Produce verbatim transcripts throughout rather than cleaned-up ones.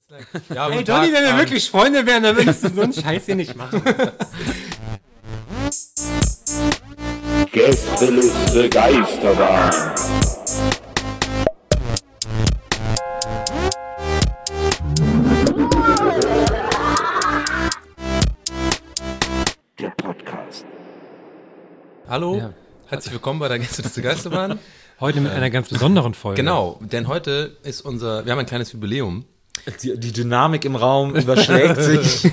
Ja, hey Donny, wenn wir wirklich Freunde wären, dann würdest du so einen Scheiß hier nicht machen. Gästeliste Geisterbahn. Der Podcast. Hallo, ja. Herzlich willkommen bei der Gästeliste Geisterbahn. Heute mit einer ganz besonderen Folge. Genau, denn heute ist unser, wir haben ein kleines Jubiläum. Die, die Dynamik im Raum überschlägt sich.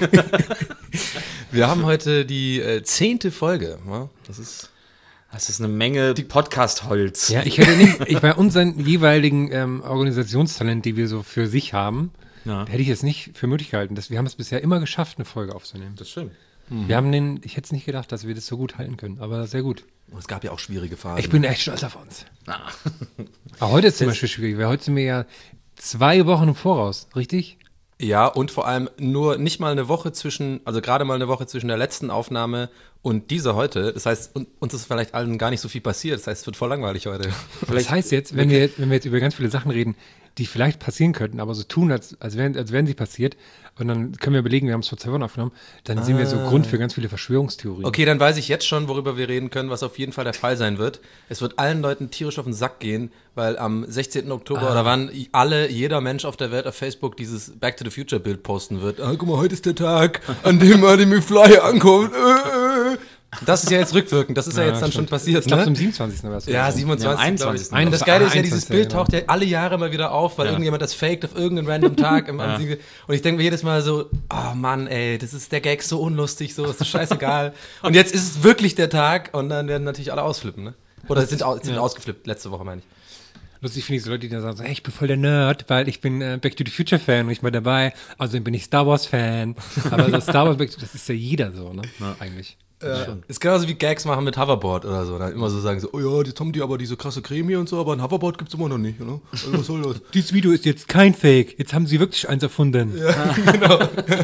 Wir haben heute die äh, zehnte Folge. Ja, das ist... Das ist eine Menge Podcast-Holz. Ja, ich hätte nicht, ich bei unseren jeweiligen ähm, Organisationstalent, die wir so für sich haben, ja. hätte ich es nicht für möglich gehalten. Dass, wir haben es bisher immer geschafft, eine Folge aufzunehmen. Das stimmt. Mhm. Wir haben den, ich hätte es nicht gedacht, dass wir das so gut halten können, aber sehr gut. Und es gab ja auch schwierige Phasen. Ich bin echt stolz auf uns. Ah. Aber heute ist zum Beispiel schwierig, weil heute sind wir ja zwei Wochen im Voraus, richtig? Ja, und vor allem nur nicht mal eine Woche zwischen, also gerade mal eine Woche zwischen der letzten Aufnahme und dieser heute. Das heißt, uns ist vielleicht allen gar nicht so viel passiert. Das heißt, es wird voll langweilig heute. Das heißt jetzt, wenn wir, wenn wir jetzt über ganz viele Sachen reden, die vielleicht passieren könnten, aber so tun, als, als, wären, als wären sie passiert, und dann können wir überlegen, wir haben es vor zwei Wochen aufgenommen, dann ah. sehen wir so Grund für ganz viele Verschwörungstheorien. Okay, dann weiß ich jetzt schon, worüber wir reden können, was auf jeden Fall der Fall sein wird. Es wird allen Leuten tierisch auf den Sack gehen, weil am sechzehnten Oktober ah. oder wann alle, jeder Mensch auf der Welt auf Facebook dieses Back to the Future Bild posten wird. Ah, guck mal, heute ist der Tag, an dem Marty McFly ankommt. Das ist ja jetzt rückwirkend, das ist ja, ja jetzt dann stimmt. schon passiert. Ich glaube, ne? zum siebenundzwanzigsten war es. Ja, siebenundzwanzigsten. Ja, einundzwanzigsten. Und das Geile ist ja, dieses Bild taucht ja alle Jahre mal wieder auf, weil ja. irgendjemand das faked auf irgendeinen random Tag. Im ja. Und ich denke mir jedes Mal so, oh Mann, ey, das ist der Gag so unlustig, so ist das scheißegal. Und jetzt ist es wirklich der Tag und dann werden natürlich alle ausflippen, ne? Oder sind, au- sind ja. ausgeflippt, letzte Woche meine ich. Lustig finde ich so Leute, die dann sagen, so, hey, ich bin voll der Nerd, weil ich bin äh, Back to the Future Fan und ich war dabei, also bin ich Star Wars Fan. Aber so Star Wars, das ist ja jeder so, ne? Ja. Eigentlich. Äh, ist genauso wie Gags machen mit Hoverboard oder so. Dann immer so sagen so, oh ja, jetzt haben die aber diese krasse Creme und so, aber ein Hoverboard gibt's immer noch nicht, ne? Also was soll das? Dieses Video ist jetzt kein Fake, jetzt haben sie wirklich eins erfunden. Ja, genau.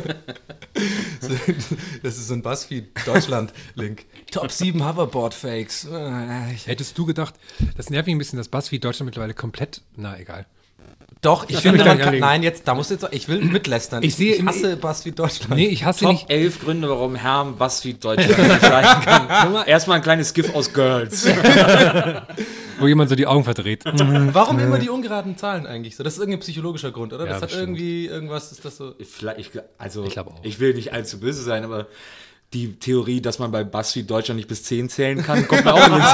Das ist so ein BuzzFeed-Deutschland-Link. Top sieben Hoverboard-Fakes. Hättest du gedacht, das nervt mich ein bisschen, dass BuzzFeed Deutschland mittlerweile komplett, na egal. Doch, ich finde, man kann, nein, jetzt, da musst du jetzt, ich will mitlästern. Ich, sehe, ich hasse BuzzFeed Deutschland. Nee, ich hasse Top nicht. elf Gründe, warum Herr BuzzFeed Deutschland nicht steigen kann. Erstmal ein kleines GIF aus Girls. Wo jemand so die Augen verdreht. Warum immer die ungeraden Zahlen eigentlich so? Das ist irgendein psychologischer Grund, oder? Ja, das hat bestimmt. irgendwie, irgendwas ist das so. Vielleicht, ich, also, ich, auch. ich will nicht allzu böse sein, aber die Theorie, dass man bei BuzzFeed Deutschland nicht bis zehn zählen kann, kommt mir auch in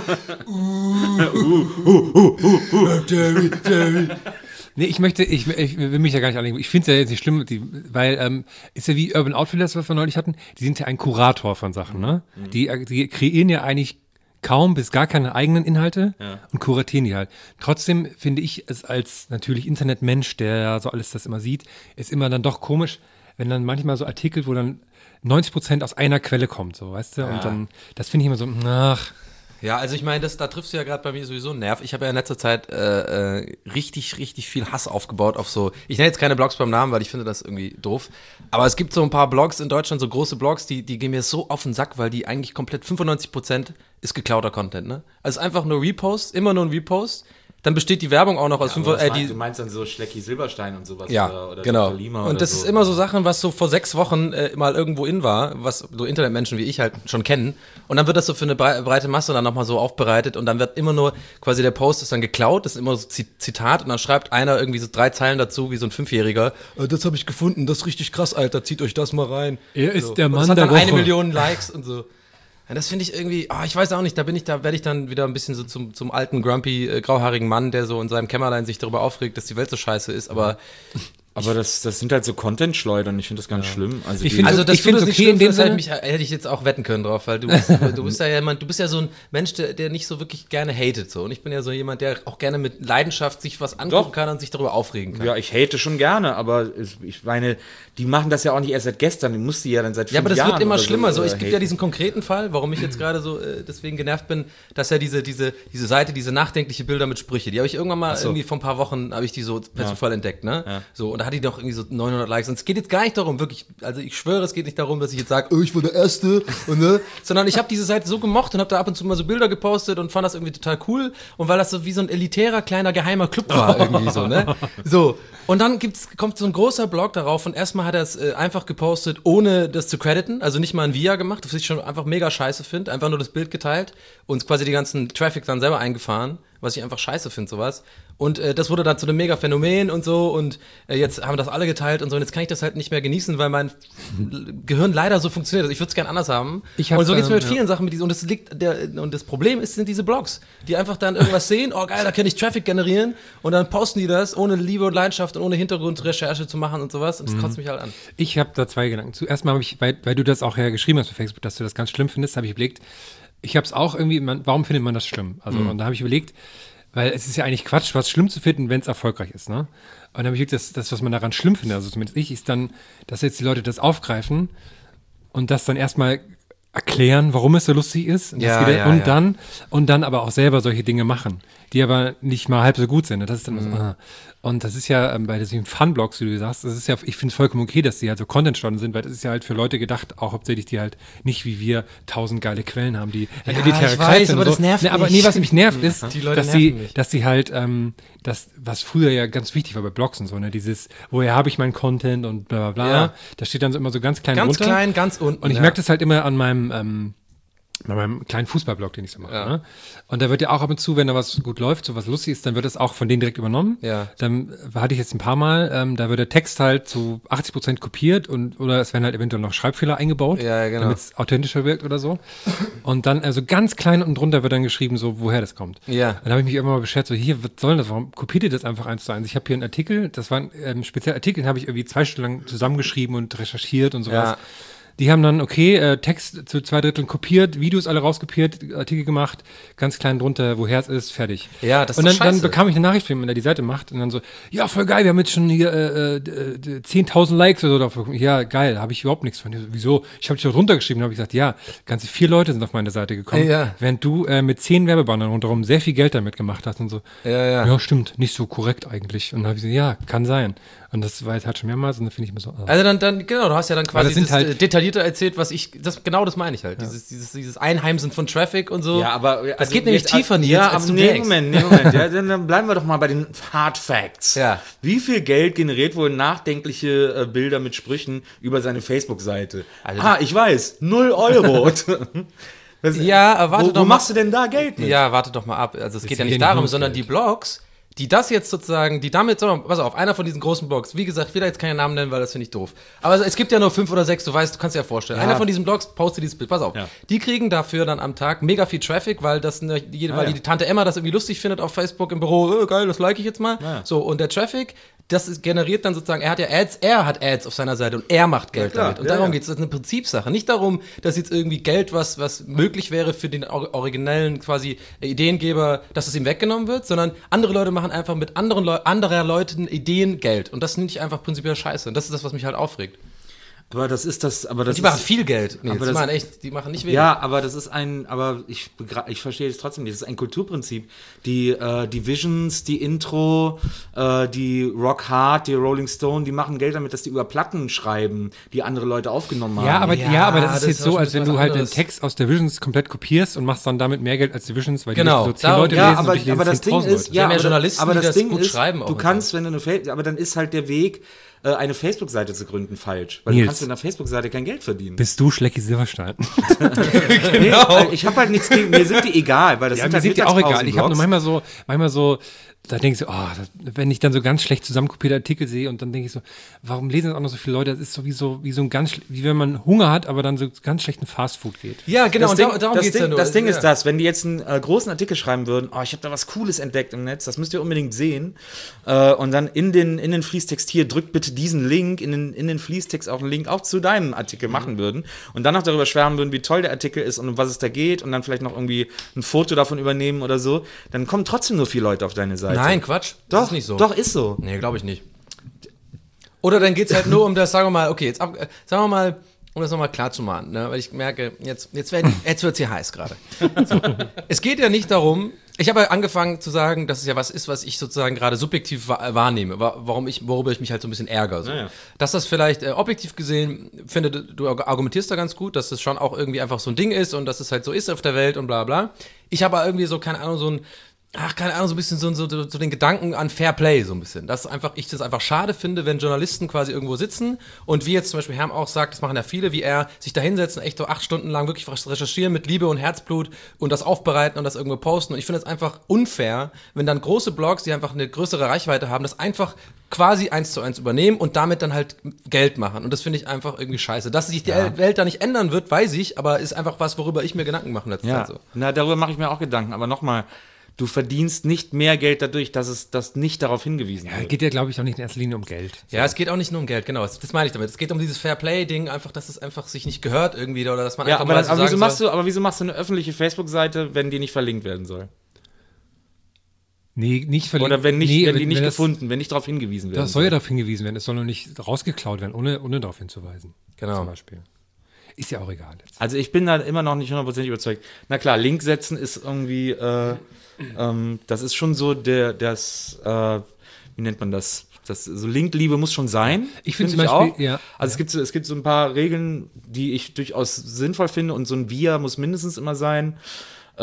den Sinn. Nee, ich möchte, ich, ich will mich ja gar nicht anlegen. Ich finde es ja jetzt nicht schlimm, die, weil, ähm, ist ja wie Urban Outfitters, was wir neulich hatten, die sind ja ein Kurator von Sachen, ne? Mhm. Die, die kreieren ja eigentlich kaum bis gar keine eigenen Inhalte ja. und kuratieren die halt. Trotzdem finde ich es als natürlich Internetmensch, der so alles das immer sieht, ist immer dann doch komisch, wenn dann manchmal so Artikel, wo dann neunzig Prozent aus einer Quelle kommt, so, weißt du? Ja. Und dann, das finde ich immer so, ach. Ja, also ich meine, das, da triffst du ja gerade bei mir sowieso einen Nerv. Ich habe ja in letzter Zeit äh, äh, richtig, richtig viel Hass aufgebaut auf so, ich nenne jetzt keine Blogs beim Namen, weil ich finde das irgendwie doof, aber es gibt so ein paar Blogs in Deutschland, so große Blogs, die, die gehen mir so auf den Sack, weil die eigentlich komplett fünfundneunzig Prozent ist geklauter Content, ne? Also einfach nur Repost, immer nur ein Repost. Dann besteht die Werbung auch noch aus ja, fünf. Äh, die, du meinst dann so Schlecki Silberstein und sowas? Ja, oder, oder genau. Doktor Lima und oder das so. ist immer so Sachen, was so vor sechs Wochen äh, mal irgendwo in war, was so Internetmenschen wie ich halt schon kennen. Und dann wird das so für eine breite Masse dann nochmal so aufbereitet und dann wird immer nur, quasi der Post ist dann geklaut, das ist immer so Zitat und dann schreibt einer irgendwie so drei Zeilen dazu, wie so ein Fünfjähriger. Äh, das habe ich gefunden, das ist richtig krass, Alter, zieht euch das mal rein. Er ist so. der Mann und das hat der dann Woche. eine Million Likes und so. Ja, das finde ich irgendwie, oh, ich weiß auch nicht, da bin ich, da werde ich dann wieder ein bisschen so zum, zum alten, grumpy, äh, grauhaarigen Mann, der so in seinem Kämmerlein sich darüber aufregt, dass die Welt so scheiße ist, aber... Aber das, das sind halt so Content-Schleudern, ich finde das ganz ja. schlimm. Also, ich find, also das ich finde es okay, okay in dem Sinne. Hätte, mich, hätte ich jetzt auch wetten können drauf, weil du bist, du bist ja jemand, du bist ja so ein Mensch, der, der nicht so wirklich gerne hatet, so. Und ich bin ja so jemand, der auch gerne mit Leidenschaft sich was angucken Doch. kann und sich darüber aufregen kann. Ja, ich hate schon gerne, aber ich meine, die machen das ja auch nicht erst seit gestern, die musst du ja dann seit fünf Jahren. Ja, aber das Jahren wird immer schlimmer. So, so es gibt ja diesen konkreten Fall, warum ich jetzt gerade so äh, deswegen genervt bin, dass ja diese, diese, diese Seite, diese nachdenkliche Bilder mit Sprüche, die habe ich irgendwann mal, so. irgendwie vor ein paar Wochen, habe ich die so per ja. Zufall entdeckt, ne? Ja. So, und da hat die doch irgendwie so neunhundert Likes. Und es geht jetzt gar nicht darum, wirklich, also ich schwöre, es geht nicht darum, dass ich jetzt sage, oh, ich war der Erste, und, ne? Sondern ich habe diese Seite so gemocht und habe da ab und zu mal so Bilder gepostet und fand das irgendwie total cool. Und weil das so wie so ein elitärer, kleiner, geheimer Club war irgendwie so, ne? So. Und dann gibt's, kommt so ein großer Blog darauf und erstmal hat er es äh, einfach gepostet, ohne das zu crediten, also nicht mal ein Via gemacht, was ich schon einfach mega scheiße finde, einfach nur das Bild geteilt und quasi die ganzen Traffic dann selber eingefahren, was ich einfach scheiße finde, sowas. Und äh, das wurde dann zu einem mega Phänomen und so und äh, jetzt haben das alle geteilt und so und jetzt kann ich das halt nicht mehr genießen, weil mein Gehirn leider so funktioniert. Also ich würde es gern anders haben. Ich hab, und so geht's mir mit ähm, vielen ja. Sachen mit diesen und das liegt der und das Problem ist sind diese Blogs, die einfach dann irgendwas sehen, oh geil, da kann ich Traffic generieren und dann posten die das ohne Liebe und Leidenschaft und ohne Hintergrundrecherche zu machen und sowas und das kotzt mich halt an. Ich habe da zwei Gedanken. Zuerst mal habe ich, weil, weil du das auch ja geschrieben hast bei Facebook, dass du das ganz schlimm findest, habe ich überlegt, ich habe es auch irgendwie, man, warum findet man das schlimm? Also mhm. und da habe ich überlegt, weil es ist ja eigentlich Quatsch, was schlimm zu finden, wenn es erfolgreich ist, ne? Und dann habe ich überlegt, das, das, was man daran schlimm findet, also zumindest ich, ist dann, dass jetzt die Leute das aufgreifen und das dann erstmal erklären, warum es so lustig ist. Und, Ja, das geht, ja, und ja. dann und dann aber auch selber solche Dinge machen, die aber nicht mal halb so gut sind. Das ist dann Mhm. so, ah. Und das ist ja ähm, bei diesen Fun-Blogs, wie du sagst, das ist ja, ich finde es vollkommen okay, dass die halt so Content-Stunden sind, weil das ist ja halt für Leute gedacht, auch hauptsächlich, die halt nicht wie wir tausend geile Quellen haben, die halt Ja, elitäre ich Kreise weiß, sind aber und so. das nervt nee, aber mich. nee, was mich nervt, ist, Die Leute dass nerven sie, mich. dass sie halt, ähm, das, was früher ja ganz wichtig war bei Blogs und so, ne, dieses, woher habe ich meinen Content und bla bla bla, Ja. da steht dann so immer so ganz klein Ganz drunter. klein, ganz unten. Und ich ja. merke das halt immer an meinem, ähm, bei meinem kleinen Fußballblog, den ich so mache. Ja. Ne? Und da wird ja auch ab und zu, wenn da was gut läuft, so was lustig ist, dann wird das auch von denen direkt übernommen. Ja. Dann hatte ich jetzt ein paar Mal, ähm, da wird der Text halt zu achtzig Prozent kopiert und oder es werden halt eventuell noch Schreibfehler eingebaut, Ja, ja, genau. damit es authentischer wirkt oder so. Und dann, also ganz klein unten drunter wird dann geschrieben, so woher das kommt. Ja. Dann habe ich mich irgendwann mal beschert, so hier, was soll denn das? Warum kopiert ihr das einfach eins zu eins? Ich habe hier einen Artikel, das war ein ähm, spezieller Artikel, den habe ich irgendwie zwei Stunden lang zusammengeschrieben und recherchiert und sowas. Ja. Die haben dann, okay, äh, Text zu zwei Dritteln kopiert, Videos alle rauskopiert, Artikel gemacht, ganz klein drunter, woher es ist, fertig. Ja, das ist Und doch dann, dann scheiße. bekam ich eine Nachricht von jemandem, der die Seite macht und dann so, ja, voll geil, wir haben jetzt schon hier äh, äh, zehntausend Likes oder so drauf bekommen. Ja, geil, habe ich überhaupt nichts von. Wieso? Ich habe dich dort runtergeschrieben und habe gesagt, ja, ganze vier Leute sind auf meine Seite gekommen, Ja. während du äh, mit zehn Werbebannern rundherum sehr viel Geld damit gemacht hast und so. Ja, ja. Ja, stimmt, nicht so korrekt eigentlich. Und dann habe ich gesagt, ja, kann sein. Und das war jetzt halt schon mehrmals und dann finde ich mir so, oh. Also dann, dann, genau, du hast ja dann quasi das sind das, halt- äh, detaillierter erzählt, was ich, das, genau das meine ich halt. Dieses, dieses, dieses Einheimsen von Traffic und so. Ja, aber das also geht nämlich jetzt- tiefer, Nils, ja, als aber du nee, denkst. Moment, nee, Moment. Ja, dann, dann bleiben wir doch mal bei den Hard Facts. Ja. Wie viel Geld generiert wohl nachdenkliche äh, Bilder mit Sprüchen über seine Facebook-Seite? Also ah, ich weiß, null Euro. Das- Ja, aber warte wo, doch wo mal. machst du denn da Geld mit? Ja, warte doch mal ab. Also es geht ja wieder nicht nicht darum, ums sondern Geld. die Blogs, die das jetzt sozusagen, die damit, sondern, pass auf, einer von diesen großen Blogs, wie gesagt, ich will da jetzt keinen Namen nennen, weil das finde ich doof. Aber es gibt ja nur fünf oder sechs, du weißt, du kannst dir ja vorstellen. Ja. Einer von diesen Blogs postet dieses Bild, pass auf. Ja. Die kriegen dafür dann am Tag mega viel Traffic, weil das, ne, jede, Ah, weil ja. die Tante Emma das irgendwie lustig findet auf Facebook im Büro, äh, geil, das like ich jetzt mal. Ja. So, und der Traffic, das ist generiert dann sozusagen, er hat ja Ads, er hat Ads auf seiner Seite und er macht Geld klar, damit. Und ja, darum ja. geht's. Das ist eine Prinzipsache. Nicht darum, dass jetzt irgendwie Geld, was, was möglich wäre für den or- originellen quasi Ideengeber, dass es ihm weggenommen wird, sondern andere Leute machen einfach mit anderen Leu anderer Leuten Ideen Geld. Und das finde ich einfach prinzipiell scheiße. Und das ist das, was mich halt aufregt. Aber das ist das, aber das Die ist, machen viel Geld. Nee, aber die das- machen echt, die machen nicht wenig. Ja, aber das ist ein, aber ich, begra- ich verstehe es trotzdem nicht. Das ist ein Kulturprinzip. Die, äh, die Visions, die Intro, äh, die Rock Hard, die Rolling Stone, die machen Geld damit, dass die über Platten schreiben, die andere Leute aufgenommen haben. Ja, aber, Ja, ja, aber das ist das jetzt ist so, schon als wenn was du halt den anderes. Text aus der Visions komplett kopierst und machst dann damit mehr Geld als die Visions, weil Genau, die so zehn darum- Leute ja, lesen aber, und ich lese aber das Ding zehntausend ist, Leute. Wir haben ja aber- Journalisten, aber die das das Ding gut ist, schreiben auch du und kannst, wenn du eine, Fa- aber dann ist halt der Weg, äh, eine Facebook-Seite zu gründen, falsch. Weil Nils. du kannst mit einer Facebook-Seite kein Geld verdienen. Bist du Schlecki Silverstein? Nee, weil ich habe halt nichts gegen, mir sind die egal, weil das Ja, sind mir halt sind die auch egal. Ich habe nur Mittagspausen-Blogs. manchmal so, manchmal so, da denke ich so, oh, das, wenn ich dann so ganz schlecht zusammenkopierte Artikel sehe und dann denke ich so, warum lesen das auch noch so viele Leute? Das ist so wie so, wie so ein ganz, schl- wie wenn man Hunger hat, aber dann so ganz schlechten Fastfood geht. Ja, genau, Das und Ding, da, darum das geht's Ding, ja nur. das Ding ja. ist das, wenn die jetzt einen äh, großen Artikel schreiben würden, oh, ich habe da was Cooles entdeckt im Netz, das müsst ihr unbedingt sehen, äh, und dann in den, in den Fließtext hier, drückt bitte diesen Link, in den, in den Fließtext auch einen Link auch zu deinem Artikel machen würden und dann noch darüber schwärmen würden, wie toll der Artikel ist und um was es da geht und dann vielleicht noch irgendwie ein Foto davon übernehmen oder so, dann kommen trotzdem nur vier Leute auf deine Seite. Nein, Quatsch. doch, Das ist nicht so. doch, ist so. Nee, glaube ich nicht. Oder dann geht's halt nur um das, sagen wir mal, okay, jetzt ab, äh, sagen wir mal, um das nochmal klar zu machen, ne? Weil ich merke, jetzt, jetzt, werden, jetzt wird's hier heiß gerade. So. Es geht ja nicht darum, Ich habe angefangen zu sagen, dass es ja was ist, was ich sozusagen gerade subjektiv wa- wahrnehme, wa- warum ich, worüber ich mich halt so ein bisschen ärgere. So. Ja, ja. Dass das vielleicht äh, objektiv gesehen, finde, du argumentierst da ganz gut, dass das schon auch irgendwie einfach so ein Ding ist und dass es halt so ist auf der Welt und bla bla. Ich habe aber irgendwie so, keine Ahnung, so ein Ach, keine Ahnung, so ein bisschen so, so, so den Gedanken an Fair Play, so ein bisschen. Dass einfach, ich das einfach schade finde, wenn Journalisten quasi irgendwo sitzen und wie jetzt zum Beispiel Herm auch sagt, das machen ja viele, wie er, sich da hinsetzen, echt so acht Stunden lang wirklich recherchieren mit Liebe und Herzblut und das aufbereiten und das irgendwo posten. Und ich finde es einfach unfair, wenn dann große Blogs, die einfach eine größere Reichweite haben, das einfach quasi eins zu eins übernehmen und damit dann halt Geld machen. Und das finde ich einfach irgendwie scheiße. Dass sich die Ja. Welt da nicht ändern wird, weiß ich, aber ist einfach was, worüber ich mir Gedanken mache in letzter Ja, Zeit so. na, darüber mache ich mir auch Gedanken. Aber nochmal, du verdienst nicht mehr Geld dadurch, dass es das nicht darauf hingewiesen Ja, wird. geht ja, glaube ich, auch nicht in erster Linie um Geld. Ja, es geht auch nicht nur um Geld, genau. Das, das meine ich damit. Es geht um dieses Fair-Play-Ding, einfach, dass es einfach sich nicht gehört irgendwie oder dass man Ja, einfach aber, mal dann, so aber, wieso sagen machst soll, du, aber wieso machst du eine öffentliche Facebook-Seite, wenn die nicht verlinkt werden soll? Nee, nicht verlinkt. Oder wenn, nicht, nee, wenn die nicht das, gefunden, wenn nicht darauf hingewiesen werden Das soll ja darauf hingewiesen werden. Es soll nur nicht rausgeklaut werden, ohne, ohne darauf hinzuweisen. Genau. Zum Beispiel. Ist ja auch egal jetzt. Also ich bin da immer noch nicht hundertprozentig überzeugt. Na klar, Link setzen ist irgendwie, äh, ähm, das ist schon so der, das, äh, wie nennt man das? Das, so Linkliebe muss schon sein. Ich finde find zum Beispiel, auch. ja. Also es gibt, so, es gibt so ein paar Regeln, die ich durchaus sinnvoll finde und so ein Via muss mindestens immer sein. Äh,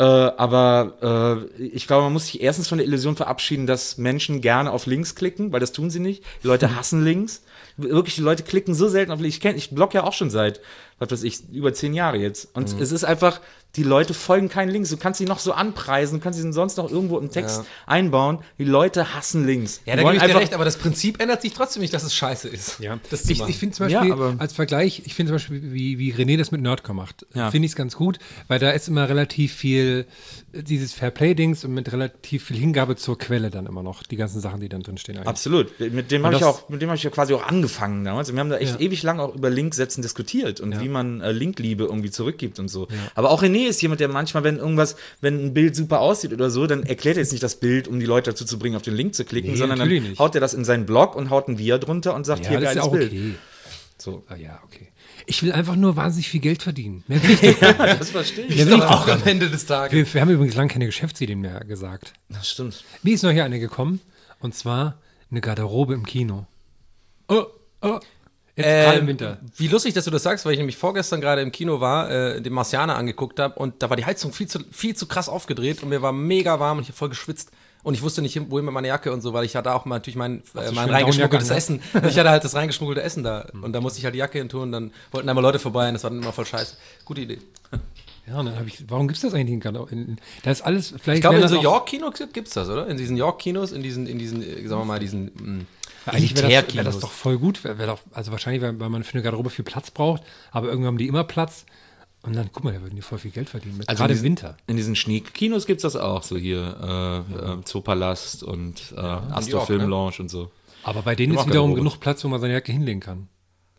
aber äh, ich glaube, man muss sich erstens von der Illusion verabschieden, dass Menschen gerne auf Links klicken, weil das tun sie nicht. Die Leute hassen Links. Wirklich, die Leute klicken so selten auf Links. Ich kenne, ich blog ja auch schon seit, was weiß ich, über zehn Jahre jetzt. Und Mhm. es ist einfach, die Leute folgen keinen Links. Du kannst sie noch so anpreisen, du kannst sie sonst noch irgendwo im Text Ja. einbauen. Die Leute hassen Links. Ja, Die da wollen gebe ich dir einfach- recht, aber das Prinzip ändert sich trotzdem nicht, dass es scheiße ist. Ja, das zu ich, machen. ich finde zum Ja, Beispiel, aber- als Vergleich, ich finde zum Beispiel, wie, wie René das mit Nerdcore macht, Ja. finde ich es ganz gut, weil da ist immer relativ viel äh, dieses Fairplay-Dings und mit relativ viel Hingabe zur Quelle dann immer noch, die ganzen Sachen, die dann drin stehen eigentlich. Absolut. Mit dem Und habe ich das- auch, mit dem habe ich ja quasi auch angefangen damals. Und wir haben da echt Ja. ewig lang auch über Linksätzen diskutiert und Ja. wie man äh, Linkliebe irgendwie zurückgibt und so. Aber auch René ist jemand, der manchmal, wenn irgendwas, wenn ein Bild super aussieht oder so, dann erklärt er jetzt nicht das Bild, um die Leute dazu zu bringen, auf den Link zu klicken, Nee, sondern dann natürlich nicht. haut er das in seinen Blog und haut ein Via drunter und sagt, Ja, hier, das ist geiles ja auch Bild. okay. So. Ah, ja, okay. Ich will einfach nur wahnsinnig viel Geld verdienen. Mehr will ich nicht. Das verstehe ich. Mehr will ich auch auch am Ende des Tages. wir, wir haben übrigens lange keine Geschäftsideen mehr gesagt. Das stimmt. Mir ist noch hier eine gekommen, und zwar eine Garderobe im Kino. Oh, oh. Jetzt gerade im Ähm, Winter. Wie lustig, dass du das sagst, weil ich nämlich vorgestern gerade im Kino war, äh, den Marcianer angeguckt habe und da war die Heizung viel zu, viel zu krass aufgedreht und mir war mega warm und ich habe voll geschwitzt. Und ich wusste nicht, wohin mit meiner Jacke und so, weil ich hatte auch mal natürlich mein, äh, du mein schön reingeschmuggeltes Downjacke Essen. Und ich hatte halt das reingeschmuggelte Essen da. Und da musste ich halt die Jacke hin tun und dann wollten einmal Leute vorbei und das war dann immer voll scheiße. Gute Idee. Ja, und dann habe ich, warum gibt es das eigentlich in Garderobe? In- Da ist alles, vielleicht Ich glaube, wären in das so auch- York-Kinos gibt's das, oder? In diesen York-Kinos, in diesen, in diesen, äh, sagen wir mal, diesen mh, Eigentlich wäre das, wär Elitär-Kinos. das doch voll gut. Wär, wär doch, also wahrscheinlich, weil, weil man für eine Garderobe viel Platz braucht, aber irgendwann haben die immer Platz. Und dann, guck mal, da würden die voll viel Geld verdienen. Mit, Also gerade in im diesen- Winter. In diesen Schneekinos gibt es das auch, so hier äh, äh, Zoopalast und äh, Astor York, Film ne? Lounge und so. Aber bei denen Die ist machen wiederum Garderobe. genug Platz, wo man seine Jacke hinlegen kann.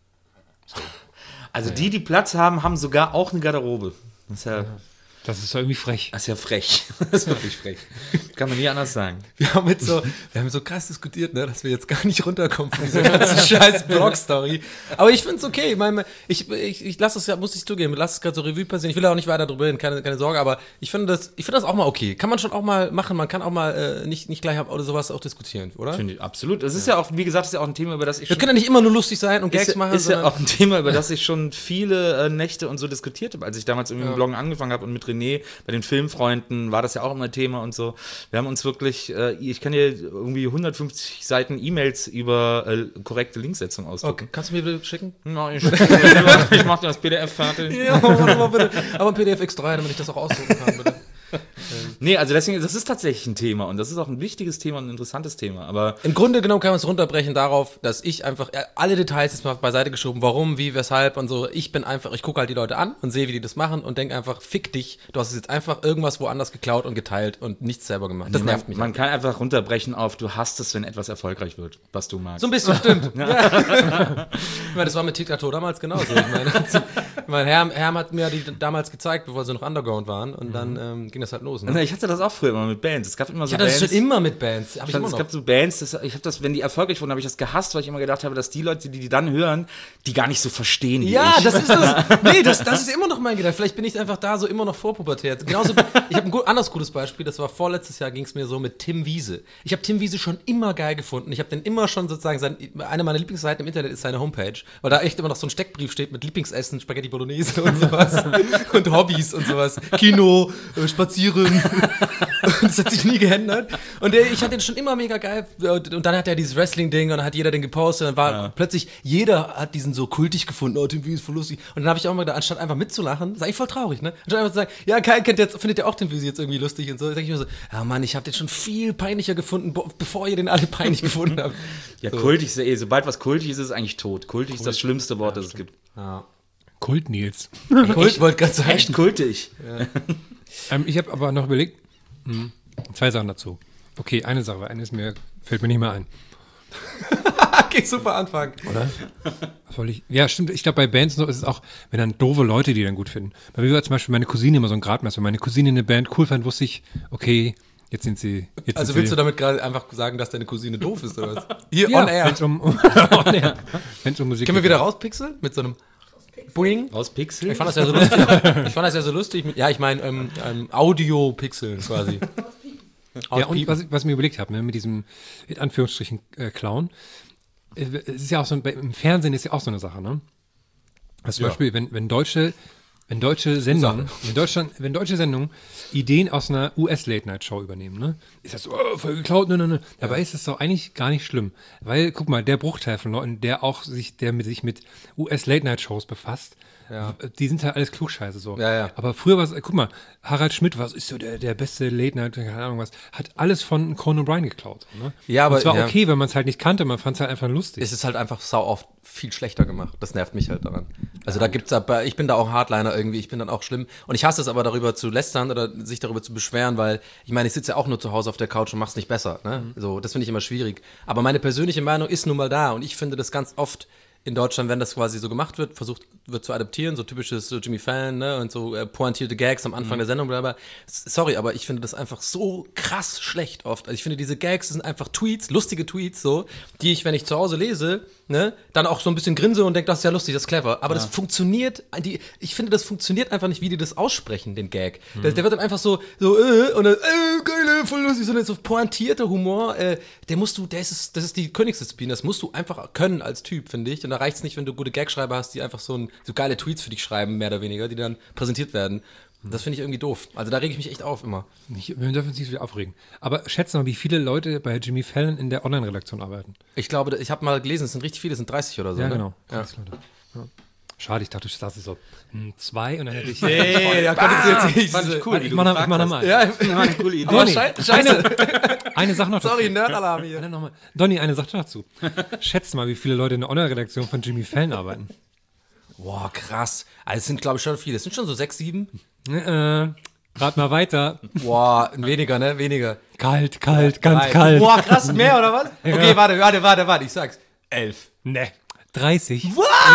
Also die, die Platz haben, haben sogar auch eine Garderobe. Das ist ja, Das ist doch irgendwie frech. das ist ja frech. Das ist wirklich frech. Kann man nie anders sagen. Wir haben jetzt so, wir haben so krass diskutiert, ne, dass wir jetzt gar nicht runterkommen von dieser ganzen scheiß Blog-Story. Aber ich finde es okay. Ich, meine, ich, ich, ich lasse es ja, muss ich zugeben, lass es gerade so Revue passieren. Ich will auch nicht weiter drüber reden, keine, keine Sorge, aber ich finde das, ich finde das auch mal okay. Kann man schon auch mal machen. Man kann auch mal äh, nicht, nicht gleich oder sowas auch diskutieren, oder? Finde ich absolut. Es ist ja auch, wie gesagt, das ist ja auch ein Thema, über das ich Wir können ja nicht immer nur lustig sein und Gags ist, ja- machen, ist ja sondern auch ein Thema, über das ich schon viele äh, Nächte und so diskutiert habe, als ich damals irgendwie mit dem Bloggen angefangen habe und mit René bei den Filmfreunden war das ja auch immer Thema und so. Wir haben uns wirklich, äh, ich kann dir irgendwie hundertfünfzig Seiten E-Mails über äh, korrekte Linksetzung ausdrucken. okay. Kannst du mir bitte schicken? No, ich ich mach dir das P D F fertig. Ja, warte mal bitte. Aber ein P D F X drei, damit ich das auch ausdrucken kann, bitte. Nee, also deswegen, das ist tatsächlich ein Thema und das ist auch ein wichtiges Thema und ein interessantes Thema, aber Im Grunde genommen kann man es runterbrechen darauf, dass ich einfach äh, alle Details jetzt mal beiseite geschoben, warum, wie, weshalb und so. Ich bin einfach, ich gucke halt die Leute an und sehe, wie die das machen und denke einfach, fick dich, du hast es jetzt einfach irgendwas woanders geklaut und geteilt und nichts selber gemacht. Das nervt mich. man kann einfach runterbrechen auf, du hast es, wenn etwas erfolgreich wird, was du magst. So ein bisschen, stimmt. Ja. Ich meine, das war mit Tic-Tac-Toe damals genauso. Ich meine, Mein Herm, Herm hat mir die damals gezeigt, bevor sie noch Underground waren. Und dann ähm, ging das halt los. Ne? Ich hatte das auch früher immer mit Bands. Es gab immer so Ich hatte das Bands. schon immer mit Bands. Hab ich Ich immer es noch. gab so Bands, das, ich habe das, wenn die erfolgreich wurden, habe ich das gehasst, weil ich immer gedacht habe, dass die Leute, die die dann hören, die gar nicht so verstehen wie Ja, ich. das ist das. Nee, das, das ist immer noch mein Gedanke. Vielleicht bin ich einfach da so immer noch vorpubertär. Genauso, ich habe ein gut, anderes gutes Beispiel. Das war vorletztes Jahr, ging es mir so mit Tim Wiese. Ich habe Tim Wiese schon immer geil gefunden. Ich habe den immer schon sozusagen, sein, eine meiner Lieblingsseiten im Internet ist seine Homepage, weil da echt immer noch so ein Steckbrief steht mit Lieblingsessen, Spaghetti Bolognese und sowas. Und Hobbys und sowas. Kino, äh, Spazieren. Das hat sich nie geändert. Und der, ich fand den schon immer mega geil. Und dann hat er dieses Wrestling-Ding und dann hat jeder den gepostet. Und dann war Ja. plötzlich, jeder hat diesen so kultig gefunden. Oh, Tim Wiese ist voll lustig. Und dann habe ich auch mal gedacht, anstatt einfach mitzulachen, das ist eigentlich voll traurig, ne? Anstatt einfach zu sagen, ja, kein kennt jetzt, findet ihr auch Tim Wiese jetzt irgendwie lustig und so. Da denke ich mir so, ja Mann, ich habe den schon viel peinlicher gefunden, bo- bevor ihr den alle peinlich gefunden habt. Ja, kultig ist ja eh, sobald was kultig ist, ist es eigentlich tot. Kultig ist das schlimmste Wort, das es gibt. Ja. Kult Nils. Ich wollte gerade sagen. Echt kultig. Ähm, ich habe aber noch überlegt, hm, zwei Sachen dazu. Okay, eine Sache, eine ist mir, fällt mir nicht mehr ein. Okay, super Anfang. Oder? Was soll ich? Ja, stimmt. Ich glaube, bei Bands noch ist es auch, wenn dann doofe Leute, die dann gut finden. Bei mir war zum Beispiel meine Cousine immer so ein Gradmesser. Wenn meine Cousine eine Band cool fand, wusste ich, okay, jetzt sind sie. Jetzt Also sind willst sie, du damit gerade einfach sagen, dass deine Cousine doof ist, oder was? Hier, ja, on air. Wenn es um, on air. Wenn's um Musik Können wir geht. wieder rauspixeln? Mit so einem Boing? Aus Pixel? Ich fand das ja so lustig. Ich fand das ja so lustig. Mit, ja, ich meine, ähm, ähm, Audio-Pixeln quasi. Ja, und was, ich- was ich mir überlegt habe, ne, mit diesem, in Anführungsstrichen, äh, Clown, äh, es ist ja auch so, ein- bei- im Fernsehen ist ja auch so eine Sache, ne? Also zum Ja. Beispiel, wenn, wenn deutsche, wenn deutsche Sendungen, wenn Deutschland, wenn deutsche Sendungen Ideen aus einer U S-Late-Night-Show übernehmen, ne? Ist das so, oh, voll geklaut, ne, ne, ne. Dabei ist das doch eigentlich gar nicht schlimm. Weil, guck mal, der Bruchteil von Leuten, der auch sich, der mit sich mit U S-Late-Night-Shows befasst, Ja. die sind ja alles Klugscheiße so. Ja, ja. Aber früher war es, guck mal, Harald Schmidt war, ist so der, der beste Late-Night, keine Ahnung was, hat alles von Conan O'Brien geklaut. Ne? Ja, aber- Und es war ja. okay, wenn man es halt nicht kannte, man fand es halt einfach lustig. Es ist halt einfach sau oft viel schlechter gemacht. Das nervt mich halt daran. Also da gibt's aber, ich bin da auch Hardliner irgendwie, ich bin dann auch schlimm. Und ich hasse es aber darüber zu lästern oder sich darüber zu beschweren, weil ich meine, ich sitze ja auch nur zu Hause auf der Couch und mach's nicht besser. Ne? So, das finde ich immer schwierig. Aber meine persönliche Meinung ist nun mal da und ich finde das ganz oft in Deutschland, wenn das quasi so gemacht wird, versucht wird zu adaptieren, so typisches so Jimmy Fallon, ne, und so äh, pointierte Gags am Anfang der Sendung, bla bla. S- Sorry, aber ich finde das einfach so krass schlecht oft. Also ich finde, diese Gags sind einfach Tweets, lustige Tweets so, die ich, wenn ich zu Hause lese, ne, dann auch so ein bisschen grinse und denke, das ist ja lustig, das ist clever. Aber das funktioniert, die, ich finde, das funktioniert einfach nicht, wie die das aussprechen, den Gag. Der, der wird dann einfach so, so, äh, und dann, äh, geil, voll lustig, so, so pointierter Humor, äh, der musst du, der ist, das ist die Königsdisziplin, das musst du einfach können als Typ, finde ich. Und da reicht's nicht, wenn du gute Gagschreiber hast, die einfach so, ein, so geile Tweets für dich schreiben, mehr oder weniger, die dann präsentiert werden. Das finde ich irgendwie doof. Also da rege ich mich echt auf immer. Nicht, wir dürfen uns nicht so viel aufregen. Aber schätze mal, wie viele Leute bei Jimmy Fallon in der Online-Redaktion arbeiten. Ich glaube, ich habe mal gelesen, es sind richtig viele, es sind dreißig oder so. Ja, ne? genau. Ja. dreißig Leute. Ja. Schade, ich dachte, du sagst es so hm, zwei und dann hätte ich. Hey, da konntest du jetzt nicht. Fand ich cool, Warte, wie ich du mach noch, ich gefragt mach noch hast. mal. Ja, War eine coole Idee. aber Donny, schei- scheiße. Eine Sache noch Sorry, dazu. Nerdalarm hier. Warte noch mal. Donny, eine Sache dazu. Schätze mal, wie viele Leute in der Online-Redaktion von Jimmy Fallon arbeiten. Boah, krass. Also es sind, glaube ich, schon viele. Es sind schon so sechs, sieben. Äh, rat mal weiter. Boah, weniger, ne? Weniger. Kalt, kalt, ganz Drei. kalt. Boah, krass, mehr oder was? Okay, warte, warte, warte, warte, ich sag's. Elf. Ne. dreißig.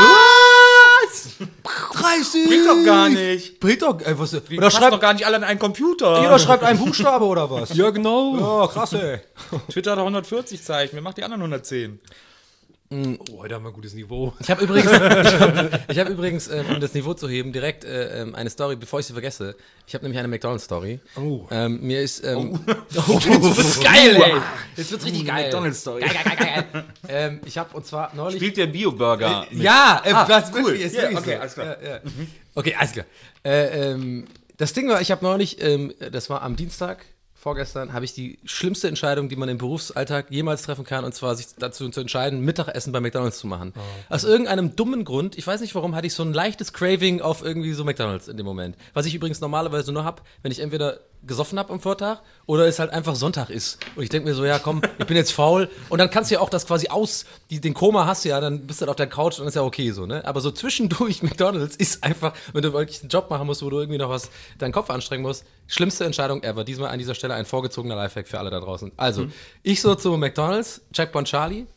Was? dreißig? Bringt doch gar nicht. Bringt doch, ey, was, Oder oder schreibt schreibt, doch gar nicht alle an einen Computer. jeder schreibt einen Buchstabe oder was? Ja, genau. Oh, krass, ey. Twitter hat hundertvierzig Zeichen, wer macht die anderen hundertzehn? Oh, heute haben wir ein gutes Niveau. Ich habe übrigens, ich hab, ich hab übrigens ähm, um das Niveau zu heben, direkt äh, ähm, eine Story, bevor ich sie vergesse. Ich habe nämlich eine McDonald's-Story. Oh. Ähm, mir ist, ähm, oh. jetzt wird's geil, ey. Jetzt wird's richtig geil. McDonald's-Story. Geil, geil, geil, geil. ähm, ich habe und zwar neulich. Spielt der Bio-Burger mit? Ja, äh, Ah, was cool. wirklich ist. Ja, wirklich okay, so. alles klar. Ja, ja. Okay, alles klar. Äh, ähm, das Ding war, ich habe neulich, ähm, das war am Dienstag, vorgestern, habe ich die schlimmste Entscheidung, die man im Berufsalltag jemals treffen kann, und zwar sich dazu zu entscheiden, Mittagessen bei McDonald's zu machen. Aus irgendeinem dummen Grund, ich weiß nicht warum, hatte ich so ein leichtes Craving auf irgendwie so McDonald's in dem Moment. Was ich übrigens normalerweise nur habe, wenn ich entweder gesoffen habe am Vortag oder es halt einfach Sonntag ist. Und ich denke mir so, ja komm, ich bin jetzt faul. Und dann kannst du ja auch das quasi aus, die, den Koma hast du ja, dann bist du halt auf der Couch und ist ja okay so, ne? Aber so zwischendurch McDonald's ist einfach, wenn du wirklich einen Job machen musst, wo du irgendwie noch was, deinen Kopf anstrengen musst, schlimmste Entscheidung ever. Diesmal an dieser Stelle ein vorgezogener Lifehack für alle da draußen. Also, ich so zu McDonald's, Checkpoint Charlie,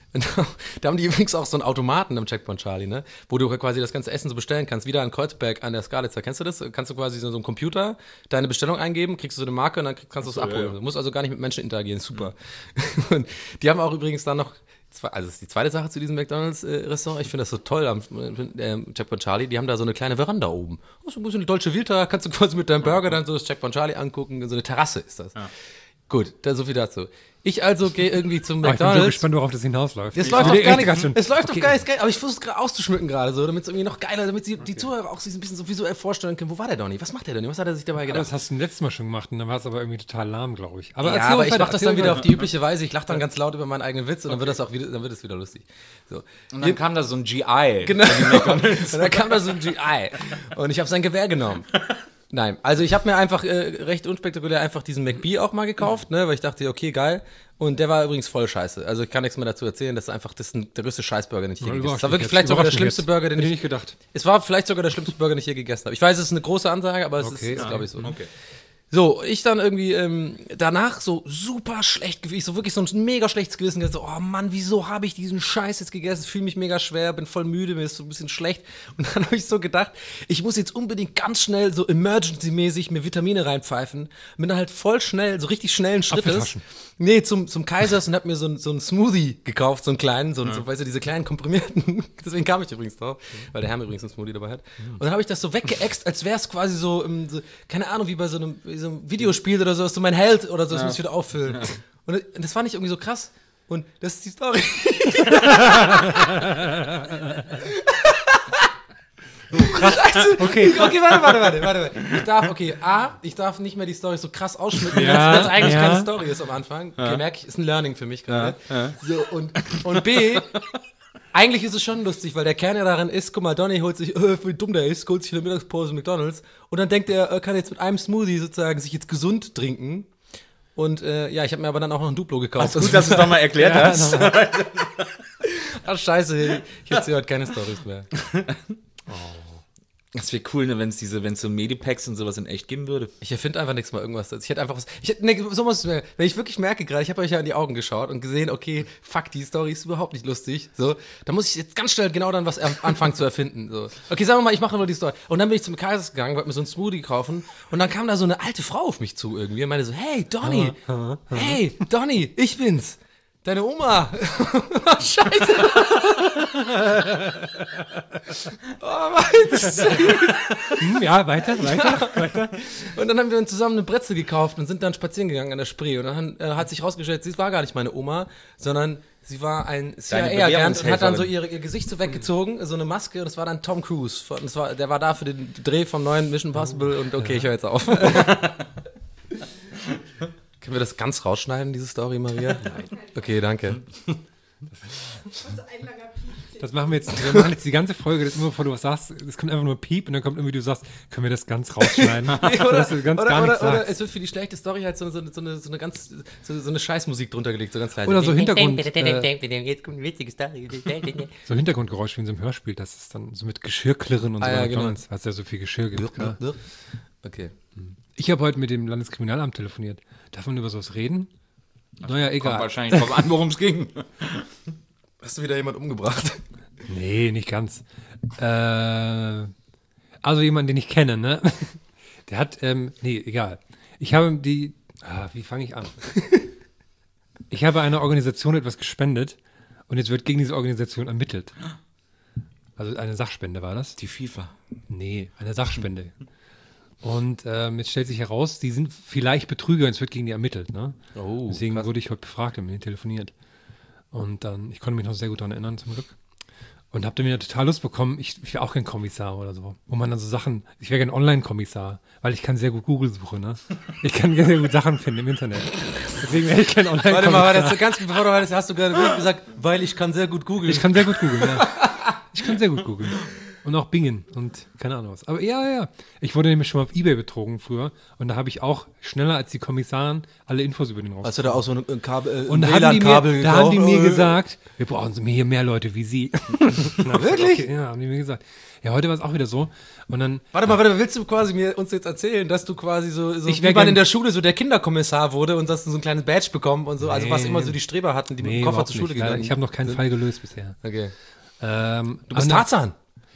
Da haben die übrigens auch so einen Automaten am Checkpoint Charlie, ne? Wo du quasi das ganze Essen so bestellen kannst, wieder in Kreuzberg an der Skalitzer. Kennst du das? Kannst du quasi so, so einem Computer deine Bestellung eingeben, kriegst du so eine Marke und dann krieg- kannst du es abholen. ja, ja. Du musst also gar nicht mit Menschen interagieren, super. Und die haben auch übrigens dann noch, zwei- also das ist die zweite Sache zu diesem McDonalds-Restaurant, ich finde das so toll am äh, Checkpoint Charlie, die haben da so eine kleine Veranda oben. Das ist ein bisschen Dolce Vita, kannst du quasi mit deinem Burger dann so das Checkpoint Charlie angucken, so eine Terrasse ist das. Ja. Gut, da so viel dazu. Ich also gehe irgendwie zum Aber ich bin so McDonalds. gespannt, worauf das hinausläuft. Es läuft Ja. doch gar Echt, nicht. schon. Es läuft Okay. doch gar nicht geil. Aber ich versuche es gerade auszuschmücken gerade so, damit es irgendwie noch geiler, damit sie, die Zuhörer auch sich ein bisschen so visuell vorstellen können. Wo war der Donny? Was macht der Donny? Was hat er sich dabei Aber gedacht? das hast du letztes Mal schon gemacht und dann war es aber irgendwie total lahm, glaube ich. Aber Ja, erzähl aber uns ich weiter, mache das erzähl dann wieder uns auf die übliche Weise. Ich lache dann ganz laut über meinen eigenen Witz und dann wird das auch wieder, dann wird es wieder lustig. So. Und dann kam da so ein G I. Genau. Und dann kam da so ein G I. Und ich habe sein Gewehr genommen. Nein, also ich habe mir einfach äh, recht unspektakulär einfach diesen McBee auch mal gekauft, ne, weil ich dachte, okay, geil. Und der war übrigens voll scheiße. Also ich kann nichts mehr dazu erzählen, das ist einfach das ist ein, der größte Scheißburger, den ich je gegessen habe. Das war wirklich vielleicht sogar der schlimmste Burger, den Hätte ich, ich nicht gedacht. es war vielleicht sogar der schlimmste Burger, den ich je gegessen habe. Ich weiß, es ist eine große Ansage, aber es Okay, ist, ist ja. glaube ich so. Okay. So, ich dann irgendwie ähm, danach so super schlecht gewesen, so wirklich so ein mega schlechtes Gewissen, so, oh Mann, wieso habe ich diesen Scheiß jetzt gegessen? Fühle mich mega schwer, bin voll müde, mir ist so ein bisschen schlecht. Und dann habe ich so gedacht, ich muss jetzt unbedingt ganz schnell so emergency-mäßig mir Vitamine reinpfeifen. Bin dann halt voll schnell, so richtig schnellen Schrittes. Apfeltaschen. Nee, zum, zum Kaisers und hab mir so, ein- so einen Smoothie gekauft, so einen kleinen, so, so weißt du, diese kleinen komprimierten. Deswegen kam ich übrigens drauf, weil der Herr übrigens einen Smoothie dabei hat. Und dann habe ich das so weggeext, als wäre es quasi so, ähm, so, keine Ahnung, wie bei so einem, wie so einem Videospiel oder so, ist so mein Held oder so, das muss ich wieder auffüllen. Und das fand ich irgendwie so krass. Und das ist die Story. Okay, Okay, warte, warte, warte, warte. warte. Ich darf, okay, A, ich darf nicht mehr die Story so krass ausschmücken, Ja, wenn es eigentlich ja. keine Story ist am Anfang. Okay, merke ich, ist ein Learning für mich gerade. So, und, und B, eigentlich ist es schon lustig, weil der Kern ja darin ist, guck mal, Donny holt sich, äh, wie dumm der ist, holt sich in der Mittagspause McDonalds und dann denkt er, er kann jetzt mit einem Smoothie sozusagen sich jetzt gesund trinken. Und äh, ja, ich habe mir aber dann auch noch ein Duplo gekauft. Gut, dass du es nochmal erklärt hast. Ach scheiße, ich erzähle heute keine Storys mehr. Das wäre cool, ne, wenn es diese, wenn es so Medipacks und sowas in echt geben würde. Ich erfinde einfach nichts mal irgendwas. Ich hätte einfach was. Ich hätte, nee, so muss es mir. Wenn ich wirklich merke gerade, ich habe euch ja in die Augen geschaut und gesehen, okay, fuck, die Story ist überhaupt nicht lustig. So, dann muss ich jetzt ganz schnell genau dann was er, anfangen zu erfinden. So. Okay, sagen wir mal, ich mache nur die Story. Und dann bin ich zum Kaisers gegangen, wollte mir so einen Smoothie kaufen und dann kam da so eine alte Frau auf mich zu irgendwie und meinte so, hey, Donny, hey, Donny, ich bin's. Deine Oma. Scheiße. Oh Mann, das ist so Hm, ja, weiter, weiter, weiter. Und dann haben wir uns zusammen eine Brezel gekauft und sind dann spazieren gegangen an der Spree. Und dann äh, hat sich rausgestellt, sie war gar nicht meine Oma, sondern sie war ein C I A-Agent und hat dann so ihr, ihr Gesicht so weggezogen, so eine Maske, und es war dann Tom Cruise. Und das war, der war da für den Dreh vom neuen Mission Impossible und okay, ich höre jetzt auf. Können wir das ganz rausschneiden, diese Story, Maria? Nein. Okay, danke. Das machen wir jetzt, wir machen jetzt die ganze Folge, das ist immer, bevor du was sagst, es kommt einfach nur Piep und dann kommt irgendwie, du sagst, können wir das ganz rausschneiden? Nee, oder, dass du ganz oder, gar nichts oder, oder sagst. es wird für die schlechte Story halt so, so, so, eine, so eine ganz, so, so eine Scheißmusik drunter gelegt, so ganz leise. Oder so Hintergrund, äh, Jetzt kommt eine witzige Story. so Hintergrundgeräusch wie in so einem Hörspiel, das ist dann so mit Geschirrklirren und so Ah, ja, bei genau. McDonald's, weil es ja so viel Geschirr gibt. Ja. Okay. Ich habe heute mit dem Landeskriminalamt telefoniert. Darf man über sowas reden? Naja, Kommt egal. wahrscheinlich drauf an, worum es ging. Hast du wieder jemand umgebracht? Nee, nicht ganz. Äh, also jemand, den ich kenne, ne? Der hat, ähm, nee, egal. Ich habe die, ah, wie fange ich an? Ich habe einer Organisation etwas gespendet und jetzt wird gegen diese Organisation ermittelt. Also eine Sachspende war das? Die FIFA. Nee, eine Sachspende. Und ähm, jetzt stellt sich heraus, die sind vielleicht Betrüger und es wird gegen die ermittelt, ne? Oh, Deswegen krass. wurde ich heute befragt und mit denen telefoniert. Und dann, ich konnte mich noch sehr gut daran erinnern, zum Glück. Und habe dann wieder total Lust bekommen, ich, ich wäre auch kein Kommissar oder so. Wo man dann so Sachen, ich wäre gerne Online-Kommissar, weil ich kann sehr gut Google suchen, ne? Ich kann sehr gut Sachen finden im Internet. Deswegen wäre ich kein Online-Kommissar. Warte mal, warte, das ganz bevor du das hast du gerade wirklich gesagt, weil ich kann sehr gut googeln. Ich kann sehr gut googeln, ja. Ich kann sehr gut googeln. Und auch Bingen und keine Ahnung was. Aber ja, ja. Ich wurde nämlich schon mal auf Ebay betrogen früher. Und da habe ich auch schneller als die Kommissarin alle Infos über den raus. Hast du da auch so ein, ein Kabel, äh, Und da ein haben, die mir, WLAN-Kabel da haben die mir gekauft? gesagt, wir brauchen so mehr, mehr Leute wie Sie. Na, wirklich? Okay, ja, haben die mir gesagt. Ja, heute war es auch wieder so. Und dann, Warte mal, warte mal, willst du quasi mir uns jetzt erzählen, dass du quasi so, so Ich wie wär man gern- in der Schule so der Kinderkommissar wurde und dass du so ein kleines Badge bekommen und so, also Nee. was immer so die Streber hatten, die mit nee, dem Koffer überhaupt zur Schule nicht. Leider, gegangen Ich habe noch keinen sind. Fall gelöst bisher. Okay. Ähm, Du bist und dann- Tarzan.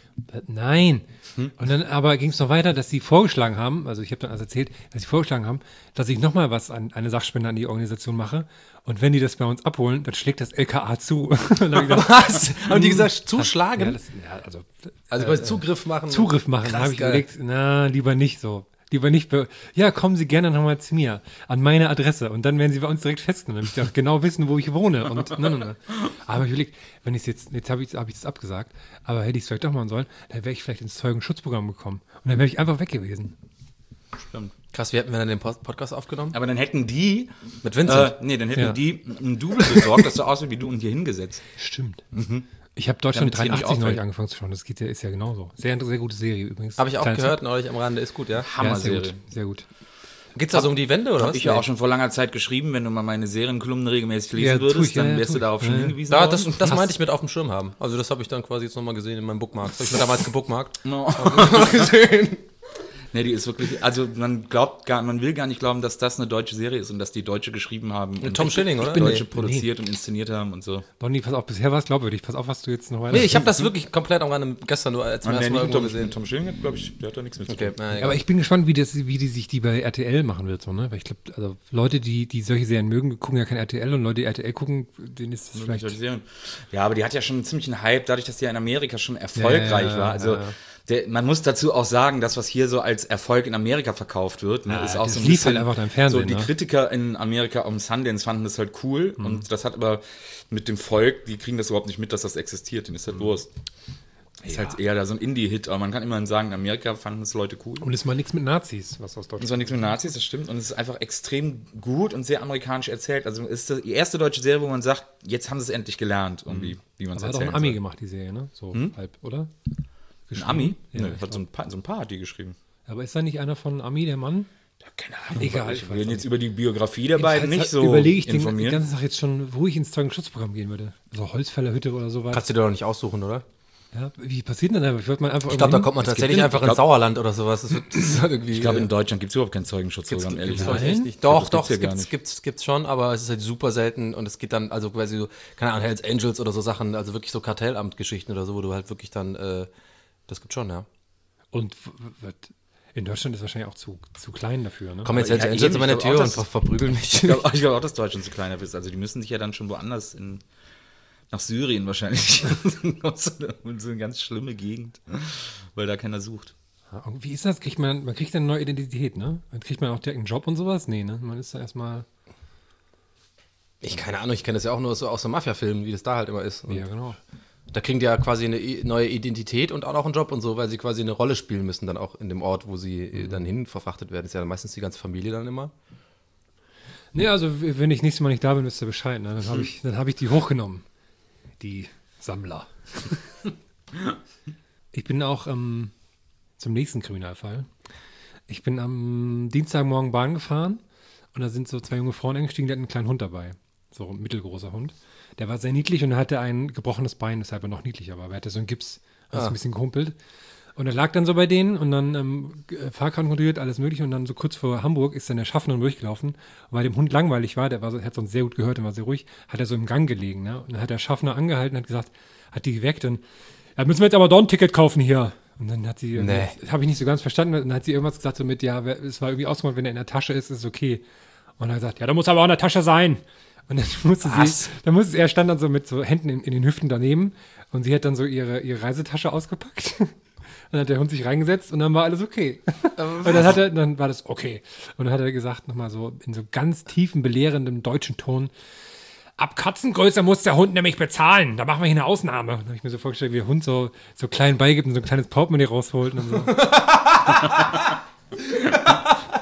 Nein. Und dann aber ging es noch weiter, dass sie vorgeschlagen haben, also ich habe dann also erzählt, dass sie vorgeschlagen haben, dass ich nochmal was an eine Sachspende an die Organisation mache. Und wenn die das bei uns abholen, dann schlägt das L K A zu. Dann hab ich gesagt, Was? Haben die gesagt, zuschlagen? ja, das, ja, also also quasi Zugriff machen. Zugriff machen. Krass, Dann habe ich geil. überlegt, na, lieber nicht so. Lieber nicht. Be ja, kommen Sie gerne nochmal zu mir, an meine Adresse. Und dann werden Sie bei uns direkt festgenommen, damit Sie auch genau wissen, wo ich wohne. Und nein, nein, nein. Aber ich überlegt, wenn ich jetzt, jetzt habe ich es hab ich's abgesagt, aber hätte ich es vielleicht doch machen sollen, dann wäre ich vielleicht ins Zeugenschutzprogramm gekommen. Und dann wäre ich einfach weg gewesen. Stimmt. Krass, wie hätten wir dann den Post Podcast aufgenommen? Aber dann hätten die. Mit Vincent. Äh, nee, dann hätten Ja. die ein Double besorgt, das so aussieht wie du und hier hingesetzt. Stimmt. Ich habe Deutschland Damit's hier nicht dreiundachtzig neulich auffällt. angefangen zu schauen. Das geht ja, ist ja genauso. Sehr, sehr gute Serie übrigens. Habe ich auch Kleines- gehört, neulich am Rande, ist gut, ja. Ja, sehr Hammer-Serie. gut. Sehr gut. Geht's da so um die Wende, oder Hab was? ich ja Nee. auch schon vor langer Zeit geschrieben, wenn du mal meine Serienkolumnen regelmäßig lesen Ja, tu würdest, ich, ja, dann ja, wärst tu du ich. darauf schon Ja, ja. hingewiesen Da, worden. das, das meinte ich mit auf dem Schirm haben. Also das habe ich dann quasi jetzt nochmal gesehen in meinem Bookmark. Das habe ich mir damals gebookmarkt. No. gesehen. Nee, die ist wirklich, also man glaubt gar, man will gar nicht glauben, dass das eine deutsche Serie ist und dass die Deutsche geschrieben haben. Und Tom Schilling, oder? Deutsche Nee. produziert und inszeniert haben und so. Donny, pass auf, bisher war es glaubwürdig. Pass auf, was du jetzt noch weiter. Nee, ich habe das wirklich komplett am Rande gestern nur als Und erstes der Mal nicht irgendwo Tom, gesehen. Tom Schilling, glaube ich, der hat da nichts mit zu Okay, tun. na, egal. Aber ich bin gespannt, wie, das, wie die sich die bei R T L machen wird. So, ne? Weil ich glaube, also Leute, die, die solche Serien mögen, gucken ja kein R T L und Leute, die R T L gucken, denen ist das vielleicht. Solche Serien. Ja, aber die hat ja schon einen ziemlichen Hype, dadurch, dass die ja in Amerika schon erfolgreich Ja, ja, ja, war. Also ja, ja. Der, man muss dazu auch sagen, das, was hier so als Erfolg in Amerika verkauft wird, ne, Ah, ist auch das so ein lief bisschen halt einfach da im Fernsehen, so die ne? Kritiker in Amerika um Sundance fanden das halt cool Mhm. und das hat aber mit dem Volk, die kriegen das überhaupt nicht mit, dass das existiert, denen ist halt Wurst. Ist halt eher da so ein Indie-Hit, aber man kann immerhin sagen, in Amerika fanden es Leute cool. Und es ist mal nichts mit Nazis, was aus Und Deutschland. es war nichts mit Nazis, das stimmt. Und es ist einfach extrem gut und sehr amerikanisch erzählt. Also es ist die erste deutsche Serie, wo man sagt, jetzt haben sie es endlich gelernt, irgendwie, wie man es Aber hat auch erzählt. ein Ami gemacht, die Serie, ne? So halb, oder? Ein Ami? Ja, Ja, ich hat so ein, paar, so ein paar hat die geschrieben. Aber ist da nicht einer von Ami, der Mann? Ja, keine Ahnung. Egal, Ich ich will weiß jetzt nicht. über die Biografie der beiden nicht Jedenfalls so überlege ich den, den informieren. ganzen Tag jetzt schon, wo ich ins Zeugenschutzprogramm gehen würde. So Holzfällerhütte oder sowas. Kannst du dir doch nicht aussuchen, oder? Ja, wie passiert denn das? Ich würde mal einfach Ich glaube, da irgendwo kommt man hin. tatsächlich gibt- einfach ich glaub- ins Sauerland oder sowas. Das, wird, das ist halt irgendwie. Ich glaube, äh, in Deutschland gibt es überhaupt keinen Zeugenschutzprogramm, ehrlich gibt's gesagt. doch echt Nein? nicht. Doch, Das doch, gibt's ja es gar gibt's, nicht. gibt's, gibt's schon, aber es ist halt super selten und es geht dann, also quasi so, keine Ahnung, Hells Angels oder so Sachen, also wirklich so Kartellamtgeschichten oder so, wo du halt wirklich dann, äh, das gibt schon, ja. Und w- w- in Deutschland ist wahrscheinlich auch zu, zu klein dafür, ne? Kommen jetzt ja, Hells eben, Angels ich an meine glaub auch, Tür und dass- ver verprügeln mich. Ich glaube ich glaub auch, dass Deutschland zu kleiner ist. Also die müssen sich ja dann schon woanders in, nach Syrien wahrscheinlich. in so eine, in so eine ganz schlimme Gegend, weil da keiner sucht. Ja, und wie ist das? Kriegt man, man kriegt eine neue Identität, ne? Dann kriegt man auch direkt einen Job und sowas? Nee, ne? Man ist da erstmal. Ich keine Ahnung, ich kenne das ja auch nur so aus so Mafia-Filmen, wie das da halt immer ist. Und Ja, genau. da kriegen die ja quasi eine i- neue Identität und auch noch einen Job und so, weil sie quasi eine Rolle spielen müssen dann auch in dem Ort, wo sie äh, dann hin verfrachtet werden. Das ist ja meistens die ganze Familie dann immer. Nee, also w- wenn ich nächstes Mal nicht da bin, wisst ihr Bescheid, ne? Dann habe ich, dann hab ich die hochgenommen. Die Sammler. Ich bin auch ähm, zum nächsten Kriminalfall. Ich bin am Dienstagmorgen Bahn gefahren und da sind so zwei junge Frauen eingestiegen, die hatten einen kleinen Hund dabei. So ein mittelgroßer Hund. Der war sehr niedlich und er hatte ein gebrochenes Bein, deshalb er noch niedlicher war. Aber er hatte so einen Gips, also Ah. ein bisschen gehumpelt. Und er lag dann so bei denen und dann ähm, g- Fahrkarten kontrolliert, alles mögliche. Und dann so kurz vor Hamburg ist dann der Schaffner durchgelaufen. Und weil dem Hund langweilig war, der war so, hat sonst sehr gut gehört und war sehr ruhig, hat er so im Gang gelegen. Ne? Und dann hat der Schaffner angehalten und hat gesagt, hat die geweckt und ja, müssen wir jetzt aber doch ein Ticket kaufen hier. Und dann hat sie, Nee. das habe ich nicht so ganz verstanden, und dann hat sie irgendwas gesagt so mit, ja, wer- es war irgendwie ausgemacht, wenn er in der Tasche ist, ist es okay. Und er hat gesagt, ja, da muss aber auch in der Tasche sein. Und dann musste Was? sie, dann musste, er stand dann so mit so Händen in, in den Hüften daneben und sie hat dann so ihre, ihre Reisetasche ausgepackt. Dann hat der Hund sich reingesetzt und dann war alles okay. Und dann hat er, dann war das okay. Und dann hat er gesagt, nochmal so in so ganz tiefen, belehrendem deutschen Ton, ab Katzengröße muss der Hund nämlich bezahlen. Da machen wir hier eine Ausnahme. Dann habe ich mir so vorgestellt, wie der Hund so, so klein beigibt und so ein kleines Portemonnaie rausholt und so.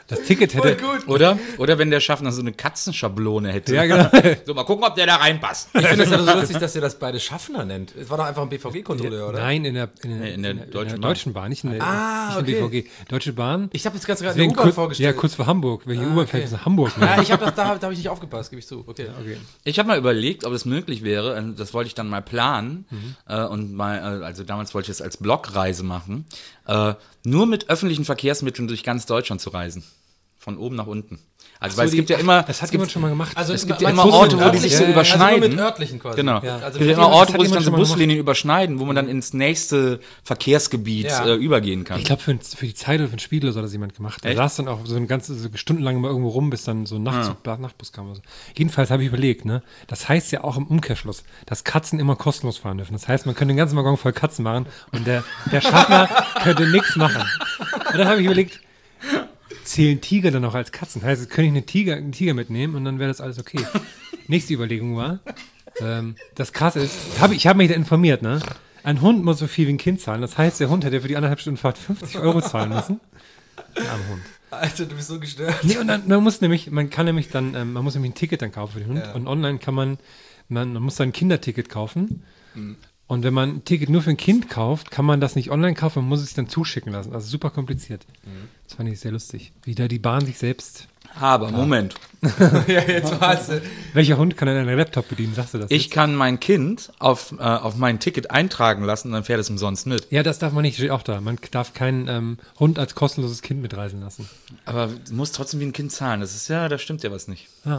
Das Ticket hätte. Oder? Oder wenn der Schaffner so eine Katzenschablone hätte. Ja, genau. So, mal gucken, ob der da reinpasst. Ich finde es ja so lustig, dass ihr das beide Schaffner nennt. Es war doch einfach ein B V G-Kontrolleur, oder? Nein, in der, in der, Nee, in der in der Deutschen Deutschen, Bahn. Bahn, nicht in der, Ah, nicht in der okay. B V G. Deutsche Bahn. Ich habe jetzt ganz gerade eine Deswegen U-Bahn kurz, vorgestellt. ja, kurz vor Hamburg. Welche Ah, U-Bahn okay. fährt nach Hamburg? Ne? Ja, ich habe das, da, da habe ich nicht aufgepasst, gebe ich zu. Okay. Okay. Ich habe mal überlegt, ob es möglich wäre, äh, das wollte ich dann mal planen, äh, und mal, äh, also damals wollte ich es als Blogreise machen, äh, nur mit öffentlichen Verkehrsmitteln durch ganz Deutschland zu reisen. Von oben nach unten. Also, weil es die- gibt ja immer, Das hat es jemand gibt, schon mal gemacht. Also es gibt man- ja immer man- Orte, wo die örtlich- sich so ja, ja, Also überschneiden. nur mit örtlichen quasi. Genau. Ja. Also Es gibt ja mit immer das Orte, hat wo sich dann jemand so schon mal gemacht. Buslinien überschneiden, wo man dann ins nächste Verkehrsgebiet Ja. äh, übergehen kann. Ich glaube, für, für die Zeit oder für den Spiegel oder so hat das jemand gemacht. Der Echt? saß dann auch so eine ganze, so stundenlang immer irgendwo rum, bis dann so ein Nachtzug, Nachtbus kam. Oder so. Jedenfalls habe ich überlegt, ne? Das heißt ja auch im Umkehrschluss, dass Katzen immer kostenlos fahren dürfen. Das heißt, man könnte den ganzen Waggon voll Katzen machen und der, der Schaffner könnte nichts machen. Und dann habe ich überlegt, zählen Tiger dann auch als Katzen? Heißt, könnte ich einen Tiger, einen Tiger mitnehmen und dann wäre das alles okay. Nächste Überlegung war, ähm, das Krasse ist, hab, ich habe mich da informiert, ne? Ein Hund muss so viel wie ein Kind zahlen. Das heißt, der Hund hätte für die anderthalb Stunden Fahrt fünfzig Euro zahlen müssen. Der arme Hund. Alter, du bist so gestört. Nee, und dann, man muss nämlich, man kann nämlich dann, ähm, man muss nämlich ein Ticket dann kaufen für den Hund. Ja. Und online kann man, man, man muss dann ein Kinderticket kaufen. Und wenn man ein Ticket nur für ein Kind kauft, kann man das nicht online kaufen, man muss es sich dann zuschicken lassen. Also super kompliziert. Das fand ich sehr lustig. Wie da die Bahn sich selbst. Aber, Moment. Ja, jetzt war's. Welcher Hund kann denn einen Laptop bedienen? Sagst du das? Ich jetzt? kann mein Kind auf, äh, auf mein Ticket eintragen lassen und dann fährt es umsonst mit. Ja, das darf man nicht, steht auch da. Man darf keinen ähm, Hund als kostenloses Kind mitreisen lassen. Aber du musst trotzdem wie ein Kind zahlen. Das ist ja, da stimmt ja was nicht. Ja.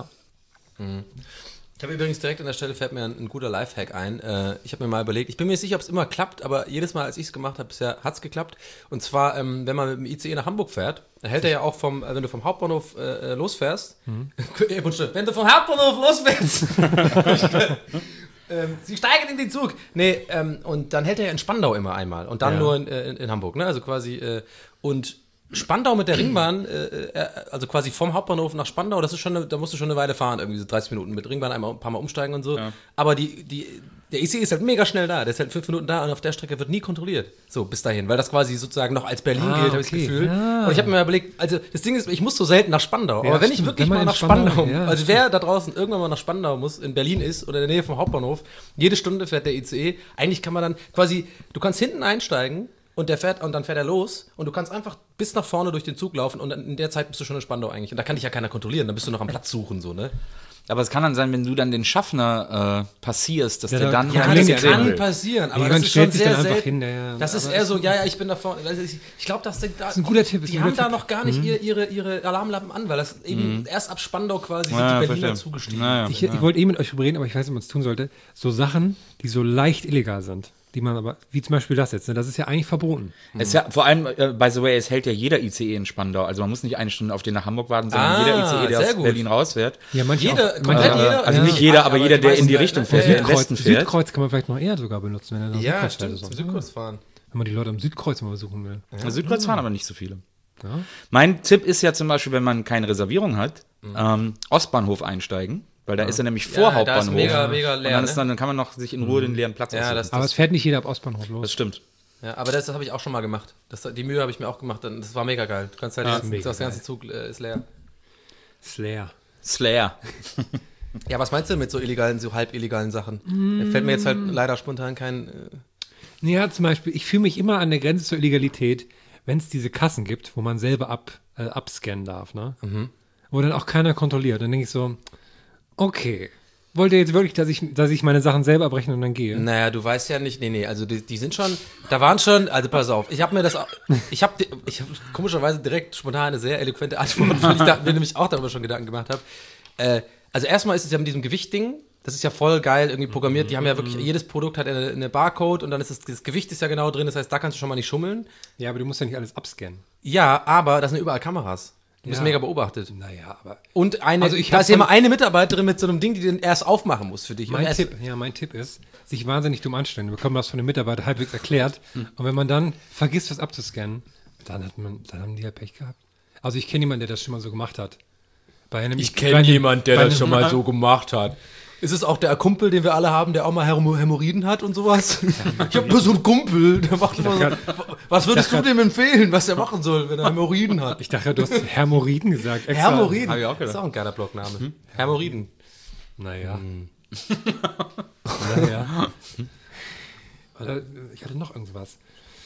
Ich habe übrigens direkt an der Stelle fällt mir ein, ein guter Lifehack ein. Äh, ich habe mir mal überlegt, ich bin mir nicht sicher, ob es immer klappt, aber jedes Mal, als ich es gemacht habe, bisher hat es geklappt. Und zwar, ähm, wenn man mit dem I C E nach Hamburg fährt, dann hält er ja auch vom, äh, wenn du vom Hauptbahnhof äh, losfährst, mhm. wenn du vom Hauptbahnhof losfährst, ähm, sie steigen in den Zug. Nee, ähm, und dann hält er ja in Spandau immer einmal und dann Ja. nur in, äh, in, in Hamburg, ne? Also quasi, äh, und Spandau mit der Ringbahn, äh, äh, also quasi vom Hauptbahnhof nach Spandau, das ist schon, eine, da musst du schon eine Weile fahren, irgendwie so dreißig Minuten mit Ringbahn, einmal ein paar Mal umsteigen und so. Ja. Aber die, die, der I C E ist halt mega schnell da, der ist halt fünf Minuten da und auf der Strecke wird nie kontrolliert. So, bis dahin, weil das quasi sozusagen noch als Berlin Ah, gilt, habe ich das okay. Gefühl. Ja. Und ich habe mir überlegt, also das Ding ist, ich muss so selten nach Spandau, Ja, aber wenn ich stimmt. wirklich Wenn man mal in nach Spandau- Spandau, ja, also wer da draußen irgendwann mal nach Spandau muss, in Berlin ist oder in der Nähe vom Hauptbahnhof, jede Stunde fährt der I C E, eigentlich kann man dann quasi, du kannst hinten einsteigen, und der fährt und dann fährt er los und du kannst einfach bis nach vorne durch den Zug laufen und in der Zeit bist du schon in Spandau eigentlich. Und da kann dich ja keiner kontrollieren, da bist du noch am Platz suchen, so, ne? Aber es kann dann sein, wenn du dann den Schaffner äh, passierst, dass Ja, der da- dann ja, Ja, das das ja kann will. passieren, aber Jemand das ist stellt schon sich sehr dann einfach selten. hin, ja, ja. Das ist Aber eher es- so, ja, ja, ich bin da vorne. Also ich ich glaube, das, das ist ein guter Tipp, ist Die ein haben guter da Tipp. noch gar nicht ihr, ihre, ihre Alarmlampen an, weil das eben erst ab Spandau quasi sind Ja, die Berliner verstehe. zugestiegen. Naja. Ich, ich wollte eh mit euch drüber reden, aber ich weiß nicht, ob man es tun sollte. So Sachen, die so leicht illegal sind, die man aber, wie zum Beispiel das jetzt, ne, das ist ja eigentlich verboten. Es ist ja, vor allem, äh, by the way, es hält ja jeder I C E in Spandau. Also man muss nicht eine Stunde auf den nach Hamburg warten, sondern Ah, jeder I C E, der sehr aus gut. Berlin rausfährt. Ja, manche Jeder, auch, komplett manche, jeder. Also Ja. nicht jeder, aber die jeder, der in die meisten, Richtung ne? fährt, der in den Südkreuz, Westen fährt. Südkreuz kann man vielleicht noch eher sogar benutzen, wenn er nach Ja, Südkreuz stimmt, fährt zum oder so. Südkreuz fahren. Wenn man die Leute am Südkreuz mal besuchen will. Ja. Südkreuz fahren aber nicht so viele. Ja. Mein Tipp ist ja zum Beispiel, wenn man keine Reservierung hat, ähm, Ostbahnhof einsteigen, weil da ist er nämlich vor Ja, da ist Hauptbahnhof. mega, mega und leer, dann, ist ne? dann, dann kann man noch sich in Ruhe den leeren Platz Ja, aussuchen. das- Aber es fährt nicht jeder ab Ostbahnhof los. das stimmt. Ja, aber das, das habe ich auch schon mal gemacht. Das, die Mühe habe ich mir auch gemacht. und Das war mega geil. Du kannst halt, Ja, den mega ganzen, das ganze Zug äh, ist leer. Slayer. Slayer. Ja, was meinst du mit so illegalen, so halb illegalen Sachen? Da fällt mir jetzt halt leider spontan kein. Äh, Ja, zum Beispiel, ich fühle mich immer an der Grenze zur Illegalität, wenn es diese Kassen gibt, wo man selber ab, äh, abscannen darf, ne? Wo dann auch keiner kontrolliert. Dann denke ich so, okay, wollt ihr jetzt wirklich, dass ich, dass ich meine Sachen selber abrechne und dann gehe? Naja, du weißt ja nicht, nee, nee, also die, die sind schon, da waren schon, also pass auf, ich habe mir das, auch- ich habe ich hab komischerweise direkt spontan eine sehr eloquente Antwort, weil ich da, mir nämlich auch darüber schon Gedanken gemacht habe. Äh, also erstmal ist es ja mit diesem Gewichtding, das ist ja voll geil irgendwie programmiert, die haben ja wirklich, jedes Produkt hat eine, eine Barcode und dann ist das, das Gewicht ist ja genau drin, das heißt, da kannst du schon mal nicht schummeln. Ja, aber du musst ja nicht alles abscannen. Ja, aber das sind überall Kameras. Du bist Ja. mega beobachtet. Naja, aber Und eine, Also ich da hab ist ja von- immer eine Mitarbeiterin mit so einem Ding, die den erst aufmachen muss für dich. Und mein erst, Tipp, ja, mein Tipp ist, sich wahnsinnig dumm anstellen. Wir bekommen das von dem Mitarbeiter halbwegs erklärt. Und wenn man dann vergisst, was abzuscannen, dann hat man, dann haben die ja Pech gehabt. Also ich kenne jemanden, der das schon mal so gemacht hat. Bei einem, Ich bei kenne einem- jemanden, der bei das einem- schon mal so gemacht hat. Ist es auch der Kumpel, den wir alle haben, der auch mal Hämo- Hämorrhoiden hat und sowas? Ich habe nur so einen Kumpel, der macht immer so, Was würdest Ich du dachte dem empfehlen, was er machen soll, wenn er Hämorrhoiden hat? Ich dachte, du hast Hämorrhoiden gesagt. Extra. Hämorrhoiden. Hab ich auch Das gedacht. ist auch ein geiler Blogname. Hm? Hämorrhoiden. Naja. naja. Oder, ich hatte noch irgendwas.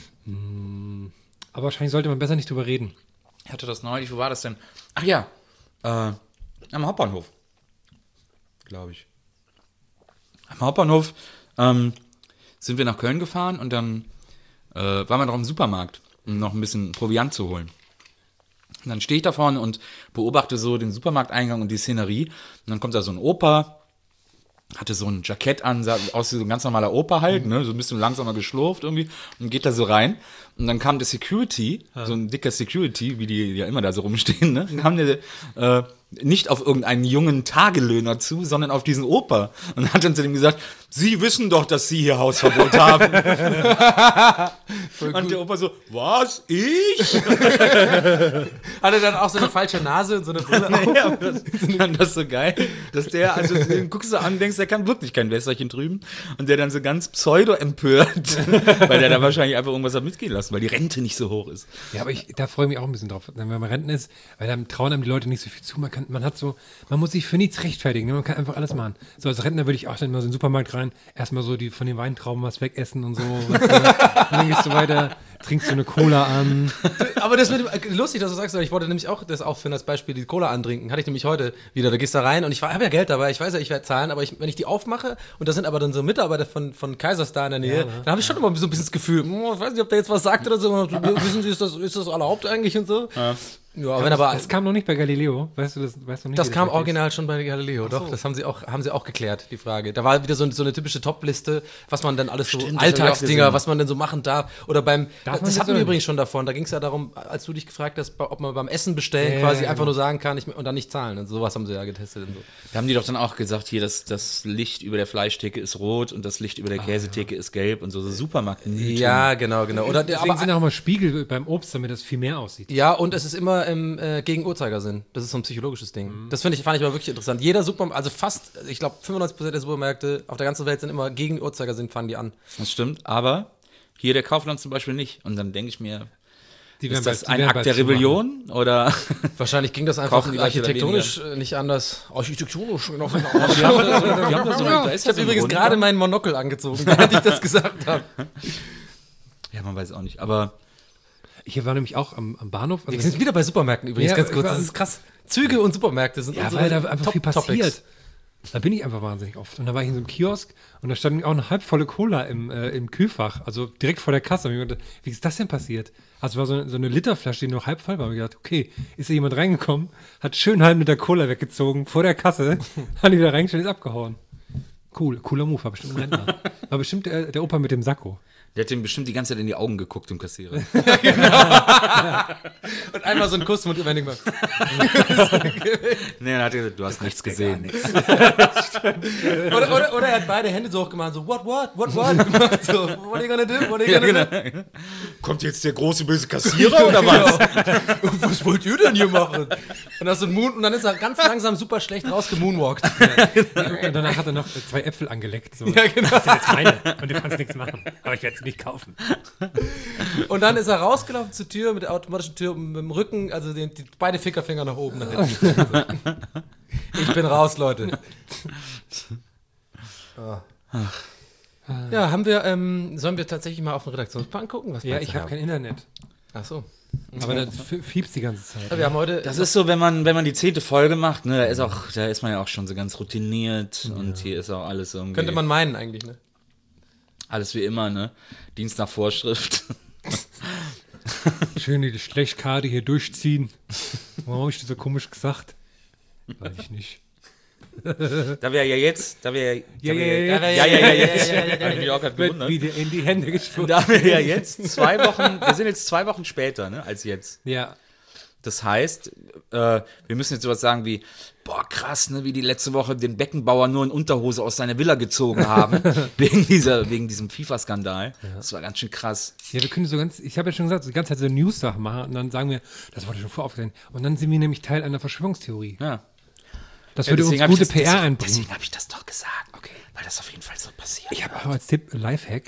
Hm. Aber wahrscheinlich sollte man besser nicht drüber reden. Ich hatte das neulich, wo war das denn? Ach ja, äh, am Hauptbahnhof. Glaube ich. Am Hauptbahnhof ähm, sind wir nach Köln gefahren und dann äh, waren wir noch im Supermarkt, um noch ein bisschen Proviant zu holen. Und dann stehe ich da vorne und beobachte so den Supermarkteingang und die Szenerie. Und dann kommt da so ein Opa, hatte so ein Jackett an, sah aus wie so ein ganz normaler Opa halt, ne, so ein bisschen langsamer geschlurft irgendwie und geht da so rein. Und dann kam der Security, so ein dicker Security, wie die ja immer da so rumstehen, ne, dann kam der äh, nicht auf irgendeinen jungen Tagelöhner zu, sondern auf diesen Opa und hat dann zu dem gesagt, Sie wissen doch, dass Sie hier Hausverbot haben. Und der Opa so, was, ich? Hat er dann auch so eine falsche Nase und so eine Brille auf? Ja, aber das, dann das so geil, dass der, also den guckst du an, denkst, der kann wirklich kein Wässerchen drüben und der dann so ganz pseudo empört, weil der da wahrscheinlich einfach irgendwas hat mitgehen lassen, weil die Rente nicht so hoch ist. Ja, aber ich, da freue ich mich auch ein bisschen drauf, wenn man Renten ist, weil dann trauen einem die Leute nicht so viel zu. Man kann, man hat so, man muss sich für nichts rechtfertigen, ne? Man kann einfach alles machen. So als Rentner würde ich auch dann mal so in den Supermarkt rein, erstmal so die von den Weintrauben was wegessen und so. Was, so. Und dann gehst du weiter, trinkst du eine Cola an. Aber das mit dem, lustig, dass du sagst, weil ich wollte nämlich auch das aufführen als Beispiel, die Cola antrinken. Hatte ich nämlich heute wieder. Da gehst du rein und ich habe ja Geld dabei, ich weiß ja, ich werde zahlen, aber ich, wenn ich die aufmache und da sind aber dann so Mitarbeiter von, von Kaiserstar in der Nähe, Ja, ne? dann habe ich schon immer so ein bisschen das Gefühl, hm, ich weiß nicht, ob der jetzt was sagt oder so. Wissen Sie, ist das, ist das erlaubt eigentlich und so? Ja, ja wenn aber. Das kam noch nicht bei Galileo, weißt du das? Weißt du nicht, Das wie kam wirklich original schon bei Galileo, doch. Das haben sie auch, haben sie auch geklärt, die Frage. Da war wieder so, so eine typische Top-Liste, was man dann alles so, Stimmt, das hab ich auch Alltagsdinger, gesehen. was man denn so machen darf. Oder beim, Darf man das das hatten wir oder übrigens schon davon. Da ging es ja darum, als du dich gefragt hast, ob man beim Essen bestellen Ja, quasi ja, einfach genau. nur sagen kann ich, und dann nicht zahlen. Und sowas haben sie ja getestet und so. Da haben die doch dann auch gesagt, hier, das, das Licht über der Fleischtheke ist rot und das Licht über der Käsetheke ist gelb und so, so Supermarkt. Ja, genau, genau. Oder, Deswegen aber, sind auch mal Spiegel beim Obst, damit das viel mehr aussieht. ja, und es ist immer im, äh, gegen Uhrzeigersinn. Das ist so ein psychologisches Ding. Das finde ich, fand ich aber wirklich interessant. Jeder Supermarkt, also fast, ich glaube fünfundneunzig Prozent der Supermärkte auf der ganzen Welt sind immer gegen Uhrzeigersinn, fahren die an. Das stimmt, aber hier der Kaufland zum Beispiel nicht. Und dann denke ich mir, Die ist werden das bald- die ein werden Akt bald der zumachen. Rebellion oder? Wahrscheinlich ging das einfach Kaufen die Leute da architektonisch äh, nicht anders. Architektonisch noch nicht Die haben da so, die haben da so, da ist Ich habe ja so ein übrigens Grund. gerade meinen Monokel angezogen, während ich das gesagt habe. Ja, man weiß auch nicht, aber Ich war nämlich auch am, am Bahnhof. Wir sind wieder bei Supermärkten übrigens, Ja, ganz kurz. ich war- Das ist krass. Züge und Supermärkte sind Ja, unsere weil da einfach Top- viel passiert. Topics. Da bin ich einfach wahnsinnig oft. Und da war ich in so einem Kiosk und da stand auch eine halbvolle Cola im, äh, im Kühlfach, also direkt vor der Kasse. Und ich dachte, wie ist das denn passiert? Also war so eine, so eine Literflasche, die noch halb voll war. Und ich dachte, okay, ist da jemand reingekommen, hat schön halb mit der Cola weggezogen vor der Kasse, hat die wieder reingestellt, ist abgehauen. Cool, cooler Move, war bestimmt ein Rentner. War bestimmt der, der Opa mit dem Sakko. der hat ihm bestimmt die ganze Zeit in die Augen geguckt, dem Kassierer. Und einmal so ein Kuss und überlegen mal. Nee, dann hat er gesagt, du hast nichts gesehen. Oder, oder, oder er hat beide Hände so hochgemacht, so, what, what, what, what? Gemacht, so, what are you gonna do? What are you gonna do? Kommt jetzt der große böse Kassierer oder was? Was wollt ihr denn hier machen? Und, das so ein Moon, und dann ist er ganz langsam super schlecht rausgemoonwalkt. Und danach hat er noch zwei Äpfel angeleckt. So. Ja, genau. Das sind jetzt meine und du kannst nichts machen. Aber ich werde sie nicht kaufen. Und dann ist er rausgelaufen zur Tür mit der automatischen Tür mit dem Rücken, also den, die, beide Fickerfinger nach oben. Nach hinten. Ich bin raus, Leute. Ja, haben wir, ähm, sollen wir tatsächlich mal auf den Redaktionsplan gucken? Was Ja, meinst ich du? habe kein Internet. Ach so. Aber das f- fiebst die ganze Zeit. Ja, wir haben heute. Das ist so, wenn man, wenn man die zehnte Folge macht, ne, da ist auch, da ist man ja auch schon so ganz routiniert und hier ist auch alles irgendwie. könnte man meinen eigentlich, ne? Alles wie immer, ne? Dienst nach Vorschrift. Schön die Schlechtkarte hier durchziehen. Warum habe ich das so komisch gesagt? Weiß ich nicht. Da wir ja jetzt, da wir ja, Ja, da ja, wir ja, ja, ja, ja, ja, ja, jetzt, hab ich mich auch gerade Wird gewundert. wieder in die Hände gespuckt. Da wir ja jetzt zwei Wochen, wir sind jetzt zwei Wochen später, ne, als jetzt. Ja. Das heißt, äh, wir müssen jetzt sowas sagen wie, boah, krass, ne, wie die letzte Woche den Beckenbauer nur in Unterhose aus seiner Villa gezogen haben, wegen dieser, wegen diesem FIFA-Skandal. Das war ganz schön krass. Ja, wir können so ganz, ich habe ja schon gesagt, so die ganze Zeit so News-Sachen machen und dann sagen wir, das wurde schon voraufgesehen. Und dann sind wir nämlich Teil einer Verschwörungstheorie. Ja. Das Ja, würde uns deswegen hab ich gute das- P R deswegen- einbringen. Deswegen habe ich das doch gesagt. Okay. Weil das auf jeden Fall so passiert. Ich habe auch als Tipp, Lifehack,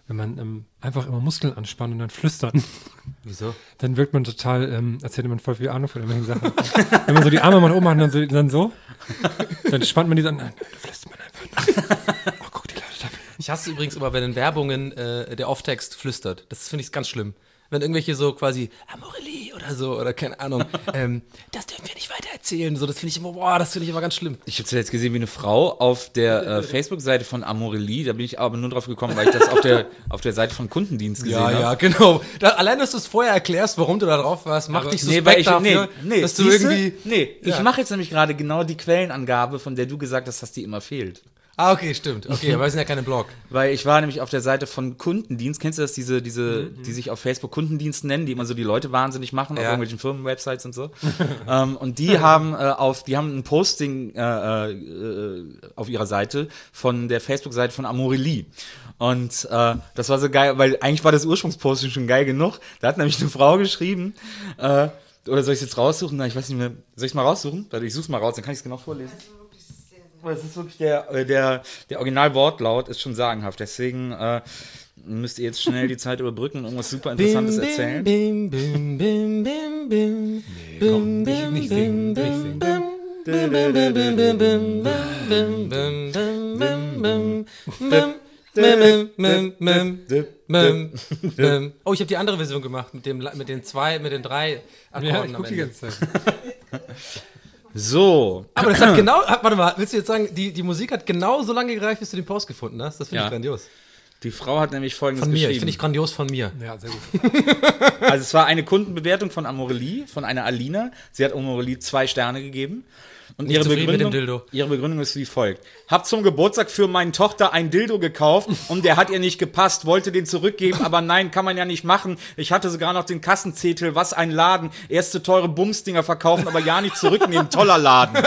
wenn man ähm, einfach immer Muskeln anspannt und dann flüstern. Wieso? Dann wirkt man total, ähm, als hätte man voll viel Ahnung von irgendwelchen Sachen. Wenn man so die Arme mal oben macht und dann so, dann so, dann spannt man die dann, nein, du flüsterst man einfach. Oh, guck, die Leute da. Ich hasse übrigens immer, wenn in Werbungen äh, der Off-Text flüstert. Das finde ich ganz schlimm. Wenn irgendwelche so quasi Amorelie oder so, oder keine Ahnung, ähm, das dürfen wir nicht weiter erzählen. So, das finde ich immer, boah, das finde ich immer ganz schlimm. Ich habe jetzt gesehen, wie eine Frau auf der äh, Facebook-Seite von Amorelie, da bin ich aber nur drauf gekommen, weil ich das auf der, auf der Seite von Kundendienst gesehen Ja, habe. ja, genau. Da, allein, dass du es vorher erklärst, warum du da drauf warst, macht dich Nee, suspekt weil ich, dafür, nee, nee, dass du siehste? irgendwie... Nee, ich Ja. mache jetzt nämlich gerade genau die Quellenangabe, von der du gesagt hast, dass die immer fehlt. Ah, okay, stimmt. Okay, aber wir sind ja keine Blog. Weil ich war nämlich auf der Seite von Kundendienst. Kennst du das, diese, diese, Mhm. die sich auf Facebook Kundendienst nennen, die immer so die Leute wahnsinnig machen auf Ja. irgendwelchen Firmenwebsites und so. ähm, und die haben äh, auf, die haben ein Posting äh, äh, auf ihrer Seite von der Facebook-Seite von Amorelie. Und äh, das war so geil, weil eigentlich war das Ursprungsposting schon geil genug. Da hat nämlich eine Frau geschrieben, äh, oder soll ich es jetzt raussuchen? Na, ich weiß nicht mehr. Soll ich es mal raussuchen? Warte, ich suche es mal raus, dann kann ich es genau vorlesen. Das ist wirklich der, äh, der, der Originalwortlaut ist schon sagenhaft. Deswegen äh, müsst ihr jetzt schnell die Zeit überbrücken und irgendwas super Interessantes erzählen. Bim, bim, bim, bim, bim. Komm, nicht, nicht singen, nicht singen. Oh, ich habe die andere Version gemacht mit dem mit den zwei, mit den drei Akkorden Ja, ich am guck die Ende. ganze Zeit. So. Aber das hat genau, warte mal, willst du jetzt sagen, die, die Musik hat genau so lange gereicht, bis du den Post gefunden hast? Das finde Ja. ich grandios. Die Frau hat nämlich Folgendes Von mir, ich geschrieben. finde ich grandios von mir. Ja, sehr gut. Also es war eine Kundenbewertung von Amorelie, von einer Alina. Sie hat Amorelie zwei Sterne gegeben. Und Nicht ihre zufrieden mit Begründung, dem Dildo. ihre Begründung ist wie folgt. Hab zum Geburtstag für meine Tochter ein Dildo gekauft und der hat ihr nicht gepasst, wollte den zurückgeben, aber nein, kann man ja nicht machen. Ich hatte sogar noch den Kassenzettel, was ein Laden. Erste teure Bumsdinger verkaufen, aber ja nicht zurücknehmen, toller Laden.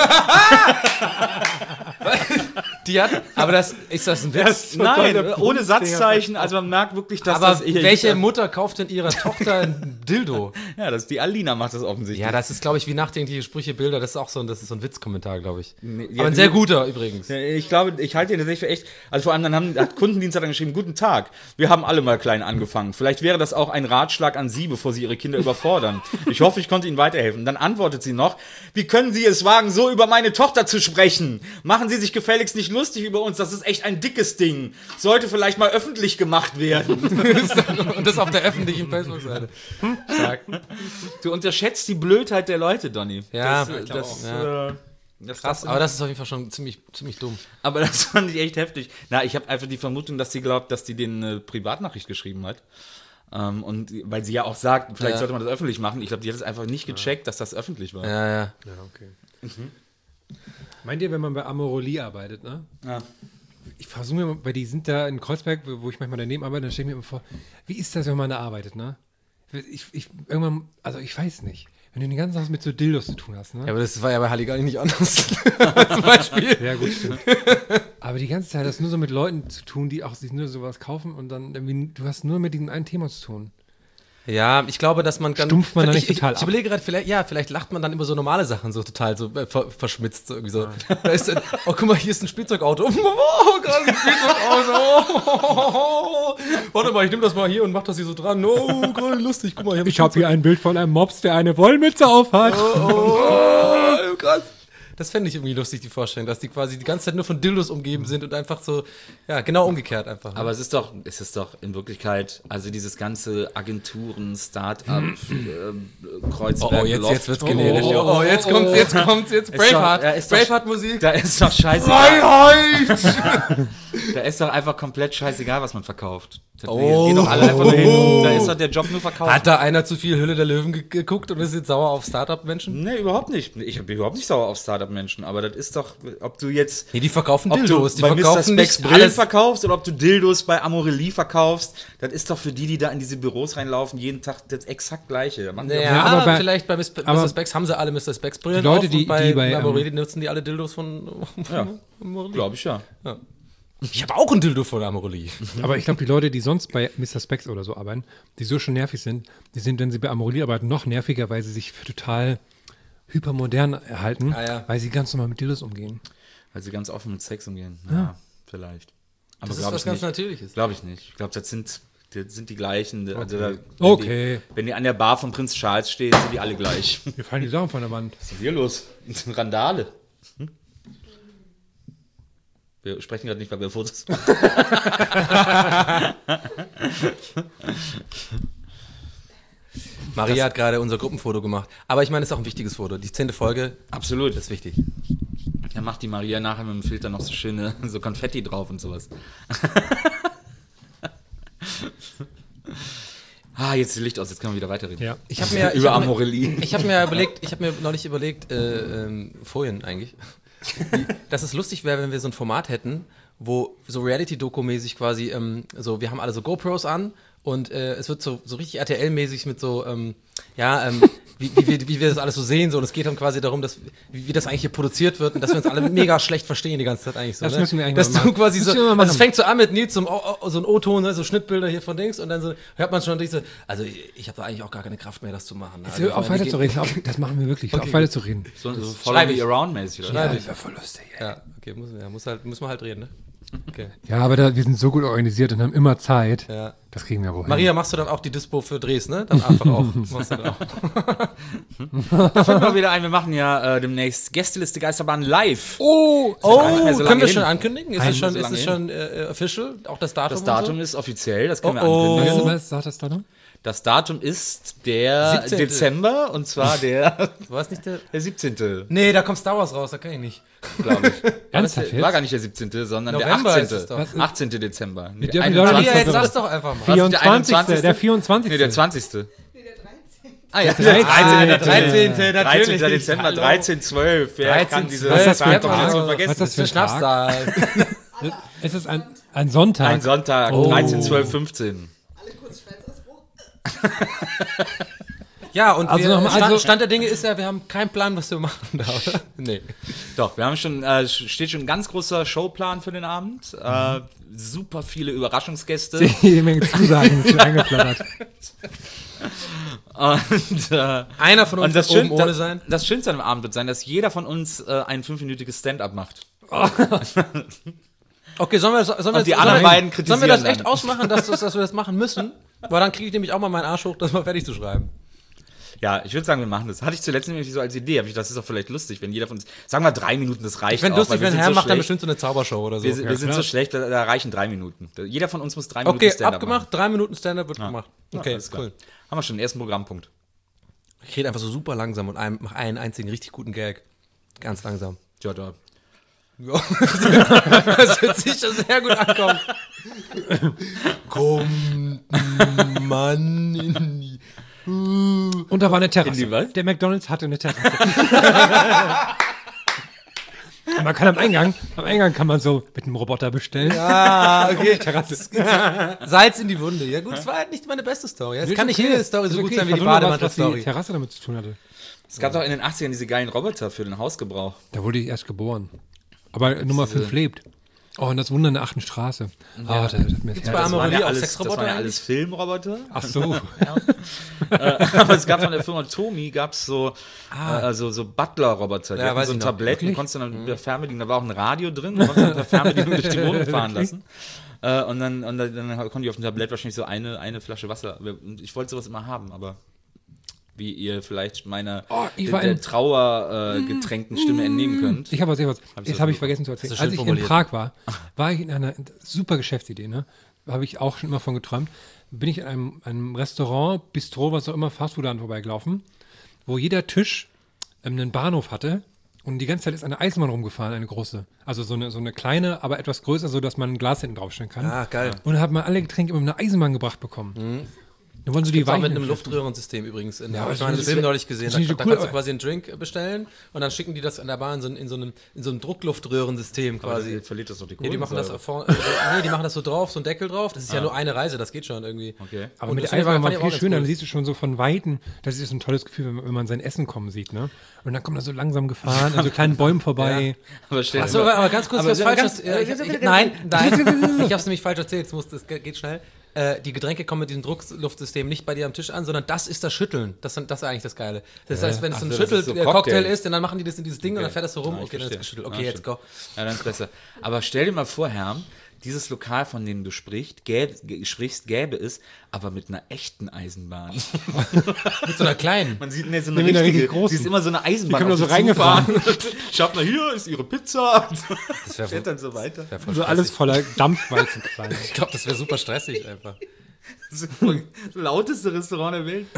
Die hat, aber das, ist das ein Witz? Nein, ohne Satzzeichen, also man merkt wirklich, dass Aber das... welche Mutter kauft denn ihrer Tochter ein Dildo? Ja, das die Alina macht das offensichtlich. Ja, das ist, glaube ich, wie nachdenkliche Sprüche, Bilder, das ist auch so ein, das ist so ein Witzkommentar, glaube ich. Nee, Aber ja, ein sehr nee. guter übrigens. Ja, ich glaube, ich halte ihn tatsächlich für echt. Also vor allem dann haben, hat Kundendienst hat dann geschrieben, guten Tag, wir haben alle mal klein angefangen. Vielleicht wäre das auch ein Ratschlag an Sie, bevor Sie Ihre Kinder überfordern. Ich hoffe, ich konnte Ihnen weiterhelfen. Dann antwortet sie noch, wie können Sie es wagen, so über meine Tochter zu sprechen? Machen Sie sich gefälligst nicht lustig über uns, das ist echt ein dickes Ding. Sollte vielleicht mal öffentlich gemacht werden. Und das auf der öffentlichen Facebook-Seite. Stark. Du unterschätzt die Blödheit der Leute, Donny. Ja, das, ich glaub das, auch. äh, das Krass, aber das ist auf jeden Fall schon ziemlich, ziemlich dumm. Aber das fand ich echt heftig. Na, ich habe einfach die Vermutung, dass sie glaubt, dass die denen eine Privatnachricht geschrieben hat. Ähm, und weil sie ja auch sagt, vielleicht Ja. sollte man das öffentlich machen. Ich glaube, die hat es einfach nicht gecheckt, dass das öffentlich war. Ja, ja. Ja, okay. Meint ihr, wenn man bei Amorelie arbeitet, ne? Ja. Ich versuche mir, mal- weil die sind da in Kreuzberg, wo ich manchmal daneben arbeite, dann stelle ich mir immer vor, wie ist das, wenn man da arbeitet, ne? Ich, ich, irgendwann, also ich weiß nicht. Wenn du den ganzen Tag mit so Dildos zu tun hast, ne? Ja, aber das war ja bei Halligalli nicht anders. Zum Beispiel. Ja, gut, stimmt. Aber die ganze Zeit hast du nur so mit Leuten zu tun, die auch sich nur sowas kaufen und dann irgendwie, du hast nur mit diesem einen Thema zu tun. Ja, ich glaube, dass man dann. Stumpft man da ich, nicht ich, total ich ab? überlege gerade, vielleicht, ja, vielleicht lacht man dann über so normale Sachen so total so äh, ver, verschmitzt, so irgendwie so. Da ist dann, oh, guck mal, hier ist ein Spielzeugauto. Oh, gerade ein Spielzeugauto. Oh, warte mal, ich nehme das mal hier und mach das hier so dran. Oh, gerade lustig, guck mal, Ich habe hier ein Bild von einem Mops, der eine Wollmütze aufhat. Oh, krass. Das fände ich irgendwie lustig, die Vorstellung, dass die quasi die ganze Zeit nur von Dildos umgeben sind und einfach so, ja, genau umgekehrt einfach. Aber es ist doch, es ist doch in Wirklichkeit, also dieses ganze Agenturen, Start-up, äh, Kreuzberg, oh, oh, jetzt, Loft- jetzt wird's generisch. Oh, Oh, oh, jetzt kommt's, jetzt kommt's, jetzt Ist doch- Braveheart. ja, ist doch- Braveheart-Musik. Da ist doch scheißegal. Freiheit! Da ist doch einfach komplett scheißegal, was man verkauft. Da Oh. gehen doch alle einfach nur hin. Da ist doch der Job nur verkauft. Hat da einer zu viel Hülle der Löwen ge geguckt und ist jetzt sauer auf Startup-Menschen? Nee, überhaupt nicht. Ich bin überhaupt nicht sauer auf Startup-Menschen, aber das ist doch, ob du jetzt Nee, die verkaufen ob Dildos. du Die bei Mister verkaufen Specs nicht Brillen alles. verkaufst oder ob du Dildos bei Amorelie verkaufst, das ist doch für die, die da in diese Büros reinlaufen, jeden Tag das exakt Gleiche. Da machen die Ja, doch- Ja, aber bei- vielleicht bei Mister aber- Specs haben sie alle Mister Specs Brillen Die Leute, auf die- und bei, die bei, Amorelie nutzen die alle Dildos von Ja. Amorelie. glaube ich ja. Ich habe auch ein Dildo von Amorelie. Aber ich glaube, die Leute, die sonst bei Mister Specs oder so arbeiten, die so schon nervig sind, die sind, wenn sie bei Amorelie arbeiten, noch nerviger, weil sie sich für total hypermodern erhalten, Ah, ja. weil sie ganz normal mit Dildos umgehen. Weil sie ganz offen mit Sex umgehen. Ja, vielleicht. Aber Das ist glaub was ich ganz nicht. Natürliches. Glaube ich nicht. Ich glaube, das sind, das sind die gleichen. Also da, wenn, Okay. die, wenn die an der Bar von Prinz Charles stehen, sind die alle gleich. Was Mir fallen die Sachen von der Wand. ist denn hier los? Das ist eine Randale. Hm? Wir sprechen gerade nicht, weil wir Fotos machen. Maria hat gerade unser Gruppenfoto gemacht. Aber ich meine, es ist auch ein wichtiges Foto. Die zehnte Folge, Absolut. das ist wichtig. Da macht die Maria nachher mit dem Filter noch so schöne so Konfetti drauf und sowas. ah, jetzt ist Licht aus, jetzt können wir wieder weiterreden. Ja. Ich habe mir, ich Über hab mir, Amorelie. ich hab mir überlegt, ich habe mir neulich überlegt, äh, ähm, Folien eigentlich, wie, dass es lustig wäre, wenn wir so ein Format hätten, wo so Reality-Doku-mäßig quasi, ähm, so, wir haben alle so GoPros an und äh, es wird so, so richtig R T L-mäßig mit so, ähm, ja, ähm, wie, wie, wir, wie wir das alles so sehen, so, und es geht dann quasi darum, dass, wie, wie das eigentlich hier produziert wird und dass wir uns alle mega schlecht verstehen die ganze Zeit eigentlich so. Das ne? müssen wir eigentlich dass mal du machen. quasi Müssen so, wir mal also es machen. fängt so an mit Nils, so, ein O- O- so ein O-Ton, ne, so Schnittbilder hier von Dings und dann so, hört man schon diese, also ich habe da eigentlich auch gar keine Kraft mehr, das zu machen. Also, Hör ich auf meine, weiter die zu gehen- reden. Auf, das machen wir wirklich. Hör auf weiter zu reden. So, so Schreibe Follow ich. Me Around mäßig, oder? Ja, ich. das wäre voll lustig. Ey. Ja, okay, muss, ja, muss, halt, muss man halt reden, ne? Okay. Ja, aber da, wir sind so gut organisiert und haben immer Zeit. Ja. Das kriegen wir wohl hin. Maria, machst du dann auch die Dispo für Drehs, ne? Dann einfach auch. Machst du dann auch. Da fällt mir wieder ein, wir machen ja äh, demnächst Gästeliste Geisterbahn live. Oh, gar nicht mehr so können lange wir hin. schon ankündigen? Ist Ein- es schon, so ist lange es schon äh, official? Auch das Datum? Das Datum und ist offiziell, das können Oh, oh. wir Weißt du ankündigen. was? Sagt das Datum? Das Datum ist der siebzehnte Dezember und zwar der, so? War es nicht der? der siebzehnte, Nee, da kommt Star Wars raus, da kann ich nicht. glaube ich. Ernsthaft War gar jetzt? nicht der siebzehnte, sondern November der ist es doch. achtzehnte. achtzehnte Dezember. Nee, dürfen der doch nicht- Maria, einundzwanzigste. jetzt sag's doch einfach mal. vierundzwanzigste Der vierundzwanzigste Nee, der zwanzigste. Nee, der dreizehnte. Ah ja, dreizehnte. der dreizehnte, dreizehnte natürlich. Dezember, Hallo. dreizehn zwölf. Wer dreizehn, kann diese zwölf, Was ist das für ein Zahl doch Tag? jetzt mal Was vergessen? ist das für ein Tag? Schnapszahl. Es ist ein, ein Sonntag. Ein Sonntag, Oh. dreizehn, zwölf, fünfzehn. Alle kurz Schweißausbruch. Ja, und Also wir, noch mal, Stand, also- Stand der Dinge ist ja, wir haben keinen Plan, was wir machen da, oder? Nee. Doch, wir haben schon, äh, steht schon ein ganz großer Showplan für den Abend. Äh, super viele Überraschungsgäste. Jede Menge Zusagen sind schon eingeflattert. Und, äh, Einer von uns und das, wird oben Schön, ohne das, sein. das Schönste an dem Abend wird sein, dass jeder von uns äh, ein fünfminütiges Stand-up macht. Okay, sollen wir, sollen wir, Und die sollen anderen wir, beiden sollen wir das kritisieren echt dann. ausmachen, dass, das- dass wir das machen müssen? Weil dann kriege ich nämlich auch mal meinen Arsch hoch, das mal fertig zu schreiben. Ja, ich würde sagen, wir machen das. Hatte ich zuletzt nämlich so als Idee, aber ich, das ist doch vielleicht lustig, wenn jeder von uns, sagen wir drei Minuten, das reicht Ich fände auch, lustig, weil wir wenn sind Herr so macht dann schlecht. bestimmt so eine Zaubershow oder so. Wir, sind- wir sind klar. so schlecht, da, da reichen drei Minuten. Jeder von uns muss drei Minuten Okay, Stand-up abgemacht, drei Minuten Stand-up wird gemacht. Okay, alles klar. cool. Haben wir schon den ersten Programmpunkt. Ich rede einfach so super langsam und ein, mache einen einzigen richtig guten Gag. Ganz langsam. Ja, da. Ja. Das wird sicher sehr gut ankommen. Kommt Mann in die... Und da war eine Terrasse. In die was? Der McDonald's hatte eine Terrasse. Und man kann am Eingang, am Eingang kann man so mit einem Roboter bestellen. Ah, okay. Salz in die Wunde. Ja gut, das war halt nicht meine beste Story. Es kann nicht jede Story so Ist gut okay, sein wie ich die versuche nur was, was Bademantel-Story. die Terrasse damit zu tun hatte. Es gab doch in den achtzigern diese geilen Roboter für den Hausgebrauch. Da wurde ich erst geboren. Aber Nummer fünf lebt. Oh, und das Wunder in der achten Straße. Ah, das hat mir das bei Herz. Amorelie waren ja auch alles, das Sexroboter waren ja eigentlich? alles Filmroboter. Ach so. Aber es gab von der Firma Tomi gab es so, äh, so, so Butler-Roboter. Die Ja, hatten weiß so ein ich noch. Tablett, du Wirklich? konntest dann per Fernbedienung, da war auch ein Radio drin, du konntest per Fernbedienung durch die Wohnung fahren lassen. Äh, und dann, und dann, dann konnte ich auf dem Tablett wahrscheinlich so eine, eine Flasche Wasser. Und ich wollte sowas immer haben, aber wie ihr vielleicht meiner Oh, ich der, war der in- trauergetränkten Stimme entnehmen könnt. Ich habe was, ich hab was. ich Jetzt so- habe ich vergessen zu erzählen. Das ist schön Als ich formuliert. in Prag war, war ich in einer super Geschäftsidee, ne? Habe ich auch schon immer von geträumt. Bin ich in einem, einem Restaurant, Bistro, was auch immer, Fastfood-Laden vorbeigelaufen, wo jeder Tisch ähm, einen Bahnhof hatte und die ganze Zeit ist eine Eisenbahn rumgefahren, eine große. Also so eine, so eine kleine, aber etwas größer, so dass man ein Glas hinten draufstellen kann. Ah, geil. Und hat man alle Getränke immer mit einer Eisenbahn gebracht bekommen. Dann wollen sie die Gibt's auch mit Weichen- einem Luftröhrensystem übrigens. In, Ja, hab ich das mal einen ist- Film neulich gesehen. das Da, ist nicht da so cool, kannst du aber- quasi einen Drink bestellen und dann schicken die das an der Bahn in so, ein- in so einem, in so einem Druckluftröhrensystem quasi. Quasi verliert das doch die Nee, die machen das Kohlensäure. vor, äh, nee, die machen das so drauf, so ein Deckel drauf. Das ist ja nur eine Reise, das geht schon irgendwie. Okay. Aber Und mit das der Eisenbahn fand war ich auch viel ganz schöner, cool. dann siehst du schon so von Weitem, das ist so ein tolles Gefühl, wenn man, wenn man sein Essen kommen sieht, ne? Und dann kommt er so langsam gefahren, an so kleinen Bäumen vorbei. Aber stell dir Achso, mal- aber, aber ganz kurz, aber was ganz- falsch ist. Äh, ich, ich, nein, nein, ich hab's nämlich falsch erzählt, es muss, das geht schnell. Äh, die Getränke kommen mit diesem Druckluftsystem nicht bei dir am Tisch an, sondern das ist das Schütteln. Das, das ist eigentlich das Geile. Das heißt, wenn es Ach so ein so, das ist so Schüttelcocktail Cocktail. ist, dann machen die das in dieses Ding und dann fährt das so rum. Ah, ich Okay, dann ist verstehe. geschüttelt. Ah, Okay, jetzt stimmt. go. Ja, dann ist besser. Aber stell dir mal vor, Herr, dieses Lokal, von dem du sprichst, gäbe, g- sprichst, gäbe es, aber mit einer echten Eisenbahn. Mit so einer kleinen. Man sieht ne, so eine Mit einer richtige, richtig großen. die ist immer so eine Eisenbahn. Die kommen auf da so dich reingefahren. zufahren. Schaut mal, hier ist ihre Pizza. Das wäre Fährt dann so weiter. wär voll So alles stressig. voller Dampfwalzenqualm. Ich glaube, das wäre super stressig einfach. Das ist das lauteste Restaurant der Welt.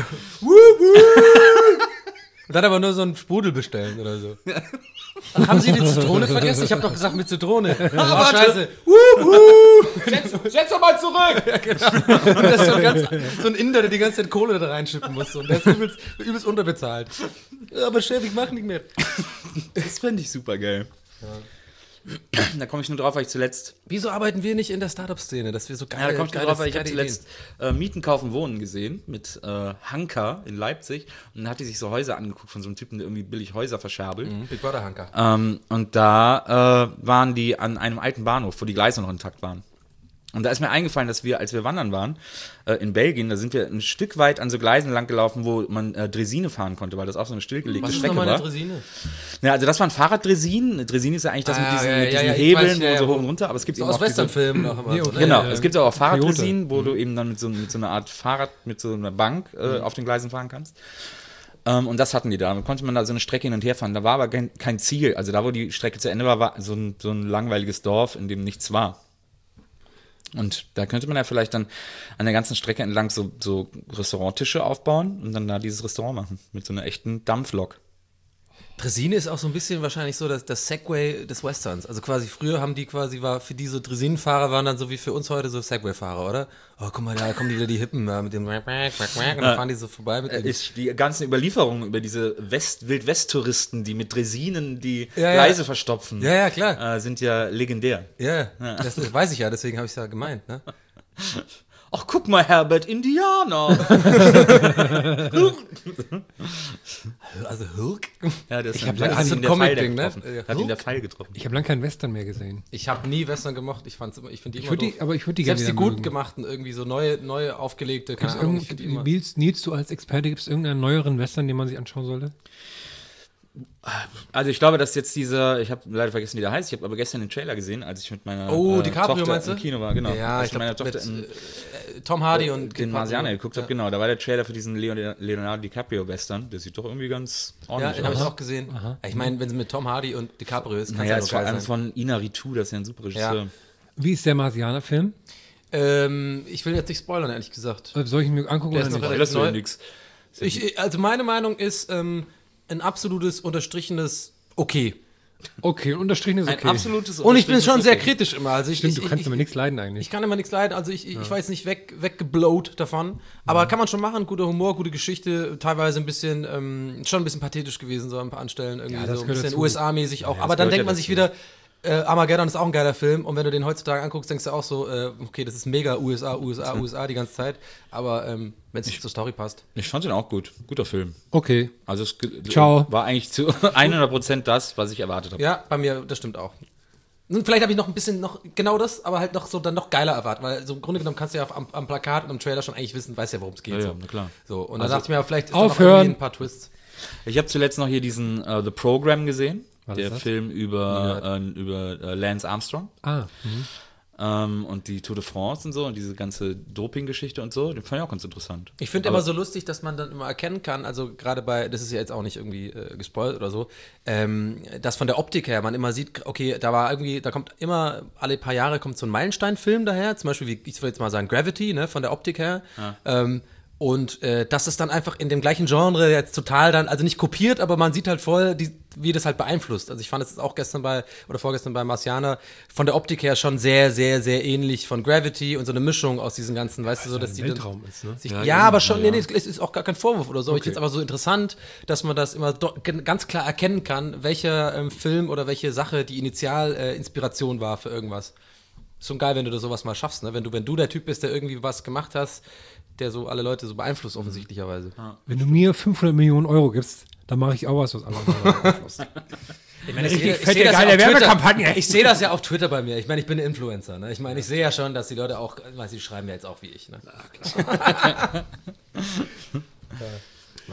Und dann aber nur so einen Sprudel bestellen oder so. Ach, haben Sie die Zitrone vergessen? Ich habe doch gesagt mit Zitrone. Oh, scheiße. Setz, setz doch mal zurück. Ja, genau. Und das ist so ein, ganz, so ein Inder, der die ganze Zeit Kohle da reinschippen muss. Und der ist übelst, übelst unterbezahlt. Ja, aber Chef, ich mach nicht mehr. Das fände ich super geil. Da komme ich nur drauf, weil ich zuletzt Wieso arbeiten wir nicht in der Startup-Szene, dass wir so geil Ja, da kommt ich drauf, weil ich habe zuletzt äh, Mieten, Kaufen, Wohnen gesehen mit äh, Hanka in Leipzig und dann hat die sich so Häuser angeguckt von so einem Typen, der irgendwie billig Häuser verscherbelt. Mhm, Big Brother Hanker. Ähm, und da äh, waren die an einem alten Bahnhof, wo die Gleise noch intakt waren. Und da ist mir eingefallen, dass wir, als wir wandern waren, äh, in Belgien, da sind wir ein Stück weit an so Gleisen lang gelaufen, wo man äh, Dresine fahren konnte, weil das auch so eine stillgelegte Was ist Strecke nochmal eine war. Dresine? Ja, also das waren Fahrraddresinen. Eine Dresine ist ja eigentlich das Ah, mit diesen, ja, mit ja, diesen ja, ich Hebeln, weiß, ja, wo ja, so wo- hoch und runter, aber es gibt So eben aus auch diese- Westernfilmen noch immer. Nee, so, okay. ne? Genau, äh, es gibt auch Coyote. Fahrraddresinen, wo du eben dann mit so, mit so einer Art Fahrrad, mit so einer Bank äh, auf den Gleisen fahren kannst. Ähm, und das hatten die da. Dann konnte man da so eine Strecke hin und her fahren. Da war aber kein, kein Ziel. Also da, wo die Strecke zu Ende war, war so ein, so ein langweiliges Dorf, in dem nichts war. Und da könnte man ja vielleicht dann an der ganzen Strecke entlang so, so Restauranttische aufbauen und dann da dieses Restaurant machen. Mit so einer echten Dampflok. Dresine ist auch so ein bisschen wahrscheinlich so das, das Segway des Westerns. Also quasi früher haben die quasi, war für die so Dresinenfahrer waren dann so wie für uns heute so Segway-Fahrer, oder? Oh, guck mal, da kommen die wieder die Hippen äh, mit dem und dann fahren die so vorbei mit Äh, dem. ist die ganzen Überlieferungen über diese West Wild-West-Touristen, die mit Dresinen die Ja, ja. Gleise verstopfen, Ja, ja, klar. äh, sind ja legendär. Ja, das, das weiß ich ja, deswegen habe ich es ja gemeint, ne? Ach, guck mal, Herbert, Indianer. Also Hirk? Ja, das hab hat lange- ihn das ist ein der Pfeil Comic-Ding, ne? getroffen. Ja. Hat ihn der Pfeil getroffen. Ich habe lange keinen Western mehr gesehen. Ich habe nie Western gemocht, ich fand's immer, ich finde die Ich immer würd die, doof. aber ich würde die gerne Selbst die wieder gut mögen. gemachten, irgendwie so neue, neue aufgelegte, keine Gibt's Ahnung, ich find die immer. irgend- Nils, Nils, du als Experte, gibt es irgendeinen neueren Western, den man sich anschauen sollte? Also ich glaube, dass jetzt dieser, ich habe leider vergessen, wie der heißt, ich habe aber gestern den Trailer gesehen, als ich mit meiner Oh, äh, DiCaprio Tochter meinst du? im Kino war, genau. Ja, als ich mit meiner glaube, Tochter mit im, äh, Tom Hardy und den Marsianer geguckt habe, Ja. genau, da war der Trailer für diesen Leo- Leonardo DiCaprio-Western, der sieht doch irgendwie ganz Ja, ordentlich den habe ich aus. auch gesehen. Ich meine, wenn es mit Tom Hardy und DiCaprio ist, kann es Naja, ja ist nur vor geil allem sein. von Inaritu, das ist ja ein super Regisseur. Ja. Wie ist der Marsianer-Film? Ähm, ich will jetzt nicht spoilern, ehrlich gesagt. Äh, Soll ich ihn mir angucken Der oder ist noch nicht? relativ Das wäre neu. nix. Ich, also meine Meinung ist ähm, ein absolutes unterstrichenes Okay. Okay, und unterstrichen ist Ein okay. absolutes Und ich bin schon sehr Okay. kritisch immer. Also ich, Stimmt, ich, du kannst ich, aber nichts leiden eigentlich. Ich kann immer nichts leiden, also ich, ich, ich weiß nicht, weg, weggeblowt davon. Aber kann man schon machen, guter Humor, gute Geschichte, teilweise ein bisschen, ähm, schon ein bisschen pathetisch gewesen, so ein paar Anstellen, irgendwie Ja, das so ein gehört bisschen dazu. U S A-mäßig auch. Ja, Aber das dann gehört denkt ja man sich dazu. wieder, äh, Armageddon ist auch ein geiler Film und wenn du den heutzutage anguckst, denkst du auch so, äh, okay, das ist mega U S A, U S A, U S A die ganze Zeit. Aber ähm, wenn es nicht zur Story passt. Ich fand ihn auch gut. Guter Film. Okay. Also es ge- Ciao. war eigentlich zu hundert Prozent das, was ich erwartet habe. Ja, bei mir, das stimmt auch. Und vielleicht habe ich noch ein bisschen noch genau das, aber halt noch so dann noch geiler erwartet, weil so im Grunde genommen kannst du ja am, am Plakat und am Trailer schon eigentlich wissen, weißt ja, worum es geht. Ja, ja, so. na klar. So, und dann Also, dachte ich mir, vielleicht ist da noch aufhören. irgendwie ein paar Twists. Ich habe zuletzt noch hier diesen äh, The Program gesehen. Was der ist das? Film über, äh, über äh, Lance Armstrong Ah, mhm. ähm, und die Tour de France und so und diese ganze Doping-Geschichte und so. Den fand ich auch ganz interessant. Ich finde Aber- immer so lustig, dass man dann immer erkennen kann, also gerade bei, das ist ja jetzt auch nicht irgendwie äh, gespoilt oder so, ähm, dass von der Optik her man immer sieht, okay, da war irgendwie, da kommt immer, alle paar Jahre kommt so ein Meilenstein-Film daher, zum Beispiel, wie ich will jetzt mal sagen, Gravity, ne, von der Optik her. Ähm, und äh, das ist dann einfach in dem gleichen Genre jetzt total dann, also nicht kopiert, aber man sieht halt voll, die, wie das halt beeinflusst. Also ich fand es jetzt auch gestern bei, oder vorgestern bei Marciana, von der Optik her schon sehr, sehr, sehr ähnlich von Gravity und so eine Mischung aus diesen ganzen, weißt du, so, dass die dann- Weltraum ist, ne? sich, Ja, ja, eben, aber schon, ja, nee, ja. nee, es ist auch gar kein Vorwurf oder so. Aber ich finde es aber so interessant, dass man das immer do, gen- ganz klar erkennen kann, welcher ähm, Film oder welche Sache die Initialinspiration äh, Inspiration war für irgendwas. Ist schon geil, wenn du da sowas mal schaffst, ne? Wenn du, wenn du der Typ bist, der irgendwie was gemacht hast, der so alle Leute so beeinflusst offensichtlicherweise. Wenn du mir fünfhundert Millionen Euro gibst, dann mache ich auch was, was andere beeinflusst. Ich meine, Richtig sehe- fette, sehe das geile auf Twitter- Werbekampagne. Ich sehe das ja auf Twitter bei mir. Ich meine, ich bin ein Influencer. Ne? Ich meine, ich sehe ja schon, dass die Leute auch, ich weiß, die schreiben ja jetzt auch wie ich. Ne? Weiß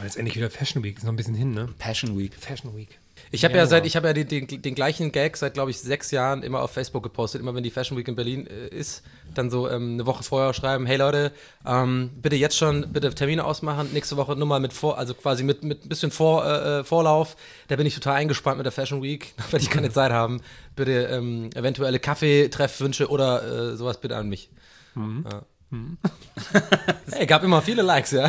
Letztendlich wieder Fashion Week, ist noch ein bisschen hin, ne? Passion Week. Fashion Week. Ich habe ja seit, ich habe ja den, den, den gleichen Gag seit, glaube ich, sechs Jahren immer auf Facebook gepostet. Immer wenn die Fashion Week in Berlin äh, ist, dann so ähm, eine Woche vorher schreiben, hey Leute, ähm, bitte jetzt schon, bitte Termine ausmachen. Nächste Woche nur mal mit vor, also quasi mit mit ein bisschen vor, äh, Vorlauf. Da bin ich total eingespannt mit der Fashion Week. Da werde ich keine Zeit haben. Bitte ähm, eventuelle Kaffeetreffwünsche oder äh, sowas bitte an mich. Mhm. Ja. Mhm. Hey, gab immer viele Likes, ja.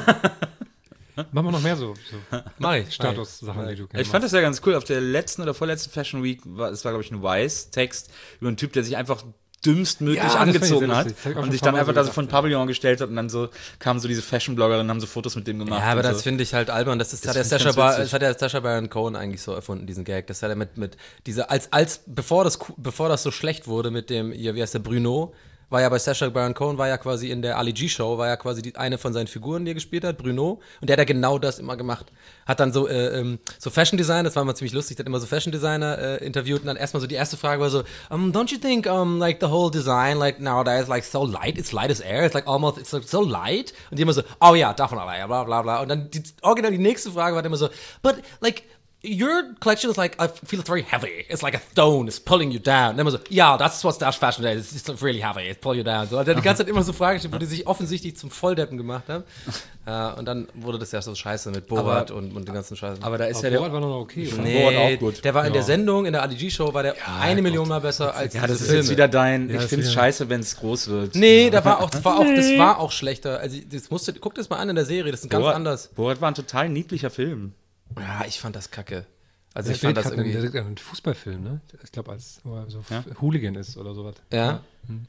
Machen wir noch mehr so, so Mach ich. Status-Sachen, die du kennst. Ich fand das ja ganz cool. Auf der letzten oder vorletzten Fashion Week, war, es war, glaube ich, ein Vice-Text über einen Typ, der sich einfach dümmstmöglich Ja, das fand ich angezogen sehr hat lustig. Das hab ich auch und schon sich ein paar dann Mal einfach so da so gedacht, vor ein ja. Pavillon gestellt hat und dann so kamen so diese Fashion-Bloggerinnen, haben so Fotos mit dem gemacht. Ja, aber und das so. finde ich halt albern. Das, ist, Das hat, der find ich Sacha ganz Bar, witzig. das hat der Sacha Baron Cohen eigentlich so erfunden, diesen Gag. Das hat er mit, mit dieser, als, als, bevor das, bevor das so schlecht wurde mit dem, hier, wie heißt der, Bruno, war ja bei Sacha Baron Cohen, war ja quasi in der Ali G-Show, war ja quasi die, eine von seinen Figuren, die er gespielt hat, Bruno. Und der hat ja genau das immer gemacht. Hat dann so, äh, ähm, so Fashion Design, das war immer ziemlich lustig, der hat immer so Fashion Designer äh, interviewt und dann erstmal so die erste Frage war so, um, don't you think, um, like the whole design, like nowadays, like so light, it's light as air, it's like almost, it's like so light. Und die immer so, oh ja, definitely, bla bla bla. Und dann die, original die nächste Frage war dann immer so, but like, your collection is like, I feel it's very heavy. It's like a stone, it's pulling you down. Und dann immer so, yeah, that's what's Dash Fashion Day. It's, it's really heavy, it's pulling you down. So, und dann die ganze Zeit immer so Fragen gestellt, wo die sich offensichtlich zum Volldeppen gemacht haben. Äh, und dann wurde das ja so scheiße mit Borat und, und den ganzen Scheißen. Aber da ist Aber ja der. Borat war noch okay. oder? nee, Borat auch gut. der war in der Sendung, in der Ali G-Show, war der eine Million Mal besser als Ja, das diese ist jetzt Filme. wieder dein. Ja, ich das finde es wieder- scheiße, wenn es groß wird. Nee, da war auch, das war auch, das war auch schlechter. Also, das musste, guck das mal an in der Serie, das ist ganz Borat, anders. Borat war ein total niedlicher Film. Ja, ich fand das kacke. Also, Der ich fand das Bild hat irgendwie. einen, einen Fußballfilm, ne? Ich glaube, als wo er so Ja? Hooligan ist oder sowas. Ja.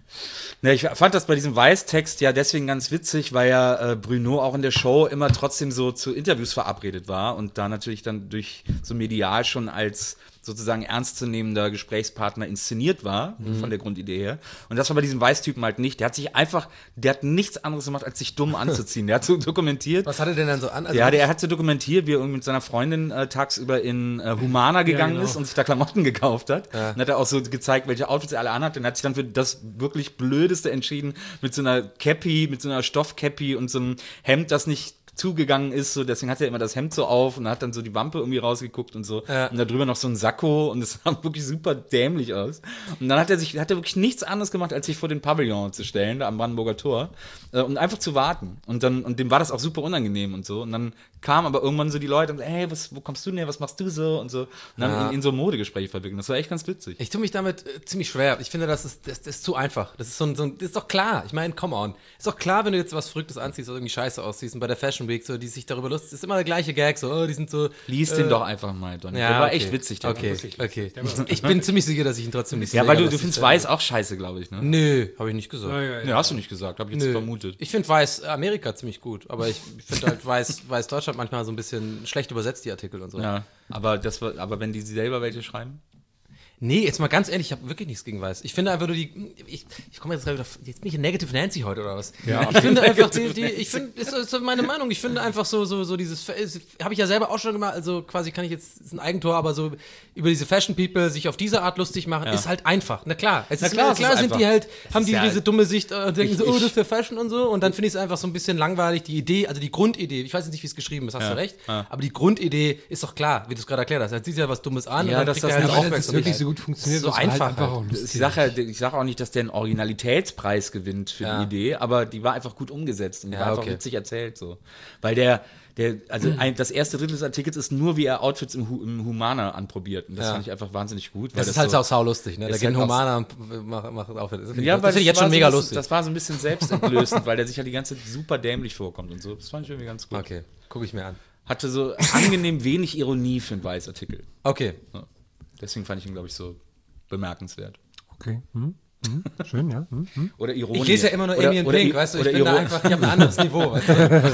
Ne, ich fand das bei diesem Weiß-Text ja deswegen ganz witzig, weil ja äh, Bruno auch in der Show immer trotzdem so zu Interviews verabredet war und da natürlich dann durch so medial schon als sozusagen ernstzunehmender Gesprächspartner inszeniert war, von der Grundidee her. Und das war bei diesem Weiß-Typen halt nicht. Der hat sich einfach, der hat nichts anderes gemacht, als sich dumm anzuziehen. Der hat so dokumentiert. Was hat er denn dann so an? Also, Ja, der hat so dokumentiert, wie er irgendwie mit seiner Freundin äh, tagsüber in äh, Humana gegangen genau. ist und sich da Klamotten gekauft hat. Ja. Und hat er auch so gezeigt, welche Outfits er alle anhat. Und hat sich dann für das wirklich Blödeste entschieden, mit so einer Cappy, mit so einer Stoffcappy und so einem Hemd, das nicht zugegangen ist, so deswegen hat er immer das Hemd so auf und hat dann so die Wampe irgendwie rausgeguckt und so Ja. und da drüber noch so ein Sakko und es sah wirklich super dämlich aus und dann hat er sich hat er wirklich nichts anderes gemacht, als sich vor den Pavillon zu stellen, da am Brandenburger Tor äh, und einfach zu warten und dann und dem war das auch super unangenehm und so und dann kamen aber irgendwann so die Leute und so, hey, was, wo kommst du denn her, was machst du so und so und dann Ja. in, in so Modegespräche verwickeln, das war echt ganz witzig. Ich tue mich damit äh, ziemlich schwer. Ich finde, das ist, das, das ist zu einfach. Das ist so ein, so ein, das ist doch klar. Ich meine, come on. Ist doch klar, wenn du jetzt was Verrücktes anziehst oder irgendwie scheiße aussiehst und bei der Fashion Week, so, die sich darüber lustig, ist immer der gleiche Gag, so, oh, die sind so. Lies äh, den doch einfach mal, Donny. Ja, der war okay. echt witzig. Der Okay, war wirklich okay. Ich bin ziemlich sicher, dass ich ihn trotzdem nicht Ja, sehe, weil du, aber du das findest ist, Weiß auch scheiße, glaube ich, ne? Nö, habe ich nicht gesagt. Ja, ja, ja. Ja, hast du nicht gesagt, habe ich jetzt Nö. vermutet. Ich finde Weiß Amerika ziemlich gut, aber ich finde halt Weiß, Weiß Deutschland manchmal so ein bisschen schlecht übersetzt, die Artikel und so. Ja, aber, das war, aber wenn die selber welche schreiben? Nee, jetzt mal ganz ehrlich, ich habe wirklich nichts gegen Weiß. Ich finde einfach nur die, ich, ich komme jetzt gerade wieder, jetzt bin ich in Negative Nancy heute oder was? Ja. Ich finde einfach, die, die, ich finde, ist, ist meine Meinung, ich finde einfach so, so, so dieses, habe ich ja selber auch schon gemacht, also quasi kann ich jetzt, ist ein Eigentor, aber so über diese Fashion People sich auf diese Art lustig machen, Ja. ist halt einfach. Na klar, es Na ist, klar, klar, es klar ist sind einfach. die halt, haben ist die ja- diese dumme Sicht, äh, denken Ich- so, oh, ich- das ist für Fashion und so und dann finde ich es einfach so ein bisschen langweilig, die Idee, also die Grundidee, ich weiß jetzt nicht, wie es geschrieben ist, hast Ja. du recht, Ja. aber die Grundidee ist doch klar, wie du es gerade erklärt hast. Er zieht ja was Dummes an Ja, und dann dass kriegt das er halt nicht- so Aber das ist wirklich so gut funktioniert. So das war halt einfach einfach halt. auch Ich lustig. sage ich sag auch nicht, dass der einen Originalitätspreis gewinnt für Ja. die Idee, aber die war einfach gut umgesetzt und die Ja, war einfach okay. witzig erzählt. So. Weil der, der also ein, das erste Drittel des Artikels ist nur, wie er Outfits im, Hu- im Humana anprobiert. Und das Ja. fand ich einfach wahnsinnig gut. Weil Das ist halt so, auch saulustig, ne? Da ist geht ein halt auch- Humaner und macht, macht auch. Das finde ich, ja, das weil finde ich jetzt war schon so mega ein bisschen- lustig. Das war so ein bisschen selbstentblößend, weil der sich ja die ganze Zeit super dämlich vorkommt und so. Das fand ich irgendwie ganz gut. Okay, gucke ich mir an. Hatte so angenehm wenig Ironie für einen Weißartikel. Okay. Ja. Deswegen fand ich ihn, glaube ich, so bemerkenswert. Okay. Hm? Hm? Schön, ja. Hm? Hm? Oder Ironie. Ich lese ja immer nur oder, Amy in oder, Pink, I- weißt du? Ich oder bin da Iro- einfach, ich habe ein anderes Niveau, weißt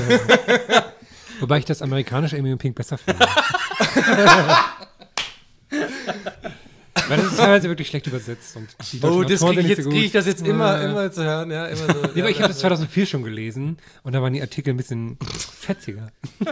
du? Wobei ich das amerikanische Amy und Pink besser finde. Weil das ist teilweise wirklich schlecht übersetzt. Und die Oh, deutschen das Autoren kriege ich sind nicht jetzt, so krieg gut. ich das jetzt immer, Ja. immer zu hören, ja, immer so. Nee, aber ich habe das zweitausendvier schon gelesen und da waren die Artikel ein bisschen fetziger.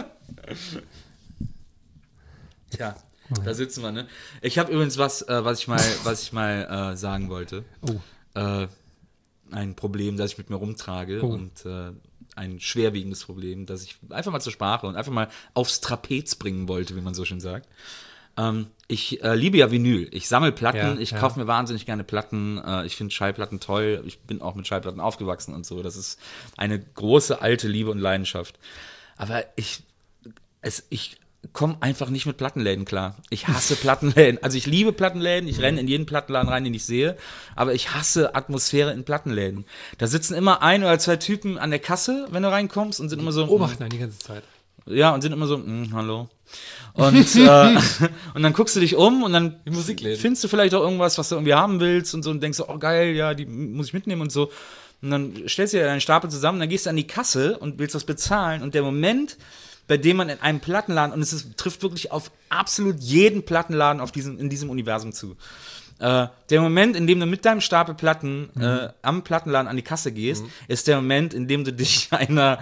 Tja, da sitzen wir, ne? Ich habe übrigens was, äh, was ich mal, was ich mal äh, sagen wollte. Oh. Äh, ein Problem, das ich mit mir rumtrage Oh. und äh, ein schwerwiegendes Problem, das ich einfach mal zur Sprache und einfach mal aufs Trapez bringen wollte, wie man so schön sagt. Ähm, ich äh, liebe ja Vinyl. Ich sammle Platten, Ja, ich ja. kaufe mir wahnsinnig gerne Platten. Äh, ich finde Schallplatten toll. Ich bin auch mit Schallplatten aufgewachsen und so. Das ist eine große alte Liebe und Leidenschaft. Aber ich, es, ich komme einfach nicht mit Plattenläden klar. Ich hasse Plattenläden. Also ich liebe Plattenläden. Ich renne in jeden Plattenladen rein, den ich sehe. Aber ich hasse Atmosphäre in Plattenläden. Da sitzen immer ein oder zwei Typen an der Kasse, wenn du reinkommst, und sind immer so. Beobachten einen die ganze Zeit. Ja, und sind immer so, mm, hallo. Und, äh, und dann guckst du dich um und dann Musikläden. findest du vielleicht auch irgendwas, was du irgendwie haben willst und so und denkst so, oh geil, ja, die muss ich mitnehmen und so. Und dann stellst du dir deinen Stapel zusammen, dann gehst du an die Kasse und willst was bezahlen und der Moment, bei dem man in einem Plattenladen, und es ist, trifft wirklich auf absolut jeden Plattenladen auf diesem, in diesem Universum zu, äh, der Moment, in dem du mit deinem Stapel Platten äh, am Plattenladen an die Kasse gehst, ist der Moment, in dem du dich einer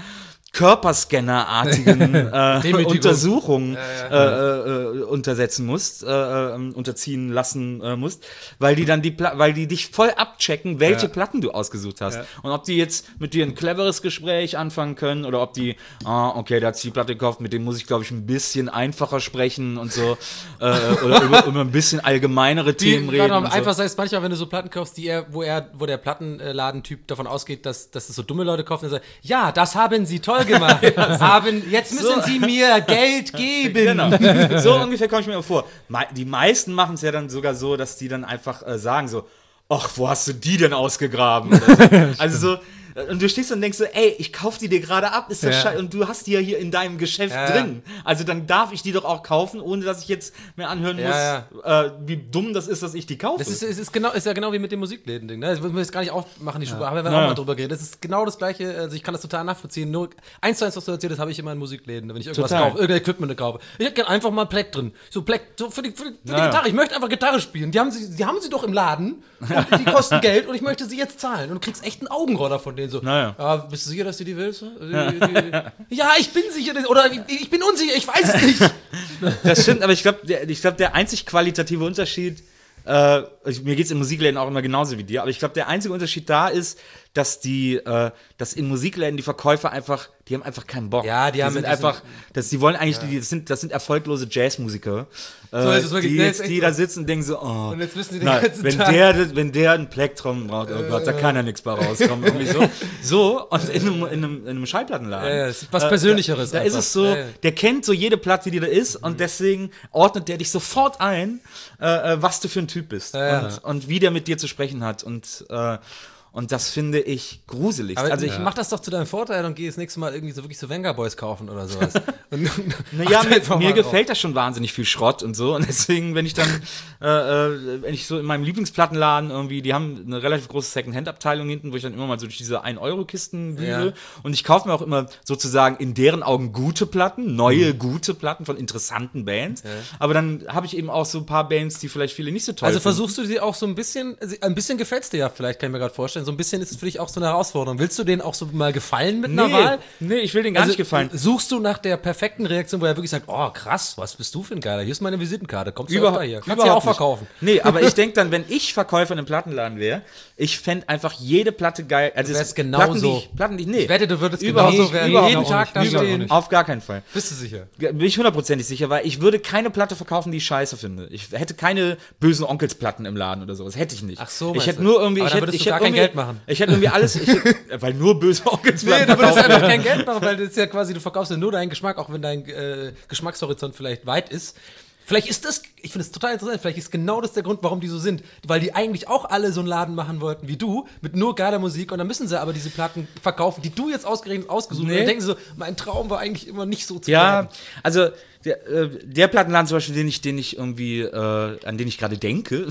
Körperscanner-artigen äh, Demütigung. Untersuchung Äh, äh, untersetzen musst, äh, äh, unterziehen lassen äh, musst, weil die dann die Pla- weil die dich voll abchecken, welche Ja. Platten du ausgesucht hast. Ja. Und ob die jetzt mit dir ein cleveres Gespräch anfangen können oder ob die, ah, okay, der hat sich die Platte gekauft, mit dem muss ich, glaube ich, ein bisschen einfacher sprechen und so. äh, oder über, über ein bisschen allgemeinere Themen Die, reden. warte mal, und so. einfach heißt manchmal, wenn du so Platten kaufst, die er, wo er, wo der Plattenladentyp davon ausgeht, dass, dass es so dumme Leute kaufen, dann sagt, ja, das haben sie toll gemacht. haben, jetzt müssen So. sie mir Geld geben. Genau. So ungefähr komme ich mir vor. Me- Die meisten machen es ja dann sogar so, dass die dann einfach äh, sagen so, ach, wo hast du die denn ausgegraben? Oder so. Also so, äh, und du stehst und denkst so, ey, ich kauf die dir gerade ab, ist das Ja. scheiße, und du hast die ja hier in deinem Geschäft Ja, drin. Also dann darf ich die doch auch kaufen, ohne dass ich jetzt mir anhören Ja, muss, Äh, wie dumm das ist, dass ich die kaufe. Das ist, es ist, genau, ist ja genau wie mit dem Musikläden-Ding. Ne? Das müssen wir jetzt gar nicht aufmachen, die Schuhe. Haben wir Ja. auch mal drüber geredet. Das ist genau das Gleiche. Also ich kann das total nachvollziehen. Nur eins zu eins, was du erzählt hast, habe ich immer in Musikläden, wenn ich irgendwas Total. kaufe, irgendein Equipment kaufe. Ich hätte gerne einfach mal ein Pleck drin. So Pleck, so für die, für die, für die Ja, ja. Gitarre. Ich möchte einfach Gitarre spielen. Die haben sie, die haben sie doch im Laden. Und die kosten Geld und ich möchte sie jetzt zahlen. Und du kriegst echt einen Augenroller von denen so. Naja. Ja, bist du sicher, dass du die willst? Die, die, ja, ich bin sicher. dass- Oder ich, ich bin unsicher, ich weiß es nicht. Das stimmt, aber ich glaube, der, ich glaub, der einzig qualitative Unterschied, äh, ich, mir geht es in Musikläden auch immer genauso wie dir, aber ich glaube, der einzige Unterschied da ist, dass die, äh, dass in Musikläden die Verkäufer einfach, die haben einfach keinen Bock. Ja, die haben sind mit diesen- einfach, das, die wollen eigentlich, die, das sind, das sind erfolglose Jazzmusiker, äh, So ist es wirklich. die, Nee, jetzt, ist echt die so. da sitzen und denken so, oh, Und jetzt wissen die den na, ganzen wenn Tag. der, wenn der einen Plektrum braucht, oh Gott, da kann ja nichts bei rauskommen, irgendwie so. So, und in einem, in einem, in einem Schallplattenladen. Ja, ja, es ist was Persönlicheres Da, da ist einfach. es so, Ja, ja. der kennt so jede Platte, die da ist, und deswegen ordnet der dich sofort ein, äh, äh, was du für ein Typ bist Ja, ja. und, und wie der mit dir zu sprechen hat. Und, äh, und das finde ich gruselig. Aber also ich ich mach das doch zu deinem Vorteil und gehe das nächste Mal irgendwie so wirklich so Venga Boys kaufen oder sowas. Und, Naja, achte mir, einfach mir mal gefällt das schon wahnsinnig viel Schrott und so. Und deswegen, wenn ich dann, äh, äh, wenn ich so in meinem Lieblingsplattenladen irgendwie, die haben eine relativ große Second-Hand-Abteilung hinten, wo ich dann immer mal so durch diese ein Euro Kisten wühle. Ja. Und ich kaufe mir auch immer sozusagen in deren Augen gute Platten, neue, gute Platten von interessanten Bands. Aber dann habe ich eben auch so ein paar Bands, die vielleicht viele nicht so toll Also finden. versuchst du sie auch so ein bisschen, also ein bisschen gefällt's dir ja vielleicht, kann ich mir gerade vorstellen, so ein bisschen ist es für dich auch so eine Herausforderung. Willst du denen auch so mal gefallen mit einer Nee, Wahl? nee, ich will denen gar Also, nicht gefallen. Suchst du nach der perfekten Reaktion, wo er wirklich sagt, oh krass, was bist du für ein Geiler? Hier ist meine Visitenkarte, kommst du Überhaupt- öfter hier? Kannst du ja auch überhaupt nicht. verkaufen. Nee, aber ich denke dann, wenn ich Verkäufer in einem Plattenladen wäre, ich fände einfach jede Platte geil. Also Du wärst es- genau Platten, so. Die ich, Platten, die ich, nee. Ich wette, du würdest Überhaupt genauso nicht, werden. überhaupt Jeden nicht. Tag da Überhaupt stehen. nicht. Auf gar keinen Fall. Bist du sicher? Bin ich hundertprozentig sicher, weil ich würde keine Platte verkaufen, die ich scheiße finde. Ich hätte keine bösen Onkelsplatten im Laden oder sowas. Hätte ich nicht. Ach so, ich meinst hätte du? nur irgendwie. Aber ich dann hätte, würdest ich du gar hätte kein irgendwie- Geld machen. Ich hätte irgendwie alles. Ich hätte, weil nur böse Onkelsplatten. Nee, du würdest verkauft einfach werden. kein Geld machen, weil das ist ja quasi, du verkaufst ja nur deinen Geschmack, auch wenn dein äh, Geschmackshorizont vielleicht weit ist. Vielleicht ist das, ich finde es total interessant, vielleicht ist genau das der Grund, warum die so sind. Weil die eigentlich auch alle so einen Laden machen wollten wie du, mit nur geiler Musik, und dann müssen sie aber diese Platten verkaufen, die du jetzt ausgerechnet ausgesucht hast. Nee. Und dann denken sie so, mein Traum war eigentlich immer nicht so zu Ja, werden. also der, äh, der Plattenladen zum Beispiel, den ich, den ich irgendwie, äh, an den ich gerade denke,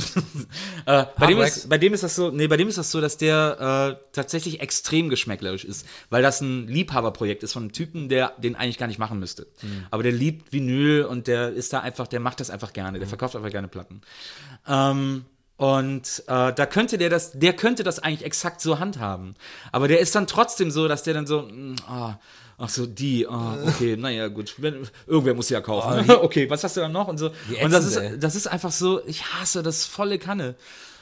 äh, bei, dem Wax. ist, bei dem ist das so, nee, bei dem ist das so, dass der äh, tatsächlich extrem geschmäcklerisch ist, weil das ein Liebhaberprojekt ist von einem Typen, der den eigentlich gar nicht machen müsste. Aber der liebt Vinyl und der ist da einfach, der macht das einfach gerne, der verkauft einfach gerne Platten. Ähm, Und äh, da könnte der das, der könnte das eigentlich exakt so handhaben. Aber der ist dann trotzdem so, dass der dann so, mm, ah, ach so, die, ah, okay, naja, gut, wenn, irgendwer muss sie ja kaufen. okay, was hast du dann noch? Und so. Wie Und das ätzend, ist, ey. das ist einfach so, ich hasse das volle Kanne.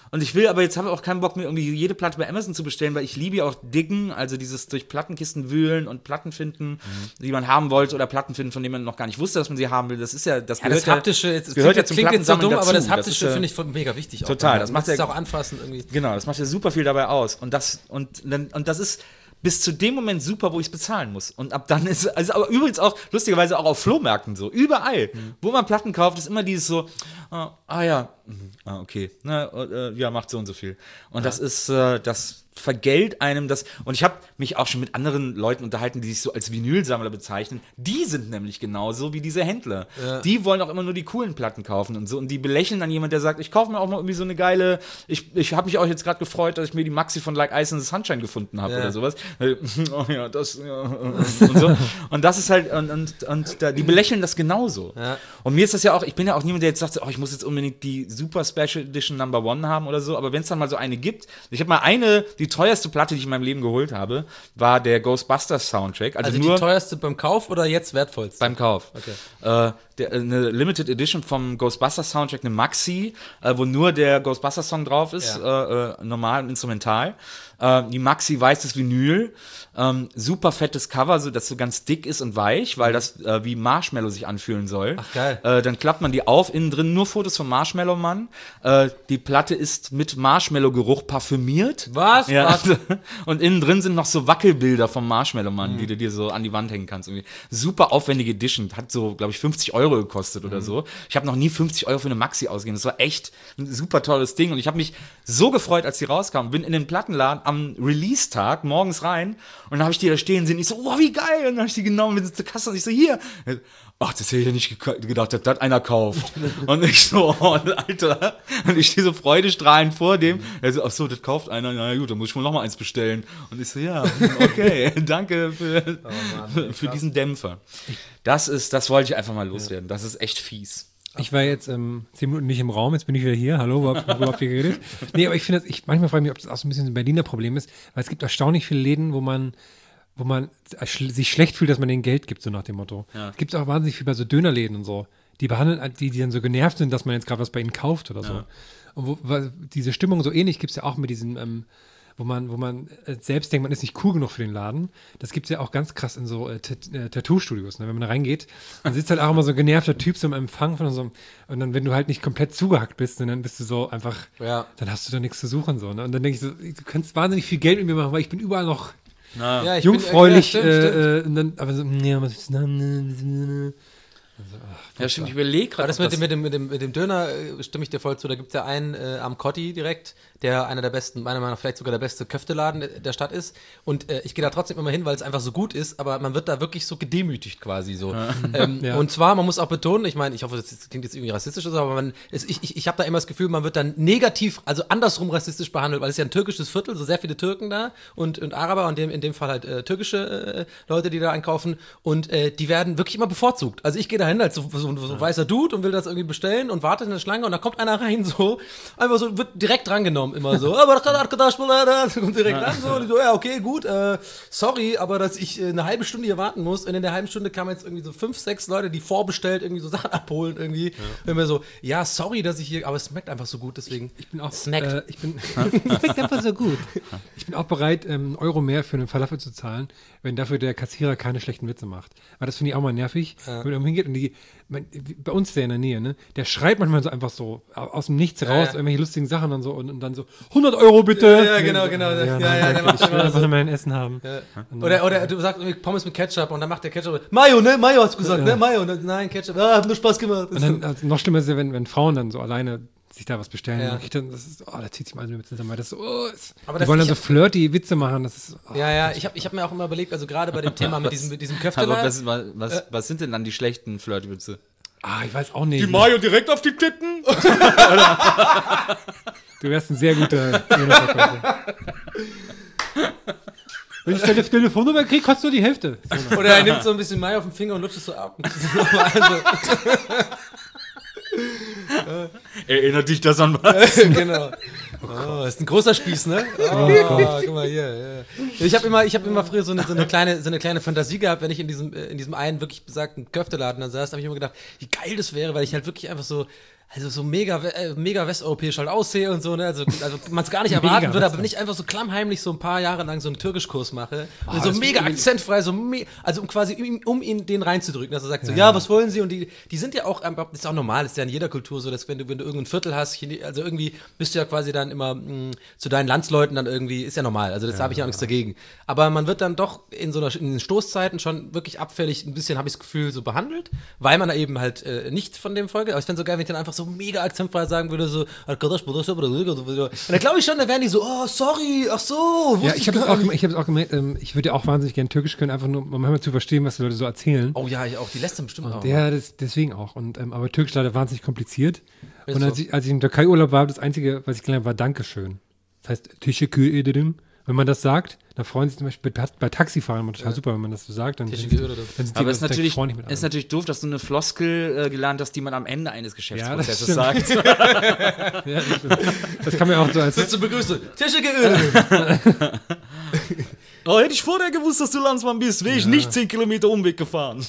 Und ich will aber jetzt habe ich auch keinen Bock mehr, irgendwie jede Platte bei Amazon zu bestellen, weil ich liebe ja auch Diggen, also dieses durch Plattenkisten wühlen und Platten finden, mhm. die man haben wollte oder Platten finden, von denen man noch gar nicht wusste, dass man sie haben will. Das ist ja, das Ja, gehört das Haptische, ja, jetzt, das gehört ja zum klingt jetzt so Plattensammeln dumm, aber das dazu. Haptische Das ist, finde ich voll- mega wichtig. total, Auch das macht ja ja- auch anfassen irgendwie. Genau, das macht ja super viel dabei aus. Und das, und, dann- und das ist bis zu dem Moment super, wo ich es bezahlen muss. Und ab dann ist also aber übrigens auch, lustigerweise auch auf Flohmärkten so, überall, mhm. wo man Platten kauft, ist immer dieses so, ah, ah ja, mhm, ah, okay, na, äh, ja, macht so und so viel. Und ja. das ist, äh, das vergällt einem das. Und ich habe mich auch schon mit anderen Leuten unterhalten, die sich so als Vinylsammler bezeichnen. Die sind nämlich genauso wie diese Händler. Ja. Die wollen auch immer nur die coolen Platten kaufen und so. Und die belächeln dann jemand, der sagt, ich kaufe mir auch mal irgendwie so eine geile, ich, ich habe mich auch jetzt gerade gefreut, dass ich mir die Maxi von Like Ice in the Sunshine gefunden habe ja. oder sowas. Oh ja, das, ja, und so. Und das ist halt, und, und, und da, die belächeln das genauso. Ja. Und mir ist das ja auch, ich bin ja auch niemand, der jetzt sagt, oh, ich muss jetzt unbedingt die Super Special Edition Number One haben oder so. Aber wenn es dann mal so eine gibt, ich habe mal eine, die teuerste Platte, die ich in meinem Leben geholt habe, war der Ghostbusters Soundtrack. Also, also nur die teuerste beim Kauf oder jetzt wertvollste? Beim Kauf. Okay. Äh, der, eine Limited Edition vom Ghostbusters Soundtrack, eine Maxi, äh, wo nur der Ghostbusters Song drauf ist, ja. äh, normal und instrumental. Äh, die Maxi weißes Vinyl, ähm, super fettes Cover, so dass so ganz dick ist und weich, weil das äh, wie Marshmallow sich anfühlen soll. Ach geil. Äh, dann klappt man die auf, innen drin nur Fotos vom Marshmallow Mann. Äh, die Platte ist mit Marshmallow-Geruch parfümiert. Was? Ja. Was? Und innen drin sind noch so Wackelbilder vom Marshmallow Mann, mhm. die du dir so an die Wand hängen kannst. Irgendwie. Super aufwendige Edition, hat so, glaube ich, fünfzig Euro gekostet mhm. oder so. Ich habe noch nie fünfzig Euro für eine Maxi ausgegeben. Das war echt ein super tolles Ding. Und ich habe mich so gefreut, als die rauskam. Bin in den Plattenladen am Release-Tag morgens rein und dann habe ich die da stehen sehen. Ich so, oh, wie geil. Und dann habe ich die genommen mit zur Kasse und ich so, hier. Ach, das hätte ich ja nicht ge- gedacht, dass das einer kauft. Und ich so, oh, Alter. Und ich stehe so freudestrahlend vor dem. Er so, ach so, das kauft einer. Na gut, dann muss ich wohl noch mal eins bestellen. Und ich so, ja, okay, danke für, oh Mann, für diesen Dämpfer. Das ist, das wollte ich einfach mal loswerden. Das ist echt fies. Ich war jetzt ähm, zehn Minuten nicht im Raum, jetzt bin ich wieder hier. Hallo, wo habt wo habt ihr geredet? Nee, aber ich finde, ich manchmal frage ich mich, ob das auch so ein bisschen ein Berliner Problem ist, weil es gibt erstaunlich viele Läden, wo man wo man sich schlecht fühlt, dass man denen Geld gibt, so nach dem Motto. Ja. Es gibt auch wahnsinnig viel bei so Dönerläden und so. Die behandeln, die, die dann so genervt sind, dass man jetzt gerade was bei ihnen kauft oder so. Ja. Und wo, weil diese Stimmung so ähnlich gibt es ja auch mit diesen, ähm, wo man, wo man selbst denkt, man ist nicht cool genug für den Laden. Das gibt es ja auch ganz krass in so äh, T- äh, Tattoo-Studios. Ne? Wenn man da reingeht, dann sitzt halt auch immer so ein genervter Typ so im Empfang von so einem, und dann, wenn du halt nicht komplett zugehackt bist, dann bist du so einfach, ja. dann hast du da nichts zu suchen. So, ne? Und dann denke ich so, du kannst wahnsinnig viel Geld mit mir machen, weil ich bin überall noch Na. Ja, ich jungfräulich. Bin, ja, stimmt, äh, stimmt. und dann, aber so, ja, was ist denn? Also, ach, ja, stimmt, ich überlege gerade. Das mit dem, mit, dem, mit, dem, mit dem Döner äh, stimme ich dir voll zu. Da gibt es ja einen äh, am Kotti direkt, der einer der besten, meiner Meinung nach vielleicht sogar der beste Köfteladen der, der Stadt ist. Und äh, ich gehe da trotzdem immer hin, weil es einfach so gut ist, aber man wird da wirklich so gedemütigt quasi so. Ja. Ähm, ja. Und zwar, man muss auch betonen, ich meine, ich hoffe, das klingt jetzt irgendwie rassistisch, aber man, es, ich, ich, ich habe da immer das Gefühl, man wird dann negativ, also andersrum rassistisch behandelt, weil es ist ja ein türkisches Viertel, so sehr viele Türken da und, und Araber und dem, in dem Fall halt äh, türkische äh, Leute, die da einkaufen und äh, die werden wirklich immer bevorzugt. Also ich gehe da hin als so, so, so ein weißer Dude und will das irgendwie bestellen und wartet in der Schlange und da kommt einer rein so, einfach so, wird direkt drangenommen immer so, aber kommt direkt an so, und ich so, ja okay, gut, äh, sorry, aber dass ich äh, eine halbe Stunde hier warten muss und in der halben Stunde kamen jetzt irgendwie so fünf, sechs Leute, die vorbestellt irgendwie so Sachen abholen irgendwie, ja. Und mir so, ja, sorry, dass ich hier, aber es schmeckt einfach so gut, deswegen, ich bin auch, snackt. Äh, ich bin, es schmeckt einfach so gut. Ich bin auch bereit, ähm, einen Euro mehr für einen Falafel zu zahlen, wenn dafür der Kassierer keine schlechten Witze macht. Weil das finde ich auch mal nervig, ja. Wenn man irgendwo hingeht und die, man, bei uns ist der in der Nähe, ne? Der schreit manchmal so einfach so aus dem Nichts raus, ja. Irgendwelche lustigen Sachen und so und, und dann so, hundert Euro bitte! Ja, ja genau, genau. Ja, ja, ja, ja, der macht ich will einfach nur mein Essen haben. Ja. Oder, oder du sagst irgendwie Pommes mit Ketchup und dann macht der Ketchup, Mayo, ne? Mayo hast du gesagt, ja. ne? Mayo. Und dann, nein, Ketchup, ah, hat nur Spaß gemacht. Und dann, also noch schlimmer ist ja, wenn, wenn Frauen dann so alleine sich da was bestellen. Ja. Dann, das ist, oh, da zieht sich mal mit zusammen. Das ist, oh, ist, aber die das, wollen dann so hab, flirty Witze machen. Das ist, oh, ja, ja, ich habe ich hab mir auch immer überlegt, also gerade bei dem Thema mit diesem, mit diesem Köfteladen. Aber was, was, was, äh, was sind denn dann die schlechten Flirtwitze? Ah, ich weiß auch nicht. Die Mayo direkt auf die Titten? Du wärst ein sehr guter Dönerverkäufer. Wenn ich deine Telefonnummer kriege, kostet nur die Hälfte. Oder er nimmt so ein bisschen Mayo auf den Finger und lutscht es so ab. Also. Erinnert dich das an was? Genau. Oh, ist ein großer Spieß, ne? Oh, guck mal hier. Ja. Ich habe immer, ich habe immer früher so eine, so eine kleine, so eine kleine Fantasie gehabt, wenn ich in diesem, in diesem einen wirklich besagten Köfteladen da saß, habe ich immer gedacht, wie geil das wäre, weil ich halt wirklich einfach so also so mega, äh, mega westeuropäisch halt aussehe und so, ne? Also, also man es gar nicht erwarten würde, aber wenn ich einfach so klammheimlich so ein paar Jahre lang so einen Türkischkurs mache Oh, und so mega akzentfrei, so me also um quasi um, um ihn den reinzudrücken, dass er sagt so, ja, was wollen Sie? Und die, die sind ja auch, das ist auch normal, das ist ja in jeder Kultur so, dass wenn du, wenn du irgendein Viertel hast, Chine also irgendwie bist du ja quasi dann immer mh, zu deinen Landsleuten dann irgendwie, ist ja normal, also das ja, habe ich ja auch nichts dagegen. Aber man wird dann doch in so einer, in den Stoßzeiten schon wirklich abfällig ein bisschen, habe ich das Gefühl, so behandelt, weil man da eben halt äh, nicht von dem folge, aber ich fände so geil, wenn ich dann einfach so mega akzentfrei sagen würde, so, und da glaube ich schon, da wären die so, oh, sorry, ach so. Ja, ich habe es auch, ich hab's auch gemerkt, ähm, ich würde ja auch wahnsinnig gerne Türkisch können, einfach nur, um manchmal zu verstehen, was die Leute so erzählen. Oh ja, ich auch, die lässt dann bestimmt auch. Ja, das, deswegen auch. Und, ähm, aber Türkisch leider wahnsinnig kompliziert. Ist und als, so. ich, als ich im Türkei-Urlaub war, das Einzige, was ich gelernt habe, war Dankeschön. Das heißt, Teşekkür ederim. Wenn man das sagt, dann freuen sich zum Beispiel bei, bei Taxifahrern immer total ja. super, wenn man das so sagt. Dann, Teşekkür ederim. dann sind die Aber es ist direkt natürlich, freundlich mit ist einem. natürlich doof, dass du eine Floskel äh, gelernt hast, die man am Ende eines Geschäftsprozesses Ja, sagt. Ja, das, stimmt. Das kann man auch so als... Zur Begrüßung. Teşekkür ederim. Oh, hätte ich vorher gewusst, dass du Landsmann bist, wäre ich Ja. nicht zehn Kilometer Umweg gefahren.